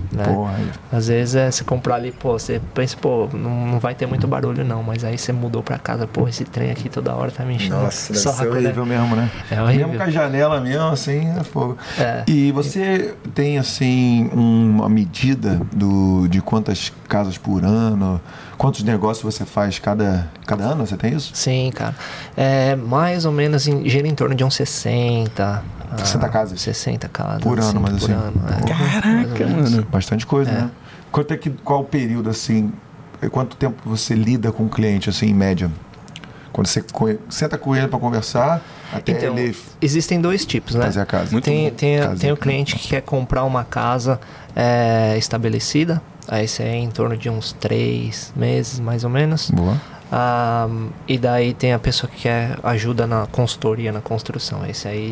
Né? Porra, aí. Às vezes é você comprar ali, pô, você pensa, pô, não, não vai ter muito barulho não, mas aí você mudou pra casa, pô, esse trem aqui toda hora tá me enchendo. Nossa, deve saco, ser horrível, né? mesmo, né? É horrível. Mesmo com a janela mesmo, assim, é fogo. É. E você tem, assim, uma medida do, de quantas casas por ano, quantos negócios você faz cada, cada ano, você tem isso? Sim, cara. É mais ou menos, em, gira em torno de uns sessenta. sessenta casas? sessenta casas. Por ano, assim, mas por assim. ano, é. Caraca, mano. Bastante coisa, É. né? Quanto é que, qual o período, assim, quanto tempo você lida com o cliente, assim, em média? Quando você co- senta com ele para conversar, até Então, ele existem dois tipos, né? fazer a casa. Muito Tem, bom. tem, Casa. tem o cliente que quer comprar uma casa é, estabelecida, aí você é em torno de uns três meses, mais ou menos. Boa. Ah, e daí tem a pessoa que quer ajuda na consultoria, na construção. Esse aí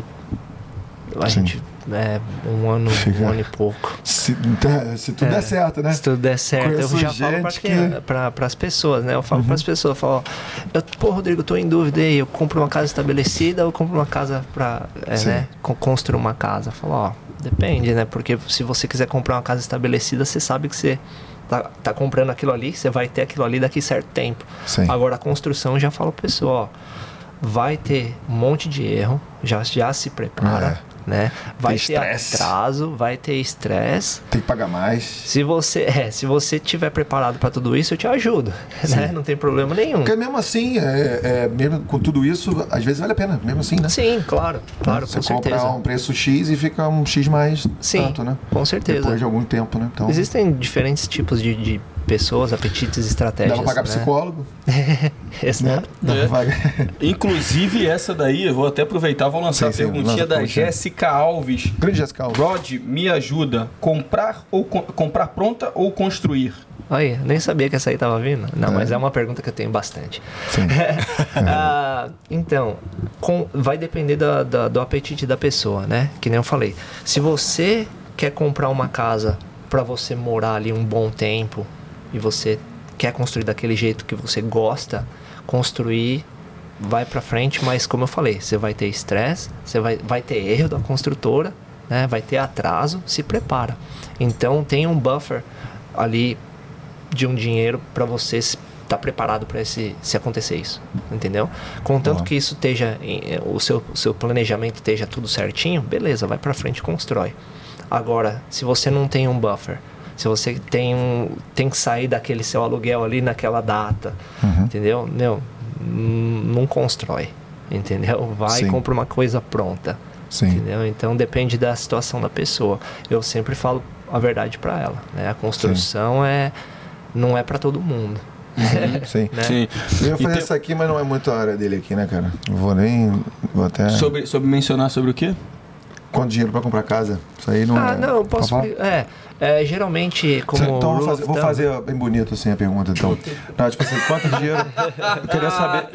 a Sim. gente é um ano, Fica- um ano e pouco. Se, tá, se tudo É, der certo, né? Se tudo der certo, Conheço eu já falo gente para que- pra, pras pessoas, né? Eu falo pras pessoas, eu falo, ó, eu, pô, Rodrigo, eu tô em dúvida aí, eu compro uma casa estabelecida ou eu compro uma casa pra, é, Sim. né, con- construir uma casa? Eu falo, ó, depende, né? Porque se você quiser comprar uma casa estabelecida, você sabe que você tá, tá comprando aquilo ali, você vai ter aquilo ali daqui certo tempo. Sim. Agora, a construção, eu já falo pro pessoal, ó, vai ter um monte de erro, já, já se prepara, né? Vai Tem ter estresse. atraso, vai ter estresse. Tem que pagar mais. Se você, é, se você tiver preparado para tudo isso, eu te ajudo, né? Não tem problema nenhum. Porque mesmo assim, é, é, mesmo com tudo isso, às vezes vale a pena, mesmo assim, né? Sim, claro, claro, Você com compra certeza. um preço X e fica um X mais Sim, tanto, né? com certeza. Depois de algum tempo, né? Então, Existem diferentes tipos de, de pessoas, apetites, dá estratégias. pra pagar né? psicólogo, Exato. né? Dá pra É. pagar. Inclusive, essa daí, eu vou até aproveitar, vou lançar Sim, a sim, perguntinha lança a da perguntinha. Jéssica Alves. Grande Jessica Alves. Rod, me ajuda. Comprar ou co- comprar pronta ou construir? Olha, nem sabia que essa aí tava vindo. Não, É. mas é uma pergunta que eu tenho bastante. Sim. Ah, então, com- vai depender da- da- do apetite da pessoa, né? Que nem eu falei. Se você quer comprar uma casa para você morar ali um bom tempo e você quer construir daquele jeito que você gosta, construir vai para frente, mas como eu falei, você vai ter estresse, você vai, vai ter erro da construtora, né? Vai ter atraso, se prepara. Então tem um buffer ali de um dinheiro para você estar preparado para esse se acontecer isso, entendeu? Contanto Boa. que isso esteja em- o seu o seu planejamento esteja tudo certinho, beleza, vai para frente e constrói. Agora, se você não tem um buffer, se você tem um tem que sair daquele seu aluguel ali naquela data, Uhum. entendeu? Meu, n- não constrói, entendeu? Vai Sim. e compra uma coisa pronta. Sim. Entendeu? Então depende da situação da pessoa. Eu sempre falo a verdade para ela, né? A construção é não é para todo mundo. Sim. Né? Sim. Eu ia E fazer tem- isso aqui, mas não é muito a área dele aqui, né, cara? Não vou nem. Vou até. Sobre, sobre mencionar sobre o quê? Quanto dinheiro pra comprar casa? Isso aí não. Ah, é- não, eu pode posso. falar? É, é, geralmente, como. então vou rule fazer, of vou thumb- fazer bem bonito assim a pergunta, então. Não, tipo assim, quanto dinheiro. Eu queria saber.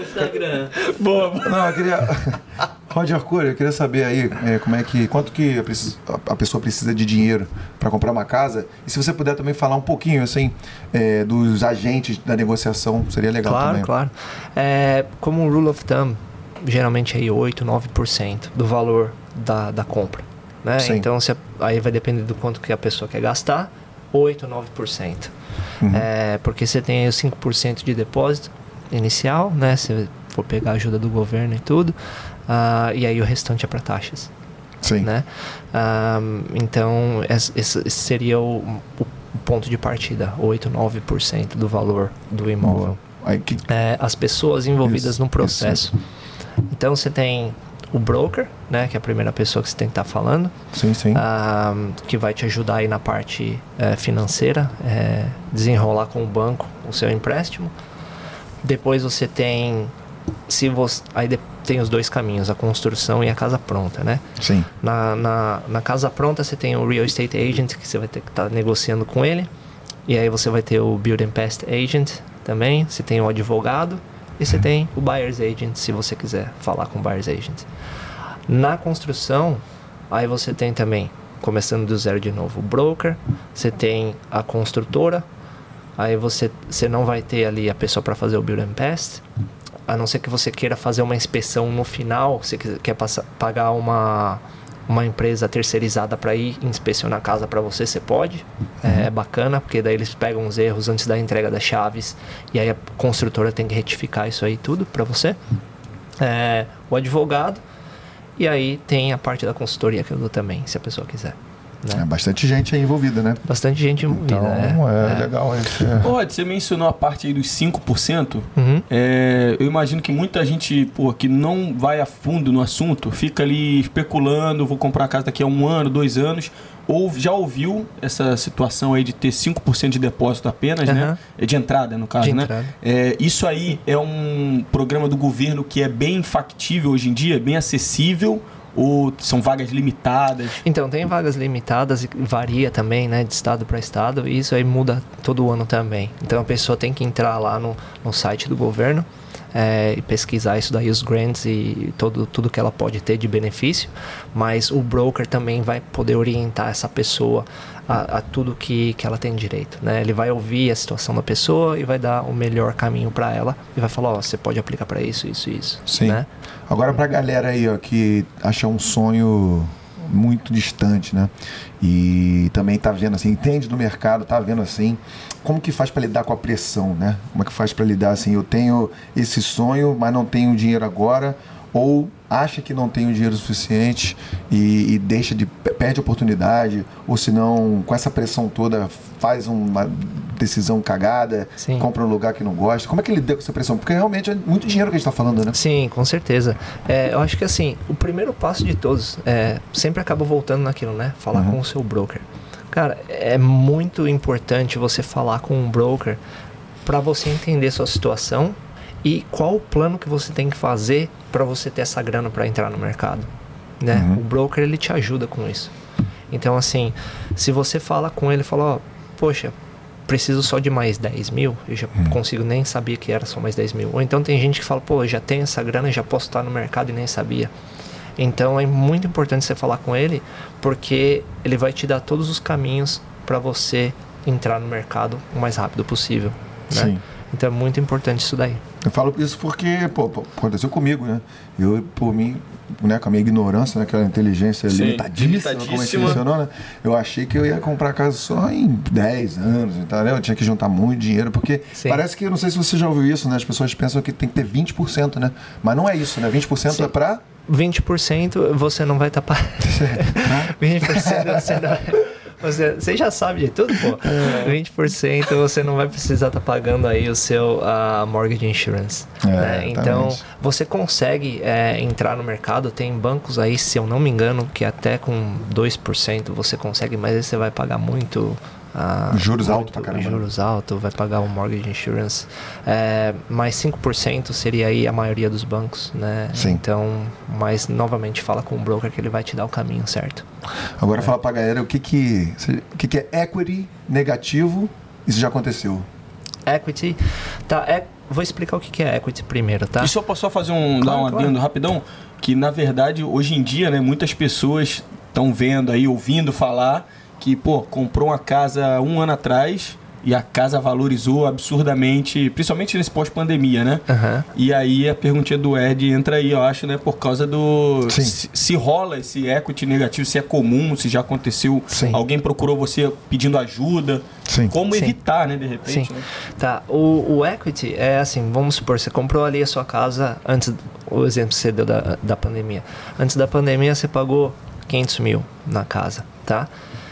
Boa. Não, eu queria. Roger Cury, eu queria saber aí é, como é que. Quanto que a, precis- a- a pessoa precisa de dinheiro para comprar uma casa? E se você puder também falar um pouquinho, assim, é, dos agentes da negociação, seria legal Claro, também. claro. É, como rule of thumb, geralmente aí oito, nove por cento do valor da, da compra. Né? Sim. Então se a- aí vai depender do quanto que a pessoa quer gastar, oito, nove por cento. Uhum. É, porque você tem aí os cinco por cento de depósito inicial, né? Se for pegar a ajuda do governo e tudo. ah, e aí o restante é para taxas. Sim. Né? Ah, então esse, esse seria o, o ponto de partida, oito, nove por cento do valor do imóvel. Aí que. É, as pessoas envolvidas Isso, no processo. Então você tem o broker, né, que é a primeira pessoa que você tem que estar falando, Sim, sim. ah, que vai te ajudar aí na parte é, financeira, é, desenrolar com o banco o seu empréstimo. Depois você tem, se você, aí de- tem os dois caminhos, a construção e a casa pronta, né? Sim. Na, na, na casa pronta você tem o real estate agent, que você vai ter que estar negociando com ele. E aí você vai ter o build and pest agent também. Você tem o advogado. E você tem o buyer's agent, se você quiser falar com o buyer's agent. Na construção, aí você tem também, começando do zero de novo, o broker. Você tem a construtora. Aí você, você não vai ter ali a pessoa para fazer o build and pest. A não ser que você queira fazer uma inspeção no final, você quer quer passar, pagar uma, uma empresa terceirizada para ir inspecionar a casa para você, você pode. Uhum. É, é bacana, porque daí eles pegam os erros antes da entrega das chaves e aí a construtora tem que retificar isso aí tudo para você. É, o advogado, e aí tem a parte da consultoria que eu dou também, se a pessoa quiser. Né? É bastante gente aí envolvida, né? Bastante gente envolvida, então, é. é, é legal isso. É. Ô, Rod, você mencionou a parte aí dos cinco por cento. Uhum. É, eu imagino que muita gente, pô, que não vai a fundo no assunto, fica ali especulando, vou comprar a casa daqui a um ano, dois anos, ou já ouviu essa situação aí de ter cinco por cento de depósito apenas, uhum. né? De entrada, no caso, de né? Entrada. É, isso aí é um programa do governo que é bem factível hoje em dia, bem acessível, ou são vagas limitadas? Então, tem vagas limitadas e varia também, né, de estado para estado, e isso aí muda todo ano também. Então, a pessoa tem que entrar lá no, no site do governo é, e pesquisar isso daí, os grants e todo, tudo que ela pode ter de benefício, mas o broker também vai poder orientar essa pessoa a, a tudo que, que ela tem direito, né? Ele vai ouvir a situação da pessoa e vai dar o melhor caminho para ela e vai falar, ó, oh, você pode aplicar para isso, isso e isso. Sim. Né? Agora, pra galera aí, ó, que acha um sonho muito distante, né? E também tá vendo assim, entende do mercado, tá vendo assim, como que faz para lidar com a pressão, né? Como é que faz para lidar assim, eu tenho esse sonho, mas não tenho dinheiro agora, ou acha que não tem o dinheiro suficiente e, e deixa de, perde a oportunidade, ou se não, com essa pressão toda, faz uma decisão cagada, Sim. compra um lugar que não gosta. Como é que ele lida com essa pressão? Porque realmente é muito dinheiro que a gente está falando, né? Sim, com certeza. É, eu acho que assim, o primeiro passo de todos, é, sempre acaba voltando naquilo, né? Falar uhum. com o seu broker. Cara, é muito importante você falar com um broker para você entender sua situação e qual o plano que você tem que fazer para você ter essa grana para entrar no mercado, né? Uhum. O broker, ele te ajuda com isso. Então, assim, se você fala com ele e fala, ó, poxa, preciso só de mais dez mil, eu já uhum. consigo, nem sabia que era só mais dez mil. Ou então tem gente que fala, pô, eu já tenho essa grana, já posso estar no mercado e nem sabia. Então, é muito importante você falar com ele, porque ele vai te dar todos os caminhos para você entrar no mercado o mais rápido possível, né? Sim. Então é muito importante isso daí. Eu falo isso porque, pô, pô aconteceu comigo, né? Eu, por mim, né, com a minha ignorância, né, aquela inteligência Sim, limitadíssima, limitadíssima, como a gente mencionou, né? Eu achei que eu ia comprar casa só em dez anos, entendeu? Eu tinha que juntar muito dinheiro, porque Sim. parece que, eu não sei se você já ouviu isso, né? As pessoas pensam que tem que ter vinte por cento, né? Mas não é isso, né? vinte por cento Sim. é pra... vinte por cento você não vai estar... Tá... vinte por cento você não vai... Você, você já sabe de tudo, pô. É. vinte por cento você não vai precisar estar tá pagando aí o seu uh, mortgage insurance. É, né? Então, você consegue é, entrar no mercado. Tem bancos aí, se eu não me engano, que até com dois por cento você consegue, mas aí você vai pagar muito... Uh, juros altos pra caramba. Juros altos, vai pagar o mortgage insurance. É, mais cinco por cento seria aí a maioria dos bancos, né? Sim. Então, mas novamente fala com o broker que ele vai te dar o caminho certo. Agora é. fala pra galera o que que, o que que é equity negativo. Isso já aconteceu. Equity, tá, é, vou explicar o que que é equity primeiro, tá? E só posso só fazer um, claro, dar um adendo claro. rapidão, que na verdade hoje em dia, né, muitas pessoas estão vendo aí, ouvindo falar que, pô, comprou uma casa um ano atrás e a casa valorizou absurdamente, principalmente nesse pós-pandemia, né? Uhum. E aí a perguntinha do Ed entra aí, eu acho, né? Por causa do... Se, se rola esse equity negativo, se é comum, se já aconteceu, Sim. alguém procurou você pedindo ajuda. Sim. Como Sim. evitar, né? De repente. Sim. Né? Tá, o, o equity é assim, vamos supor, você comprou ali a sua casa antes, o exemplo que você deu da, da pandemia. Antes da pandemia você pagou quinhentos mil na casa, tá?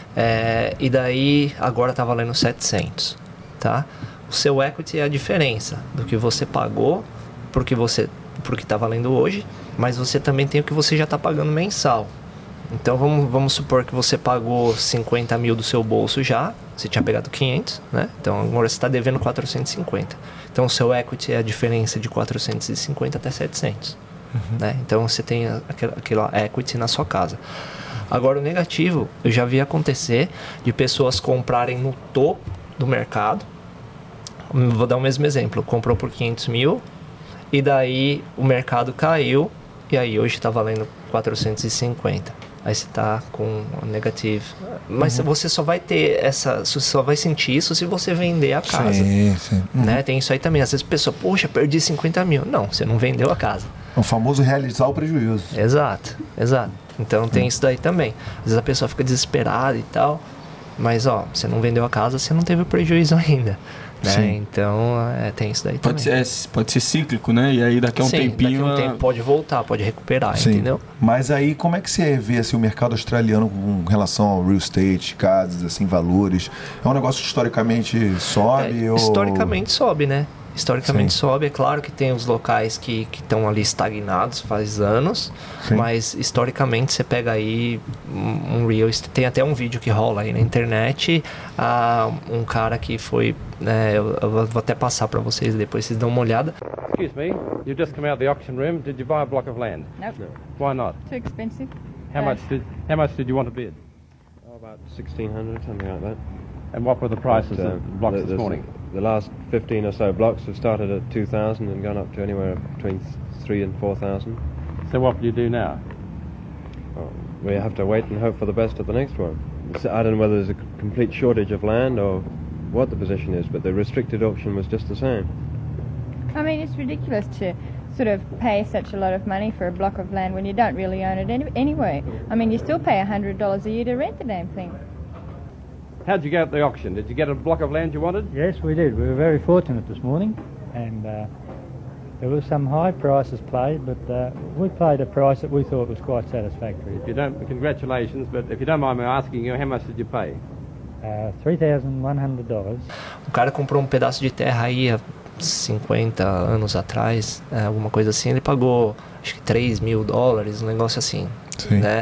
É, e daí agora está valendo setecentos, tá? O seu equity é a diferença do que você pagou porque você, porque está valendo hoje, mas você também tem o que você já está pagando mensal. Então vamos, vamos supor que você pagou cinquenta mil do seu bolso já, você tinha pegado quinhentos, né? Então agora você está devendo quatrocentos e cinquenta. Então o seu equity é a diferença de quatrocentos e cinquenta até setecentos, uhum. né? Então você tem aquela, aquela equity na sua casa. Agora, o negativo, eu já vi acontecer de pessoas comprarem no topo do mercado. Vou dar o mesmo exemplo. Comprou por quinhentos mil e daí o mercado caiu e aí hoje está valendo quatrocentos e cinquenta. Aí você está com negativo. Mas uhum. você só vai ter essa... Você só vai sentir isso se você vender a casa. Sim, sim. Uhum. Né? Tem isso aí também. Às vezes a pessoa, poxa, perdi cinquenta mil. Não, você não vendeu a casa. O famoso realizar o prejuízo. Exato, exato. Então tem isso daí também. Às vezes a pessoa fica desesperada e tal, mas ó, você não vendeu a casa, você não teve prejuízo ainda. Né? Então é, tem isso daí pode também. Ser, é, pode ser cíclico, né? E aí daqui a um Sim, tempinho... daqui a um tempo pode voltar, pode recuperar, Sim. entendeu? Mas aí como é que você vê assim, o mercado australiano com relação ao real estate, casas, assim, valores? É um negócio que historicamente sobe? É, ou... Historicamente sobe, né? Historicamente Sim. sobe. É claro que tem os locais que estão ali estagnados faz anos, Sim. mas historicamente você pega aí um, um real estate. Tem até um vídeo que rola aí na internet, uh, um cara que foi, né, eu, eu vou até passar para vocês depois, vocês dão uma olhada. Excuse me, you've just come out of the auction room. Did you buy a block of land? Nope. Why not? Too expensive. How Uh, much did How much did you want to bid? Oh, about sixteen hundred, something like that. And what were the prices But, uh, of blocks the, this the- morning? The last fifteen or so blocks have started at two thousand and gone up to anywhere between three and four thousand. So what will you do now? Well, we have to wait and hope for the best at the next one. So I don't know whether there's a c- complete shortage of land or what the position is, but the restricted auction was just the same. I mean, it's ridiculous to sort of pay such a lot of money for a block of land when you don't really own it any- anyway. I mean, you still pay one hundred dollars a year to rent the damn thing. How'd you go at the auction? Did you get a block of land you wanted? Yes, we did. We were very fortunate this morning, and uh, there were some high prices played, but uh, we paid a price that we thought was quite satisfactory. If you don't, congratulations. But if you don't mind me asking you, how much did you pay? Uh, three thousand one hundred dollars. O cara comprou um pedaço de terra aí há cinquenta anos atrás, é, alguma coisa assim. Ele pagou acho que três mil dólares, um negócio assim. Sim. Né?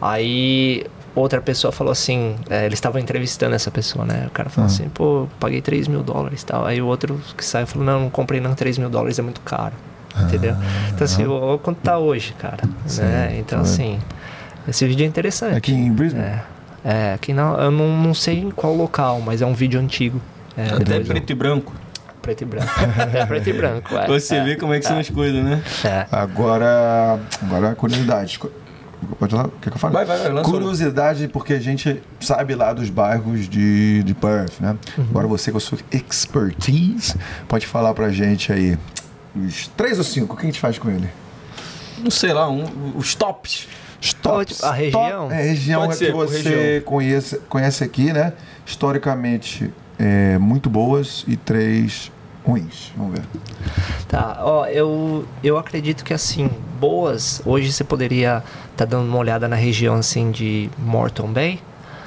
Aí outra pessoa falou assim, é, eles estavam entrevistando essa pessoa, né? O cara falou Ah. assim, pô, paguei três mil dólares e tal. Aí o outro que saiu falou, não, não comprei não, três mil dólares é muito caro. Entendeu? Então assim, olha quanto tá hoje, cara. Sim, Né? Então tá assim, esse vídeo é interessante. Aqui em Brisbane? É, é aqui não, eu não, não sei em qual local, mas é um vídeo antigo. É, Até depois eu- preto e branco. Preto e branco. É preto e branco, é. Você é, vê como é que são as coisas, né? É. Agora, agora curiosidade. Pode falar? Quer que eu fale? Vai, vai, vai, lança Curiosidade, porque a gente sabe lá dos bairros de, de Perth, né? Agora você com a sua expertise pode falar pra gente aí os três ou cinco, o que a gente faz com ele? Não sei lá, um, os tops. Os tops, A região? top- é, a região Pode que ser, por você região. conhece, conhece aqui, né? Historicamente, é, muito boas e três ruins. Vamos ver. Tá, ó, eu, eu acredito que assim, boas, hoje você poderia estar dando uma olhada na região assim de Moreton Bay,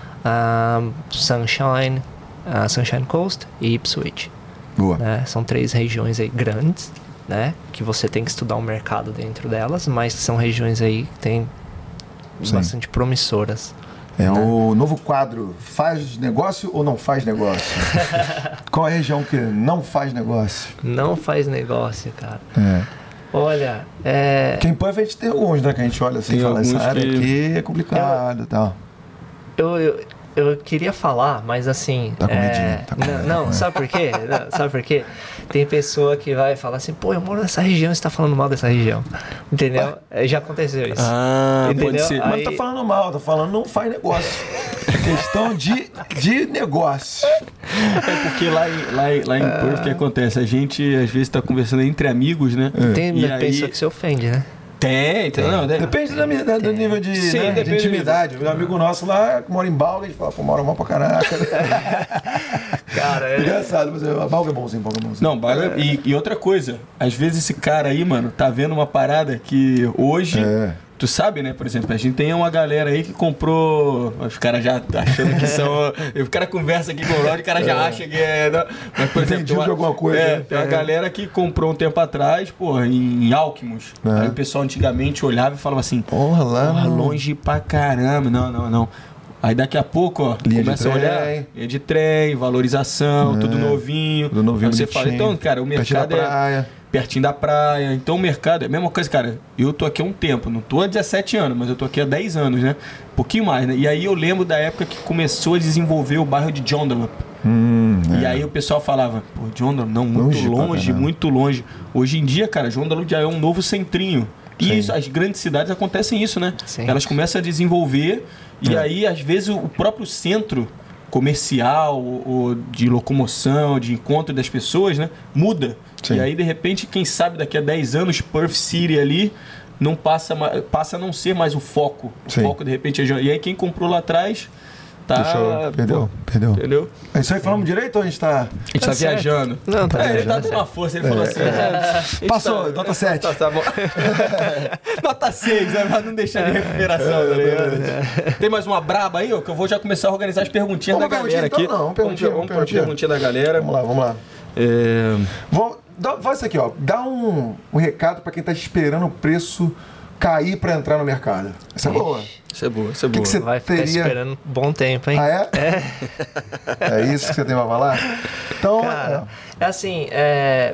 um, Sunshine, uh, Sunshine Coast e Ipswich. Boa. Né? São três regiões aí grandes, né? Que você tem que estudar o mercado dentro delas, mas são regiões aí que tem Sim. bastante promissoras. É o novo quadro, faz negócio ou não faz negócio? Qual é a região que não faz negócio? Não faz negócio, cara. É. Olha, é... Quem pode a gente tem alguns, né? Que a gente olha assim e Tem fala, essa alguns área que- aqui é complicada e tal. Eu, eu, eu queria falar, mas assim... Tá com é, medinho, tá com não, medo, não, né? sabe por quê? Não, sabe por quê? Tem pessoa que vai falar assim, pô, eu moro nessa região e você tá falando mal dessa região. Entendeu? É, já aconteceu isso. Ah, Entendeu? pode ser. Aí- Mas tá falando mal, tá falando não faz negócio. É questão de, de negócio. É porque lá, em- lá, em- lá em Perth, o que acontece? A gente, às vezes, tá conversando entre amigos, né? Tem E uma aí- pessoa que se ofende, né? Tem, tem. Não, deve- Depende da, da- do nível de, Sim, né, de depende do intimidade. Um amigo nosso lá, que mora em Balga, a gente fala, pô, mora mal pra caraca. Cara, é... Engraçado, mas é, Balga é bonzinho, Balga é bonzinho. Não, baga- e, e outra coisa, às vezes esse cara aí, mano, tá vendo uma parada que hoje, É. tu sabe, né? Por exemplo, a gente tem uma galera aí que comprou. Os caras já achando que são. O cara conversa aqui com o Rod, o cara já acha que é. não. Mas, por exemplo, Entendido tem uma, de alguma coisa, É, né? tem uma galera que comprou um tempo atrás, porra, em Alckmos. É. Aí o pessoal antigamente olhava e falava assim: Porra, lá. porra, não. longe pra caramba. Não, não, não. Aí daqui a pouco, ó, Linha de começa a olhar. trem. Linha de trem, valorização, É. tudo novinho. Tudo novinho, Aí você fala, bonitinho. então, cara, o Pertinho da mercado é praia. pertinho da praia. Então o mercado é a mesma coisa, cara. Eu tô aqui há um tempo, não tô há dezessete anos, mas eu tô aqui há dez anos, né? Um pouquinho mais, né? E aí eu lembro da época que começou a desenvolver o bairro de Joondalup. Hum, E é. aí o pessoal falava, pô, Joondalup, não, muito Longe pra longe, caramba. muito longe. Hoje em dia, cara, Joondalup já é um novo centrinho. E Sim. isso, as grandes cidades acontecem isso, né? Sim. Elas começam a desenvolver e É. aí, às vezes, o próprio centro comercial ou ou de locomoção, de encontro das pessoas, né? Muda. Sim. E aí, de repente, quem sabe daqui a dez anos, Perth City ali não passa, passa a não ser mais o foco. Sim. O foco, de repente, é... E aí quem comprou lá atrás... Tá, Deixou, perdeu, pô, perdeu. Entendeu? É isso aí, falamos direito ou a gente tá... A gente tá, tá viajando. Não, tá é, ele tá viajando, dando uma força, ele falou É, assim... é. é, Passou, tá, nota sete. Tá, tá bom. Nota seis, né? Pra não deixar de recuperação, tá ligado? Tem mais uma braba aí, ó, que eu vou já começar a organizar as perguntinhas Vamos da galera então, aqui. Não, não, perguntinha, vamos vamos para a perguntinha da galera. Vamos lá, vamos lá. É... Vamos, dá, faz isso aqui, ó. Dá um, um recado pra quem tá esperando o preço cair pra entrar no mercado. Essa é boa. Isso é boa, isso é Que boa. que você Vai ficar teria... esperando um bom tempo, hein? Ah, é? É. É isso que você tem pra falar? Então, Cara, é assim, é...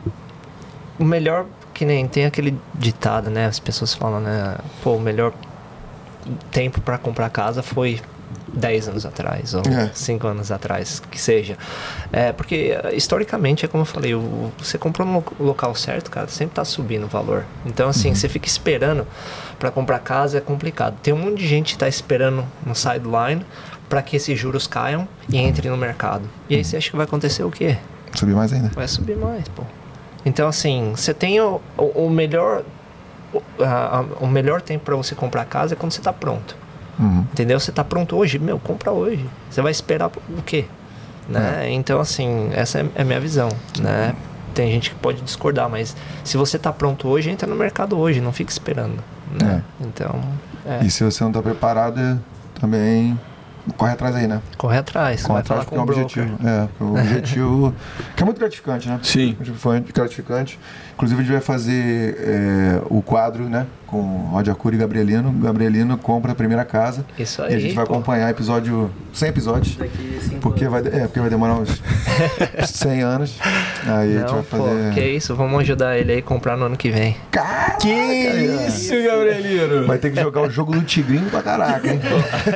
o melhor, que nem tem aquele ditado, né? As pessoas falam, né? Pô, o melhor tempo pra comprar casa foi dez anos atrás, ou É. cinco anos atrás, que seja. É, porque, historicamente, é como eu falei, o, você comprou no local certo, cara, sempre tá subindo o valor. Então, assim, Uhum. você fica esperando pra comprar casa, é complicado. Tem um monte de gente que tá esperando no sideline para que esses juros caiam e entrem no mercado. E aí você acha que vai acontecer o quê? subir mais ainda. Vai subir mais, pô. Então, assim, você tem o, o, o melhor o, a, a, o melhor tempo para você comprar casa é quando você tá pronto. Uhum. Entendeu? Você tá pronto hoje, meu, compra hoje. Você vai esperar o quê? Né? É. Então, assim, essa é a minha visão, né? Tem gente que pode discordar, mas se você tá pronto hoje, entra no mercado hoje, não fica esperando, né? É. Então, é. E se você não tá preparado, também corre atrás aí, né? Corre atrás, Corre vai atrás falar porque com é um o broker. objetivo. É, porque o objetivo que é muito gratificante, né? Sim. Foi gratificante. Inclusive, a gente vai fazer é, o quadro, né? Com Rod Arcuri e Gabrielino. Gabrielino compra a primeira casa. Isso E aí, a gente vai pô. acompanhar episódio, cem episódios. Porque vai, é, porque vai demorar uns cem anos. Aí a gente Não, vai pô, fazer. que isso, vamos ajudar ele aí a comprar no ano que vem. Caraca, Que isso, Gabrielino? vai ter que jogar o jogo do Tigrinho pra caraca, hein?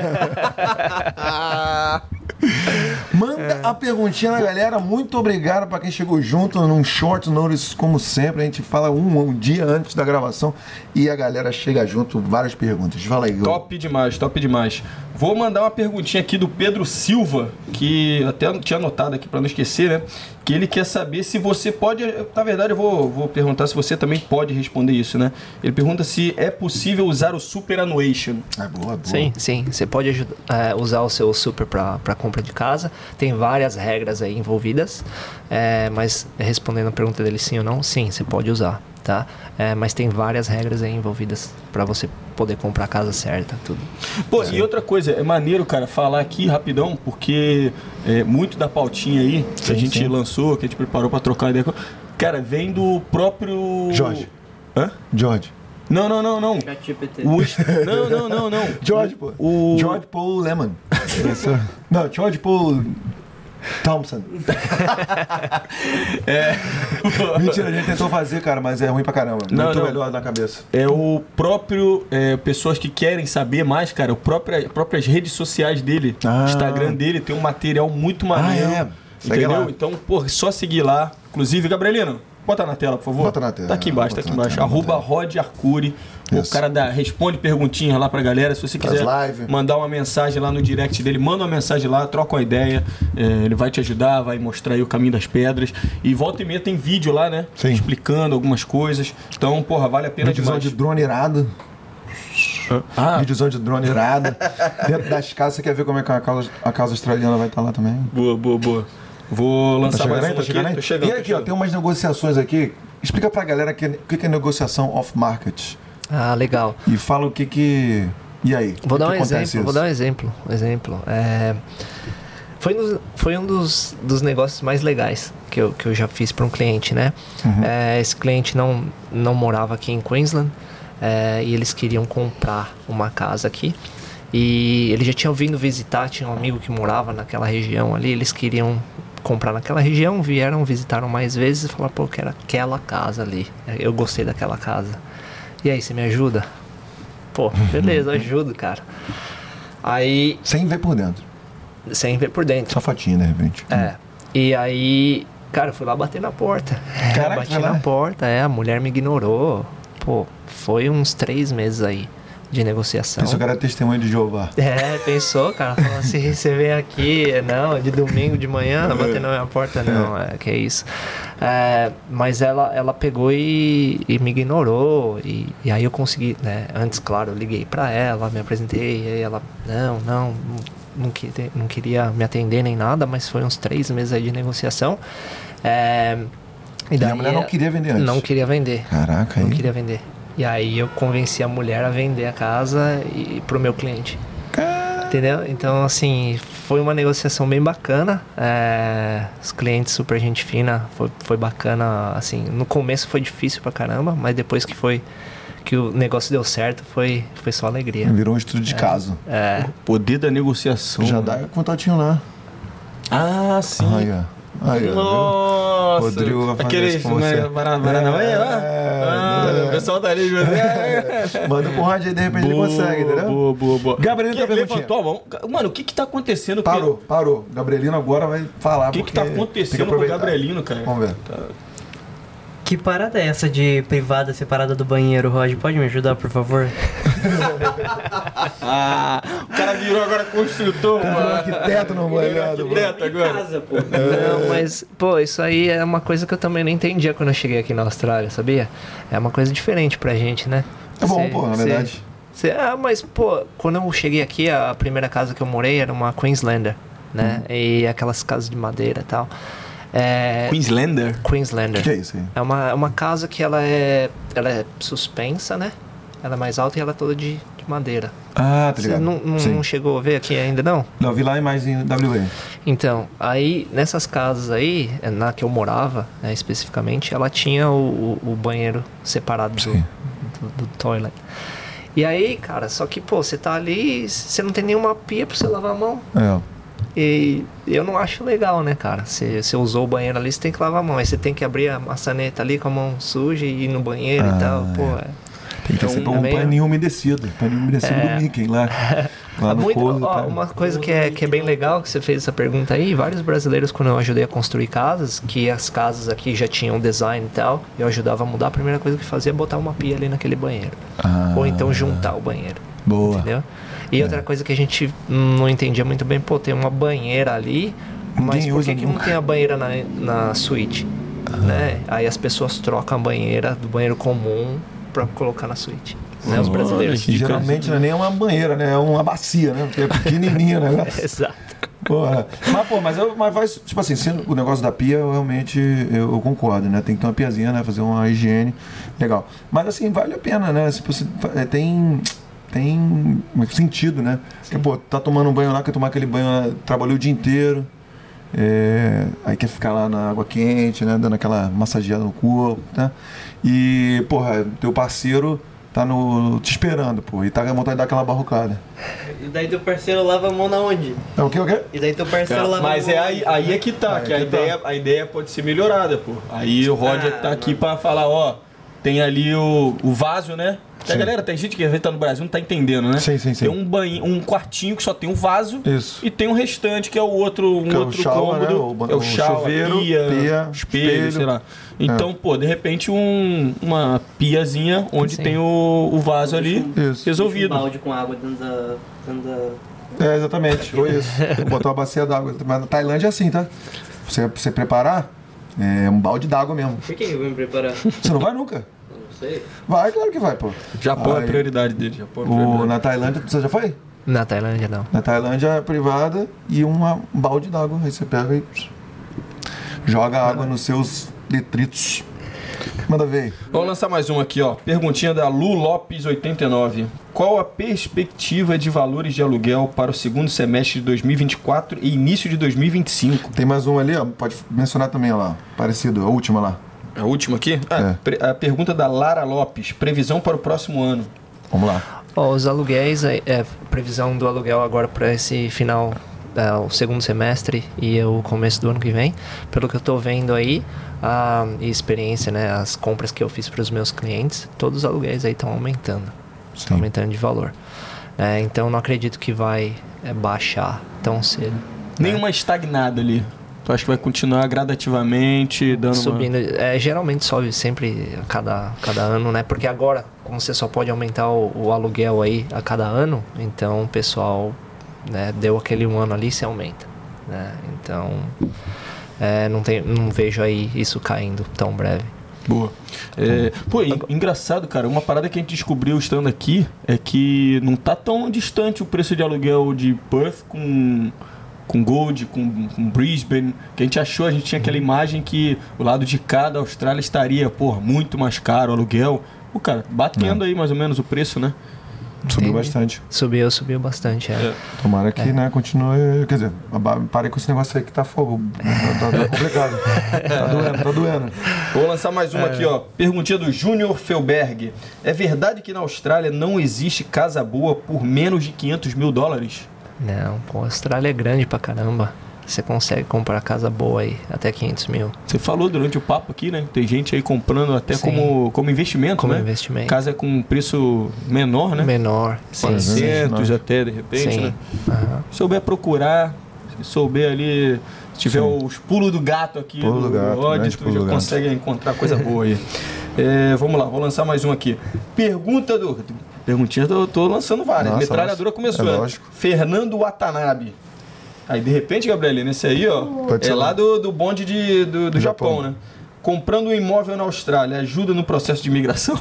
Manda a perguntinha na galera. Muito obrigado pra quem chegou junto num short notice, como sempre. A gente fala um, um dia antes da gravação e a galera chega junto. Várias perguntas. Fala aí, Gu. Top demais, top demais. Vou mandar uma perguntinha aqui do Pedro Silva, que até tinha anotado aqui para não esquecer, né? Que ele quer saber se você pode... Na verdade, eu vou, vou perguntar se você também pode responder isso, né? Ele pergunta se é possível usar o Superannuation. É boa, boa. Sim, sim. Você pode ajudar, é, usar o seu super para compra de casa. Tem várias regras aí envolvidas. É, mas respondendo a pergunta dele sim ou não, sim, você pode usar, tá? É, mas tem várias regras aí envolvidas para você poder comprar a casa certa, tudo. Pô, e outra coisa, é maneiro, cara, falar aqui rapidão, porque é, muito da pautinha aí que Sim, a gente sim. lançou, que a gente preparou para trocar ideia, cara, vem do próprio... Jorge. Hã? George. Não, não, não, não. O est- Não, não, não, não. George, pô. O... George Paul Lemon. Não, George Paul Thompson. É... Mentira, a gente tentou fazer, cara, mas é ruim pra caramba. Não, Muito não. melhor na cabeça. É o próprio... É, pessoas que querem saber mais, cara, o próprio, próprias redes sociais dele, Ah. Instagram dele, tem um material muito maneiro. Ah, é? Segue Entendeu? lá. Então, pô, é só seguir lá. Inclusive, Gabrielino, bota na tela, por favor. Bota na tela. Tá aqui embaixo, tá Bota aqui na embaixo. tela, Arroba bota Rod Arcuri. O Isso. cara dá, responde perguntinhas lá pra galera. Se você Faz quiser live. mandar uma mensagem lá no direct dele, manda uma mensagem lá, troca uma ideia. É, ele vai te ajudar, vai mostrar aí o caminho das pedras. E volta e meia tem vídeo lá, né? Sim. Explicando algumas coisas. Então, porra, vale a pena Videozão demais. de drone irado. Ah, Videozão de drone irado. Dentro das casas, você quer ver como é que a causa, a causa australiana vai estar lá também? boa, boa, boa. Vou Tá lançar chegando mais aí? um Tá aqui. chegando aí? Tô chegando, E tô aqui, ó, chegando. tem umas negociações aqui. Explica pra galera que- o que que é negociação off-market. Ah, legal. E fala o que que... E aí? Vou O dar que um acontece exemplo, isso? vou dar um exemplo. Um exemplo. É, foi, no- foi um dos, dos negócios mais legais que eu, que eu já fiz para um cliente, né? Uhum. É, esse cliente não, não morava aqui em Queensland é, e eles queriam comprar uma casa aqui. E ele já tinha vindo visitar, tinha um amigo que morava naquela região ali, eles queriam comprar naquela região, vieram, visitaram mais vezes e falaram, pô, eu quero aquela casa ali, eu gostei daquela casa. E aí, você me ajuda? Pô, beleza, ajudo, cara. Aí, Sem ver por dentro. sem ver por dentro. Só fotinha, de repente. É. E aí, cara, eu fui lá bater na porta. Caraca, Bati foi lá? na porta, é, a mulher me ignorou. Pô, foi uns três meses aí. de negociação. Isso, o cara é testemunho de Jeová. É, pensou, cara. Falou assim, você vem aqui, não, de domingo de manhã, bater na minha porta, não, é, que é isso. É, mas ela, ela pegou e, e me ignorou, e, e aí eu consegui, né, antes, claro, eu liguei pra ela, me apresentei, e aí ela, não, não, não, queria, não queria me atender nem nada, mas foi uns três meses aí de negociação. É, e daí, e a mulher não queria vender antes? Não queria vender. Caraca, Não aí. queria vender. E aí eu convenci a mulher a vender a casa e, pro meu cliente. Entendeu? Então, assim, foi uma negociação bem bacana. É, os clientes super gente fina, foi, foi bacana. Assim, no começo foi difícil pra caramba, mas depois que foi que o negócio deu certo, foi, foi só alegria. Virou um estudo de é, caso. É. O poder da negociação. Já dá contatinho lá. Ah, sim. Aí, ó. Aí, Nossa, Rodrigo vai fazer aquele isso com você. Paranauê, é, ah, o pessoal tá ali. Manda pro rádio aí, de repente boa, ele consegue, entendeu? Boa, boa, boa. Gabrielino tá levantou a mão. Mano, o que que tá acontecendo? Parou, que... parou. Gabrielino agora vai falar. O que que tá acontecendo com o Gabrielino, cara? Vamos ver. Tá. Que parada é essa de privada separada do banheiro, Roger? Pode me ajudar, por favor? Ah, o cara virou agora construtor, mano. Arquiteto não vai arquiteto agora. Casa, pô. Não, mas, pô, isso aí é uma coisa que eu também não entendia quando eu cheguei aqui na Austrália, sabia? É uma coisa diferente pra gente, né? É bom, cê, pô, na cê, verdade. Cê, ah, mas, pô, quando eu cheguei aqui, a primeira casa que eu morei era uma Queenslander, né? Uhum. E aquelas casas de madeira e tal. É, Queenslander? Queenslander. O que é isso aí? É uma, é uma casa que ela é, ela é suspensa, né? Ela é mais alta e ela é toda de, de madeira. Ah, tá ligado. Você não, não, não chegou a ver aqui ainda, não? Não, vi lá em mais em W A. Então, aí, nessas casas aí, na que eu morava, né, especificamente, ela tinha o, o, o banheiro separado do, do, do toilet. E aí, cara, só que, pô, você tá ali, você não tem nenhuma pia pra você lavar a mão. É. E eu não acho legal, né, cara? Você, você usou o banheiro ali, você tem que lavar a mão. Aí você tem que abrir a maçaneta ali com a mão suja e ir no banheiro ah, e tal. Pô, é. Tem que ter sempre um meio... paninho umedecido. Paninho umedecido é. do Mickey lá. lá no Muito, couro, ó, tá. Uma coisa que é, que é bem legal, que você fez essa pergunta aí, vários brasileiros, quando eu ajudei a construir casas, que as casas aqui já tinham design e tal, eu ajudava a mudar, a primeira coisa que fazia é botar uma pia ali naquele banheiro. Ah. Ou então juntar o banheiro. Boa. Entendeu? E é. outra coisa que a gente não entendia muito bem, pô, tem uma banheira ali, mas Ninguém por que, que não tem a banheira na, na suíte? Ah. Né? Aí as pessoas trocam a banheira do banheiro comum pra colocar na suíte. Né? Os brasileiros. E geralmente não é nem uma banheira, né? É uma bacia, né? Porque é pequenininha o negócio. Exato. Porra. Mas, pô, mas, eu, mas faz, tipo assim, sendo o negócio da pia, eu realmente eu, eu concordo, né? Tem que ter uma piazinha, né? Fazer uma higiene. Legal. Mas assim, vale a pena, né? Se você, tem... tem sentido, né? Porque, pô, tá tomando um banho lá, quer tomar aquele banho, trabalhou o dia inteiro, é, aí quer ficar lá na água quente, né? Dando aquela massageada no corpo, né? E, porra, teu parceiro tá no, te esperando, pô, e tá com vontade de dar aquela barrocada. E daí teu parceiro lava a mão na onde? É o quê, o quê? E daí teu parceiro é, lava mas a mão é aí, aí é que tá, ah, que é a, que ideia, tá. a ideia pode ser melhorada, pô. Aí o Roger ah, tá aqui pra falar, ó, tem ali o, o vaso, né? Porque a galera, tem gente que às vezes tá no Brasil não tá entendendo, né? Sim, sim, sim. Tem um banho, um quartinho que só tem um vaso. Isso. E tem um restante que é o outro, um que outro é o shower, cômodo. né? É o, o shower, chuveiro, pia, pia, espelho, espelho, sei lá. Então, é. pô, de repente um, uma piazinha onde sim. tem o, o vaso ali isso. resolvido. Um balde com água dentro da... Dentro da... É, exatamente. Foi isso. Botou uma bacia d'água. Mas na Tailândia é assim, tá? Você, você preparar, é um balde d'água mesmo. Por que eu vou me preparar? Você não vai nunca? Sei. Vai, claro que vai, pô. Japão aí, é a prioridade dele. Japão é a o, prioridade. na Tailândia, você já foi? Na Tailândia, não. Na Tailândia é privada e uma, um balde d'água. Aí você pega e joga água nos seus detritos. Manda ver aí. Vamos lançar mais um aqui, ó. Perguntinha da Lu Lopes oitenta e nove. Qual a perspectiva de valores de aluguel para o segundo semestre de dois mil e vinte e quatro e início de dois mil e vinte e cinco? Tem mais um ali, ó. Pode mencionar também, ó lá. Parecido, a última lá. A última aqui? Ah, é. A pergunta da Lara Lopes. Previsão para o próximo ano. Vamos lá. Oh, os aluguéis, é, é previsão do aluguel agora para esse final, é, o segundo semestre e o começo do ano que vem. Pelo que eu estou vendo aí, a experiência, né, as compras que eu fiz para os meus clientes, todos os aluguéis aí estão aumentando. Estão aumentando de valor. É, então não acredito que vai é, baixar tão cedo. Nenhuma né? estagnada ali. Tu acha que vai continuar gradativamente, dando Subindo. uma... É, geralmente sobe sempre a cada, cada ano, né? Porque agora, como você só pode aumentar o, o aluguel aí a cada ano, então o pessoal, né, deu aquele um ano ali, se aumenta, né? Então, é, não, tem, não vejo aí isso caindo tão breve. Boa. É, pô, en- engraçado, cara, uma parada que a gente descobriu estando aqui é que não tá tão distante o preço de aluguel de Perth com, com Gold, com, com Brisbane, que a gente achou, a gente tinha aquela imagem que o lado de cá da Austrália estaria, porra, muito mais caro o aluguel. Pô, cara, batendo aí mais ou menos o preço, né? Subiu Entendi. bastante. Subiu, subiu bastante, é. É. Tomara que, É. né, continue. Quer dizer, aba- pare com esse negócio aí que tá fogo. Tá, tá complicado. Tá doendo, tá doendo. Vou lançar mais uma aqui, ó. Perguntinha do Júnior Felberg. É verdade que na Austrália não existe casa boa por menos de quinhentos mil dólares? Não, pô, a Austrália é grande pra caramba. Você consegue comprar casa boa aí, até quinhentos mil. Você falou durante o papo aqui, né? Tem gente aí comprando até como, como investimento, Como né? investimento. Casa com preço menor, né? Menor, sim. quatrocentos até, de repente, Sim. né? Aham. Se souber procurar, se souber ali, se tiver Sim. os pulos do gato aqui, Pulo do gato, ódio, grande tu pulo já do gato. consegue encontrar coisa boa aí. É, vamos lá, vou lançar mais um aqui. Pergunta do... Perguntinha, eu tô lançando várias. Nossa, Metralhadora nossa. começou, É né? lógico. Fernando Watanabe. Aí, de repente, Gabriel, nesse aí, ó, Pode é ser lá lá. do, do bonde de, do, do Japão, Japão. né? Comprando um imóvel na Austrália, ajuda no processo de imigração?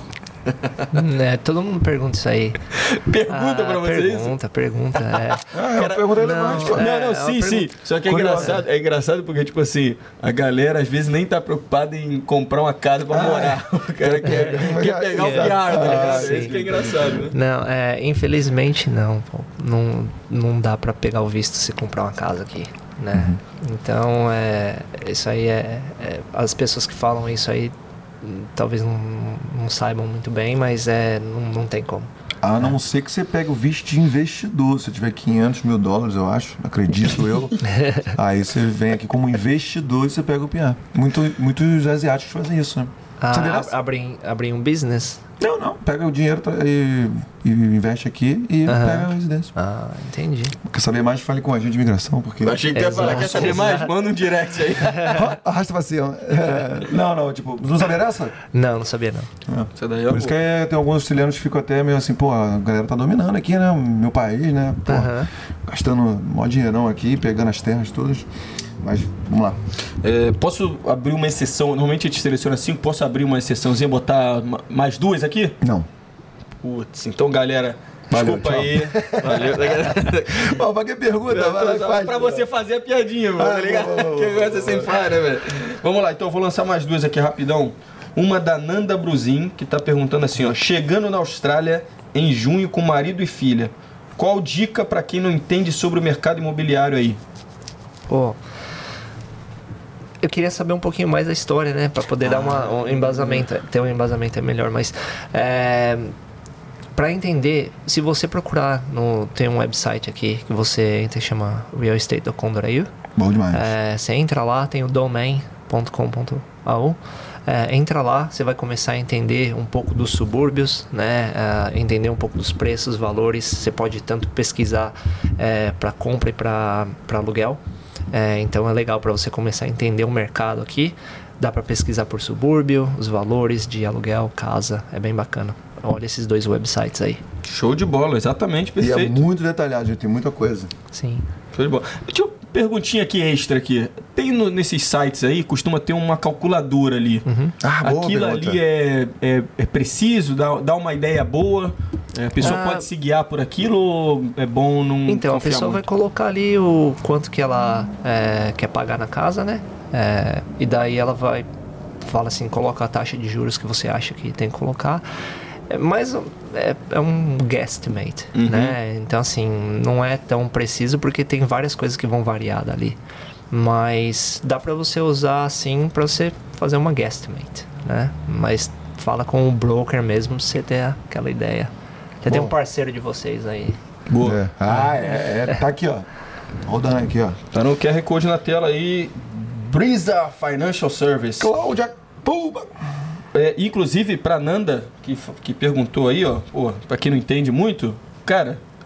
É, todo mundo pergunta isso aí. Pergunta Ah, pra você isso? Pergunta, pergunta, é. Ah, é uma pergunta relevante, pô. Não, não, É, sim, é uma sim. pergunta Só que é curiosa. engraçado, é engraçado porque, tipo assim, a galera às vezes nem tá preocupada em comprar uma casa pra morar. O cara quer, quer pegar o Exato. P R, tá ligado? Ah, Isso que é engraçado, né? Não, é, infelizmente não, pô. Não, não dá pra pegar o visto se comprar uma casa aqui, né? Então, é, isso aí é, é... As pessoas que falam isso aí hum, talvez não, não saibam muito bem, mas é, não, não tem como. A não ser que você pegue o visto de investidor. Se tiver quinhentos mil dólares, eu acho, acredito eu. Aí você vem aqui como investidor e você pega o P R. Muito, muitos asiáticos fazem isso, né? Sabia Ah, dessa? abrir, abrir um business? Não, não. Pega o dinheiro tra- e, e investe aqui e Aham. pega a residência. Ah, entendi. Quer saber mais? Fale com a agente de imigração, porque... Eu achei que tu ia falar, Exato, quer saber mais? exato. Manda um direct aí. Arrasta pra cima. É, não, não, tipo, não sabia dessa? Não, não sabia não. Isso daí é Por isso que é, tem alguns australianos que ficam até meio assim, pô, a galera tá dominando aqui, né? Meu país, né? Pô, Aham. gastando mó dinheirão aqui, pegando as terras todas. Mas, vamos lá. É, posso abrir uma exceção? Normalmente a gente seleciona cinco, posso abrir uma exceçãozinha, botar ma- mais duas aqui? Não. Putz, então galera, Valeu, desculpa tchau. aí. Valeu. Ó, pra que pergunta? Vai lá e Só faz. pra você fazer a piadinha, mano, tá Ah, ligado? boa, boa, Que boa, gosta sem falha, né, velho? Vamos lá, então eu vou lançar mais duas aqui rapidão. Uma da Nanda Bruzin, que tá perguntando assim, ó. Chegando na Austrália em junho com marido e filha. Qual dica pra quem não entende sobre o mercado imobiliário aí? Pô, eu queria saber um pouquinho mais da história, né? Pra poder dar uma, um embasamento. Ter um embasamento é melhor, mas... É, pra entender, se você procurar, no, tem um website aqui que você entra e chama real estate ponto com ponto a u. Bom demais. É, você entra lá, tem o domain ponto com ponto a u. É, entra lá, você vai começar a entender um pouco dos subúrbios, né? É, entender um pouco dos preços, valores. Você pode tanto pesquisar é, para compra e para aluguel. É, então é legal para você começar a entender o mercado aqui. Dá para pesquisar por subúrbio, os valores de aluguel, casa. É bem bacana. Olha esses dois websites aí. Show de bola, exatamente, E é perfeito. muito detalhado, gente. Tem muita coisa. Sim. Show de bola. Deixa eu perguntinha aqui extra aqui. Tem no- nesses sites aí, costuma ter uma calculadora ali. Uhum. Ah, boa Aquilo pergunta. ali é, é, é preciso? Dá, dá uma ideia boa? É, a pessoa Ah. pode se guiar por aquilo ou é bom não Então, a confiar pessoa vai muito? colocar ali o quanto que ela é, quer pagar na casa, né? É, e daí ela vai, fala assim, coloca a taxa de juros que você acha que tem que colocar. É, mas é, é um guesstimate, Uhum. né? Então, assim, não é tão preciso porque tem várias coisas que vão variar dali. Mas dá pra você usar, assim, pra você fazer uma guesstimate, né? Mas fala com o broker mesmo pra você ter aquela ideia. Você tem um parceiro de vocês aí. Boa. É. Ah, é, é. Tá aqui, ó. Rodando aqui, ó. Tá no Q R Code na tela aí. Brisa Financial Service. Cláudia Pumba. É, inclusive, pra Nanda, que, f- que perguntou aí, ó, pô, pra quem não entende muito, cara,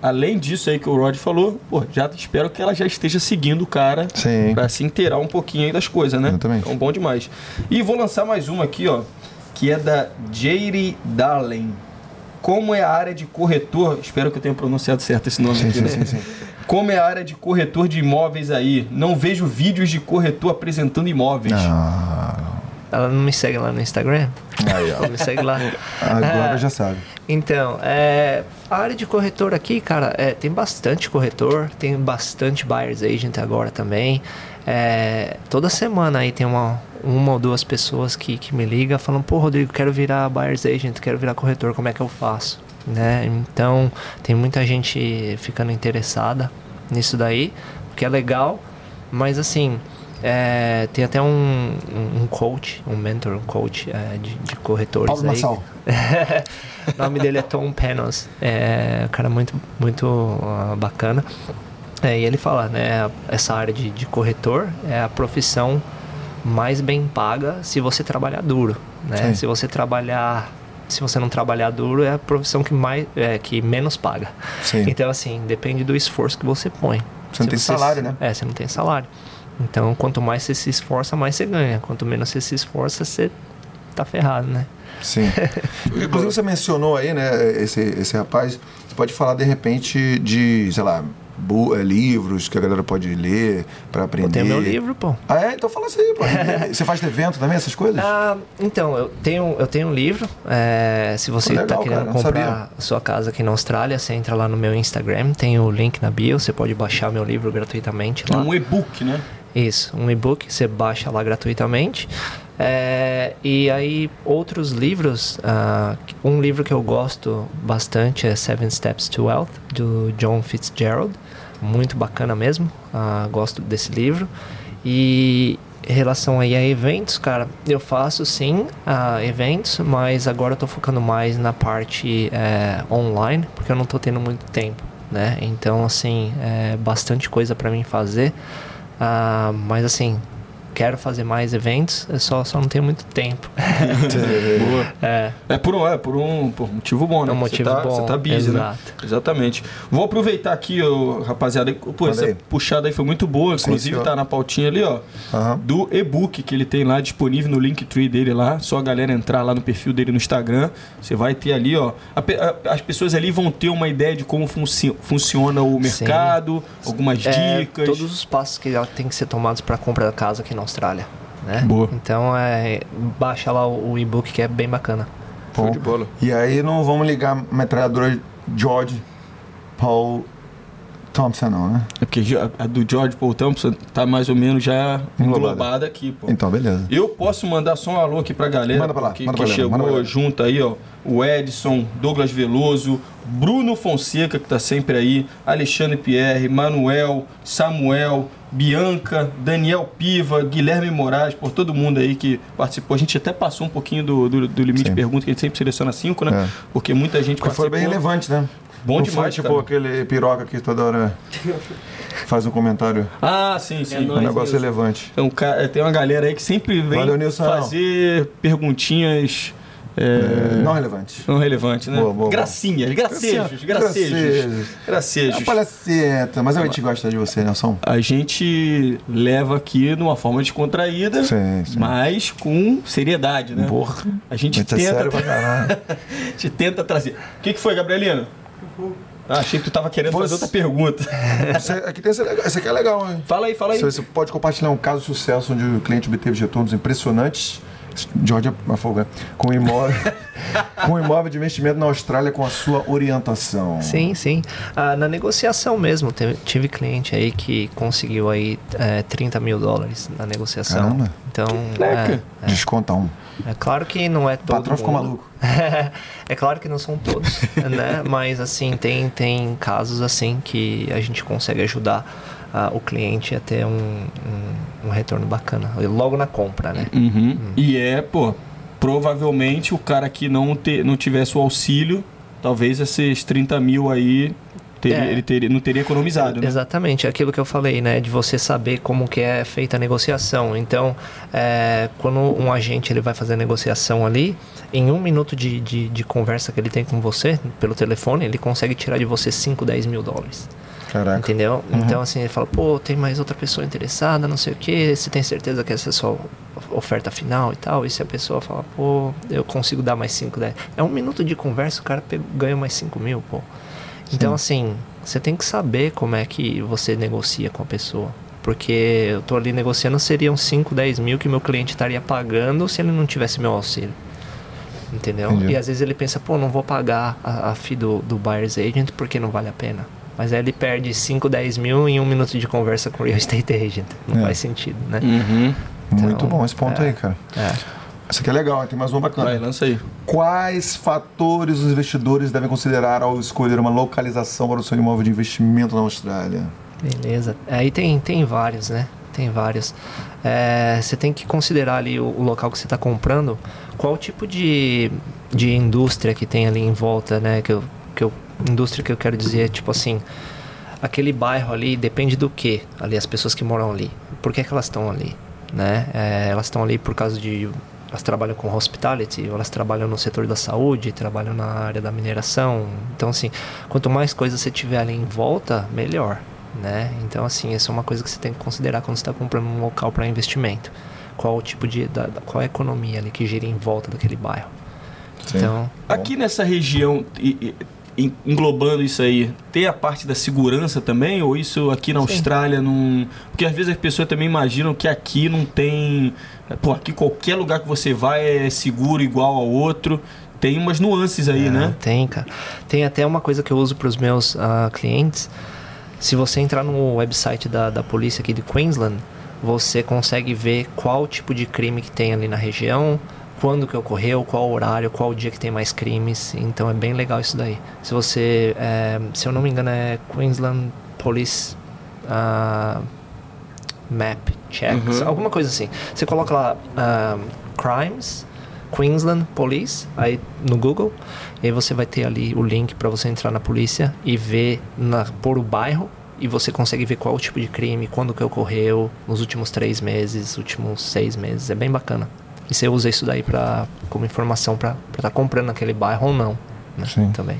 além disso aí que o Rod falou, pô, já espero que ela já esteja seguindo o cara Sim. pra se inteirar um pouquinho aí das coisas, né? Exatamente. Então, bom demais. E vou lançar mais uma aqui, ó, que é da Jade Darling. Como é a área de corretor... Espero que eu tenha pronunciado certo esse nome sim, aqui, sim, né? sim, sim. Como é a área de corretor de imóveis aí? Não vejo vídeos de corretor apresentando imóveis. Ah. Ela não me segue lá no Instagram? Aí, ó. Ela me segue lá. Agora já sabe. Então, é, a área de corretor aqui, cara, é, tem bastante corretor, tem bastante buyer's agent agora também. É, toda semana aí tem uma, uma ou duas pessoas que, que me ligam falando, pô, Rodrigo, quero virar buyer's agent, quero virar corretor, como é que eu faço? Né? Então, tem muita gente ficando interessada nisso daí, que é legal, mas assim... É, tem até um, um coach, um mentor, um coach é, de, de corretores. Paulo aí. Massal. O nome dele é Tom Panos. É um cara muito, muito uh, bacana. É, e ele fala, né, essa área de, de corretor é a profissão mais bem paga se você trabalhar duro. Né? Se você trabalhar... Se você não trabalhar duro, é a profissão que, mais, é, que menos paga. Sim. Então, assim, depende do esforço que você põe. Você não tem você, salário, né? É, você não tem salário. Então, quanto mais você se esforça, mais você ganha. Quanto menos você se esforça, você tá ferrado, né? Sim. Inclusive, você mencionou aí, né, esse, esse rapaz. Você pode falar, de repente, de, sei lá, bu- é, livros que a galera pode ler para aprender. Eu tenho meu livro, pô. Ah, é? Então fala assim, pô. Você faz evento também, essas coisas? Ah, então, eu tenho, eu tenho um livro. É, se você Pô, legal, tá querendo cara, não comprar sabia. a sua casa aqui na Austrália, você entra lá no meu Instagram, tem o link na bio, você pode baixar meu livro gratuitamente lá. Um e-book, né? Isso, um e-book, você baixa lá gratuitamente. É, e aí, outros livros, uh, um livro que eu gosto bastante é Seven Steps to Wealth, do John Fitzgerald, muito bacana mesmo, uh, gosto desse livro. E em relação aí a eventos, cara, eu faço sim uh, eventos, mas agora eu tô focando mais na parte é, online, porque eu não tô tendo muito tempo, né? Então, assim, é bastante coisa para mim fazer. Uh, mas assim, quero fazer mais eventos, eu só, só não tenho muito tempo. Boa. É. É por um, é por um, por um motivo bom, né? É um motivo você tá, bom, Você tá busy, exato. né? Exatamente. Vou aproveitar aqui, ô, rapaziada. Pô, Manda essa aí. puxada aí foi muito boa. Inclusive, Sim, tá na pautinha ali, ó. Aham. Do e-book que ele tem lá disponível no Linktree dele lá. Só a galera entrar lá no perfil dele no Instagram. Você vai ter ali, ó. a pe- a- as pessoas ali vão ter uma ideia de como funci- funciona o mercado, algumas É, dicas. todos os passos que tem que ser tomados para compra da casa aqui na Austrália, né? Boa. Então, é, baixa lá o, o e-book que é bem bacana. Show Bom. de bola. E aí não vamos ligar a metralhadora George Paul Thompson, não, né? É porque a do George Paul Thompson tá mais ou menos já Englobada. englobada aqui, pô. Então, beleza. Eu posso mandar só um alô aqui pra galera Manda pra lá, que, manda que pra galera, manda pra chegou galera. junto aí, ó. O Edson, Douglas Veloso, Bruno Fonseca, que tá sempre aí, Alexandre Pierre, Manuel, Samuel, Bianca, Daniel Piva, Guilherme Moraes, por todo mundo aí que participou. A gente até passou um pouquinho do, do, do limite Sim. de pergunta, que a gente sempre seleciona cinco, né? É. Porque muita gente Porque foi bem relevante, né? Bom não demais, foi tipo cara. aquele piroca que toda hora faz um comentário. Ah, sim, sim. um negócio relevante. Então, ca- tem uma galera aí que sempre vem Valeu, Nilson. fazer perguntinhas... é, É, não relevante. Não relevante, né? Boa, boa, gracinhas, gracejos, gracejos. Gracejos. Gracejos. É palaceta, mas a gente gosta de você, Nelson. A gente leva aqui de uma forma descontraída, Sim, sim. mas com seriedade, né? Porra. A gente Muito tenta. sério pra caralho. A gente tenta trazer. O que, que foi, Gabrielino? Ah, achei que tu tava querendo Você- fazer outra pergunta. Você, aqui tem esse, legal- esse aqui é legal, hein? Fala aí, fala aí. Você pode compartilhar um caso de sucesso onde o cliente obteve retornos impressionantes. George é folga. Com imóvel, com imóvel de investimento na Austrália com a sua orientação. Sim, sim. Ah, na negociação mesmo, teve- tive cliente aí que conseguiu aí é, trinta mil dólares na negociação. Caramba. Então, Leca. é, Desconta um. é claro que não é O todo patrão ficou mundo. maluco. É claro que não são todos, né? Mas assim, tem, tem casos assim que a gente consegue ajudar ah, o cliente a ter um, um, um retorno bacana, logo na compra, né? Uhum. E é, pô, provavelmente o cara que não, te, não tivesse o auxílio, talvez esses trinta mil aí Teria, É. Ele teria, não teria economizado, né? Exatamente, é aquilo que eu falei, né? De você saber como que é feita a negociação. Então, é, quando um agente ele vai fazer a negociação ali, em um minuto de, de, de conversa que ele tem com você, pelo telefone, ele consegue tirar de você cinco, dez mil dólares. Caraca. Entendeu? Uhum. Então, assim, ele fala, pô, tem mais outra pessoa interessada, não sei o que, você tem certeza que essa é a sua oferta final e tal? E se a pessoa fala, pô, eu consigo dar mais cinco, dez... É um minuto de conversa, o cara pega, ganha mais cinco mil, pô. Então, assim, você tem que saber como é que você negocia com a pessoa. Porque eu tô ali negociando, seriam cinco, dez mil que meu cliente estaria pagando se ele não tivesse meu auxílio. Entendeu? Entendi. E às vezes ele pensa, pô, não vou pagar a, a fee do, do buyer's agent porque não vale a pena. Mas aí ele perde cinco, dez mil em um minuto de conversa com o real estate agent. Não É. faz sentido, né? Uhum. Muito Então, bom esse ponto é. aí, cara. É. Isso aqui é legal, tem mais uma bacana. Vai, lança aí. Quais fatores os investidores devem considerar ao escolher uma localização para o seu imóvel de investimento na Austrália? Beleza. Aí tem, tem vários, né? Tem vários. É, você tem que considerar ali o, o local que você está comprando, qual tipo de, de indústria que tem ali em volta, né? Que eu, que eu, indústria que eu quero dizer é tipo assim, aquele bairro ali depende do que? Ali, as pessoas que moram ali. Por que, que elas estão ali? Né? É, elas estão ali por causa de... Elas trabalham com hospitality, ou elas trabalham no setor da saúde, trabalham na área da mineração. Então, assim, quanto mais coisas você tiver ali em volta, melhor, né? Então, assim, essa é uma coisa que você tem que considerar quando você está comprando um local para investimento. Qual o tipo de... Da, qual é a economia ali que gira em volta daquele bairro. Sim. Então, Aqui nessa região, e- e- englobando isso aí, tem a parte da segurança também? Ou isso aqui na Sim. Austrália não... Porque às vezes as pessoas também imaginam que aqui não tem... Pô, aqui qualquer lugar que você vai é seguro igual ao outro. Tem umas nuances aí, é, né? Tem, cara. Tem até uma coisa que eu uso para os meus uh, clientes. Se você entrar no website da, da polícia aqui de Queensland, você consegue ver qual tipo de crime que tem ali na região, quando que ocorreu, qual horário, qual dia que tem mais crimes. Então é bem legal isso daí. Se você, é, se eu não me engano, é Queensland Police uh, Map Checks, Uhum. alguma coisa assim. Você coloca lá uh, Crimes, Queensland Police, aí no Google, e aí você vai ter ali o link para você entrar na polícia e ver na, por o bairro, e você consegue ver qual o tipo de crime, quando que ocorreu, nos últimos três meses, últimos seis meses. É bem bacana. E você usa isso daí pra, como informação para estar tá comprando naquele bairro ou não, né? Sim. Também.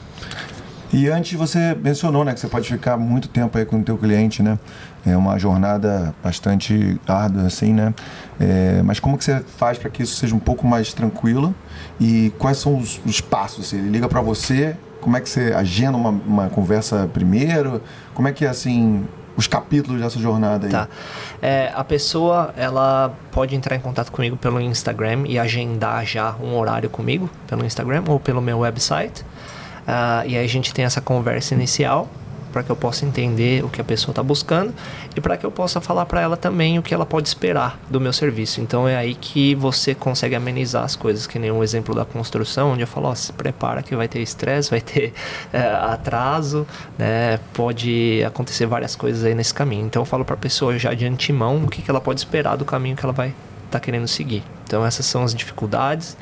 E antes você mencionou, né, que você pode ficar muito tempo aí com o teu cliente, né? É uma jornada bastante árdua, assim, né? É, mas como que você faz para que isso seja um pouco mais tranquilo? E quais são os, os passos? Assim, ele liga para você, como é que você agenda uma, uma conversa primeiro? Como é que é, assim, os capítulos dessa jornada aí? Tá. É, a pessoa, ela pode entrar em contato comigo pelo Instagram e agendar já um horário comigo pelo Instagram ou pelo meu website. Uh, e aí a gente tem essa conversa inicial para que eu possa entender o que a pessoa está buscando e para que eu possa falar para ela também o que ela pode esperar do meu serviço. Então é aí que você consegue amenizar as coisas, que nem um exemplo da construção, onde eu falo, ó, se prepara que vai ter estresse, vai ter é, atraso, né? Pode acontecer várias coisas aí nesse caminho. Então eu falo para a pessoa já de antemão o que, que ela pode esperar do caminho que ela vai estar tá querendo seguir. Então essas são as dificuldades.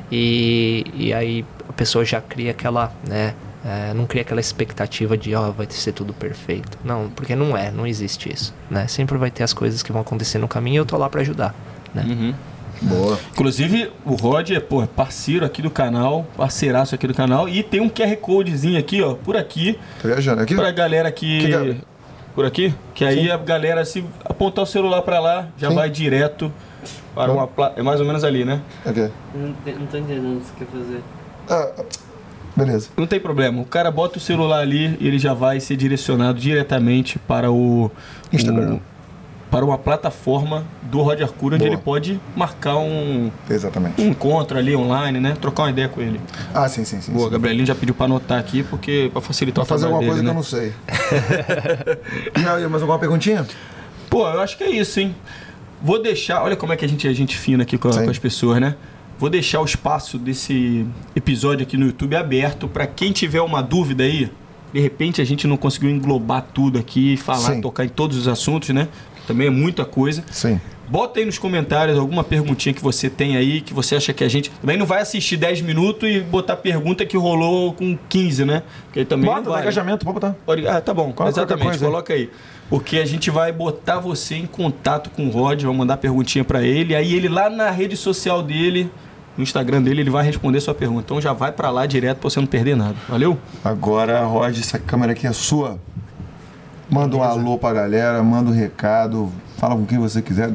E, e aí a pessoa já cria aquela, né, é, não cria aquela expectativa de, ó, oh, vai ser tudo perfeito. Não, porque não é, não existe isso, né? Sempre vai ter as coisas que vão acontecer no caminho e eu tô lá para ajudar, né? Uhum. Boa. Inclusive, o Rod é, pô, parceiro aqui do canal, parceiraço aqui do canal, e tem um Q R Codezinho aqui, ó, por aqui. Tá viajando aqui? Pra galera que... que que... Por aqui? Que aí Sim. a galera, se apontar o celular pra lá, já Sim. vai direto para uma placa. É mais ou menos ali, né? Ok. Não, não tô entendendo o que você quer fazer. Ah, beleza. Não tem problema. O cara bota o celular ali e ele já vai ser direcionado diretamente para o... Instagram. o para uma plataforma do Rod Arcura, onde Boa. ele pode marcar um, Exatamente. um encontro ali online, né? Trocar uma ideia com ele. Ah, sim, sim, sim. Boa, sim. Gabrielinho já pediu para anotar aqui, porque para facilitar Pra o fazer trabalho alguma dele, coisa né? que eu não sei. E aí, mais alguma perguntinha? Pô, eu acho que é isso, hein? Vou deixar... Olha como é que a gente é gente fina aqui com, com as pessoas, né? Vou deixar o espaço desse episódio aqui no YouTube aberto para quem tiver uma dúvida aí, De repente a gente não conseguiu englobar tudo aqui, falar, Sim. tocar em todos os assuntos, né? Também é muita coisa. Sim. Bota aí nos comentários alguma perguntinha que você tem aí, que você acha que a gente... Também não vai assistir dez minutos e botar pergunta que rolou com quinze, né? Que aí também Bota, não dá vale. engajamento, pode botar. Pode- Ah, tá bom. Coloca qualquer Exatamente, coisa aí. coloca aí. Porque a gente vai botar você em contato com o Rod, vai mandar perguntinha pra ele, aí ele lá na rede social dele, no Instagram dele, ele vai responder sua pergunta. Então já vai pra lá direto pra você não perder nada. Valeu? Agora, Rod, essa câmera aqui é sua. Manda um alô pra galera, manda um recado, fala com quem você quiser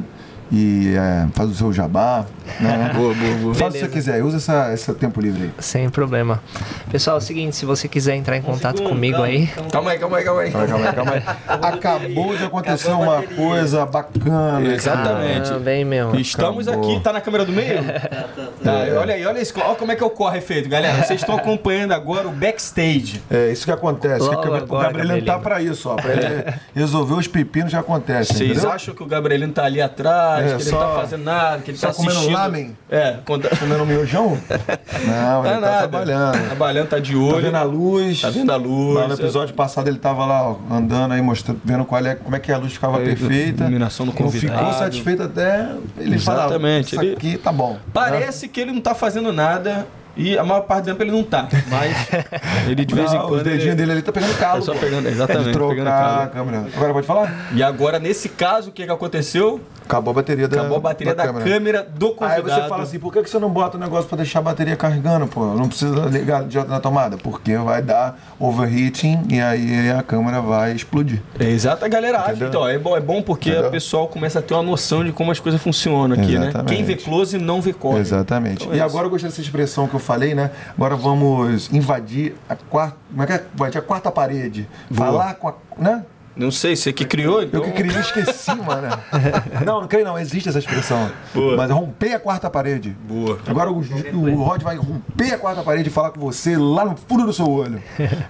e é, faz o seu jabá. Né? Boa, boa, boa. Faz o que você Beleza. quiser, usa essa, esse tempo livre aí. Sem problema. Pessoal, é o seguinte, se você quiser entrar em contato comigo aí, Calma aí, calma aí, calma aí. Calma aí, calma aí, calma aí. Acabou de acontecer uma coisa bacana. Exatamente. ah, bem meu. Estamos Acabou. aqui, tá na câmera do meio? Tá, olha aí, olha isso, olha como é que ocorre efeito, galera. Vocês estão acompanhando agora o backstage. É isso que acontece. Logo que o agora, Gabrielino tá Gabrielino. pra isso, ó. Pra ele resolver os pepinos que acontecem. Vocês entendeu? acham que o Gabrielino tá ali atrás, É, que ele só- não tá fazendo nada, que ele tá, Tá comendo assistindo... lamen? É, quando... Comendo miojão? Não, Tá ele tá nada. trabalhando. Trabalhando, tá de Tá olho. vendo a luz. Tá vendo a luz. Lá no episódio passado ele tava lá, ó, andando aí, mostrando, vendo qual é, como é que a luz ficava É, perfeita. iluminação do Não convidado. ficou satisfeito até ele falar. Exatamente, Isso ele- aqui tá bom. Parece que ele não tá fazendo nada e a maior parte do tempo ele não tá. Mas ele de vez em Não, quando. os dedinhos ele... dele ali tá pegando calo. É só pô. pegando, exatamente, De trocar pegando a calo. câmera. Agora pode falar? E agora, nesse caso, o que, que aconteceu? Acabou a bateria da Acabou a bateria da, câmera. do Aí convidado. você fala assim, por que que você não bota o negócio pra deixar a bateria carregando, pô? Não precisa ligar direto na tomada. Porque vai dar overheating e aí a câmera vai explodir. É exato, a galera acha. Entendeu? Então, é bom, é bom porque Entendeu? o pessoal começa a ter uma noção de como as coisas funcionam aqui, né? Exatamente. Quem vê close não vê corre. Exatamente. Então é e isso. agora eu gostei dessa expressão que eu falei, né? Agora vamos invadir a quarta. Como é que é? Invadir a quarta parede. Boa. Falar com a. Né? Não sei, você que criou, então... Eu que criei, esqueci, mano. Não, não creio não, existe essa expressão. Boa. Mas romper a quarta parede. Boa. Agora o, o Rod vai romper a quarta parede e falar com você lá no fundo do seu olho.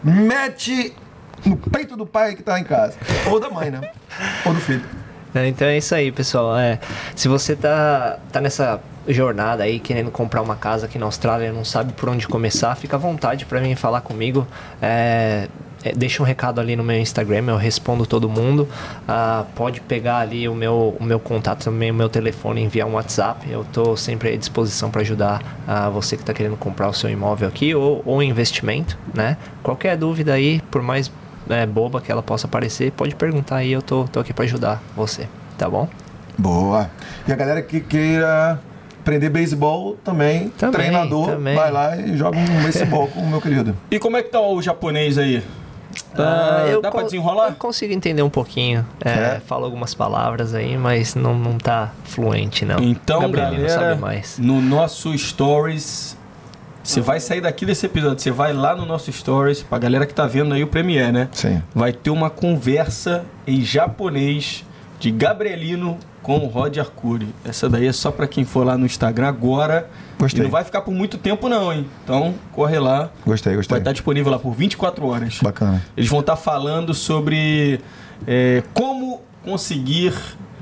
Mete no peito do pai que tá em casa. Ou da mãe, né? Ou do filho. É, então é isso aí, pessoal. É, se você tá, tá nessa jornada aí, querendo comprar uma casa aqui na Austrália e não sabe por onde começar, fica à vontade para vir falar comigo. É, é, deixa um recado ali no meu Instagram, eu respondo todo mundo. Ah, pode pegar ali o meu, o meu contato também, o meu telefone, enviar um WhatsApp. Eu tô sempre à disposição para ajudar ah, você que está querendo comprar o seu imóvel aqui ou, ou investimento, né? Qualquer dúvida aí, por mais é, boba que ela possa parecer, pode perguntar aí, eu tô, tô aqui para ajudar você, tá bom? Boa. E a galera que queira aprender beisebol também, Também, treinador, também. vai lá e joga um beisebol com o meu querido. E como é que tá o japonês aí? Ah, Ah, eu dá pra con- desenrolar? Eu consigo entender um pouquinho. É, É? Falo algumas palavras aí, mas não, não tá fluente, não. Então, Gabrielino galera, sabe mais. no nosso Stories, você vai sair daqui desse episódio, você vai lá no nosso Stories, pra galera que tá vendo aí o Premiere, né? Sim. Vai ter uma conversa em japonês de Gabrielino com o Rod Arcuri. Essa daí é só pra quem for lá no Instagram agora. Gostei. E não vai ficar por muito tempo não, hein? Então, corre lá. Gostei, Vai gostei. estar disponível lá por vinte e quatro horas. Bacana. Eles vão estar falando sobre é, como conseguir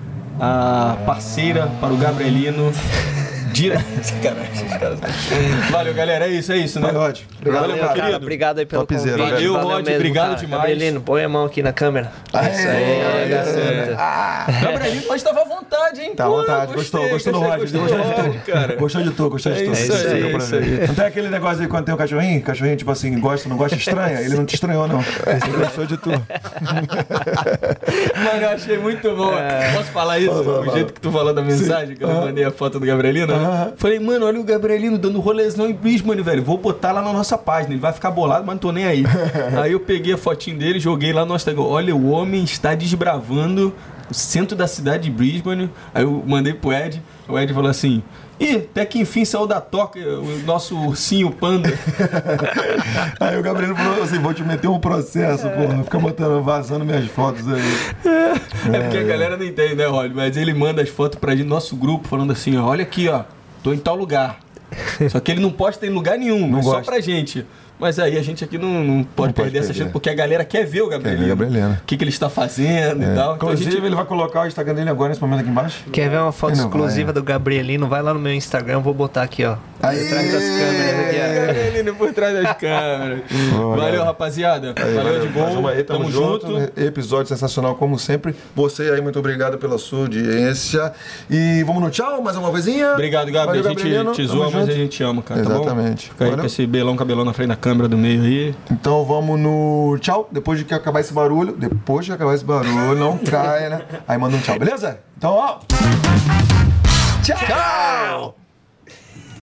a parceira para o Gabrielino. Dire... Sacanagem, caras. Valeu, galera. É isso, é isso, né? Vai, Rod. Obrigado, Valeu, meu cara, querido. obrigado aí pelo Topzera, convite. velho. Valeu, Rod, mesmo, obrigado cara. demais. Gabrielino, põe a mão aqui na câmera. Aê, Isso aí, aê, dá aê. certo. Ah, Gabrielino, mas estava à vontade, hein? tá à Pô, vontade. gostei, Gostou, gostou do gostei, Rod. gostei Gostou do de Rod, tudo. cara. Gostou de tudo, gostou de É tudo. isso aí, Deu é pra isso ver. aí. Não tem aquele negócio aí quando tem um cachorrinho? Cachorrinho, tipo assim, gosta, não gosta, estranha? Ele não te estranhou, não. Ele gostou de tudo. Mano, eu achei muito bom. Posso falar isso? Fala, o fala. jeito que tu falou da mensagem, que eu Aham. mandei a foto do Gabrielino. né? Aham. Falei, mano, olha o Gabrielino dando rolezão em Brisbane, velho. Vou botar lá na nossa página. Ele vai ficar bolado, mas não tô nem aí. Aí eu peguei a fotinho dele, joguei lá no Instagram. Olha, o homem está desbravando o centro da cidade de Brisbane. Aí eu mandei pro Ed. O Ed falou assim... Ih, até que enfim saiu da toca o nosso ursinho panda. Aí o Gabriel falou assim, vou te meter um processo, porra. Fica botando, vazando minhas fotos aí. É porque a galera não entende, né, Rod? Mas ele manda as fotos pra gente, nosso grupo, falando assim, ó, olha aqui, ó, tô em tal lugar. Só que ele não posta em lugar nenhum, Não é só gosta. pra gente. Mas aí a gente aqui não, não pode Não pode perder essa perder. chance, porque a galera quer ver o Gabrielino. Quer ver o Gabrielino. O que, que ele está fazendo É. e tal. Então a Inclusive, gente... ele vai colocar o Instagram dele agora, nesse momento aqui embaixo. Quer ver uma foto Ele não exclusiva vai. do Gabrielino? Vai lá no meu Instagram, eu vou botar aqui, ó. Aí. Por trás das câmeras aqui, ó. Gabrielino por trás das câmeras. Valeu, rapaziada. Aí, valeu, de bom. mais uma aí, tamo, Tamo junto. junto. Episódio sensacional, como sempre. Você aí, muito obrigado pela sua audiência. E vamos no tchau? Mais uma coisinha? Obrigado, Gabi. Valeu, a gente Gabrielino. te Tamo zoa, mas junto. a gente ama, cara. Tá bom? Exatamente. Fica aí Valeu. com esse belão cabelão na frente da câmera do meio aí. Então vamos no tchau. Depois de que acabar esse barulho. Depois de acabar esse barulho, não caia, né? Aí manda um tchau, beleza? Então, ó. Tchau!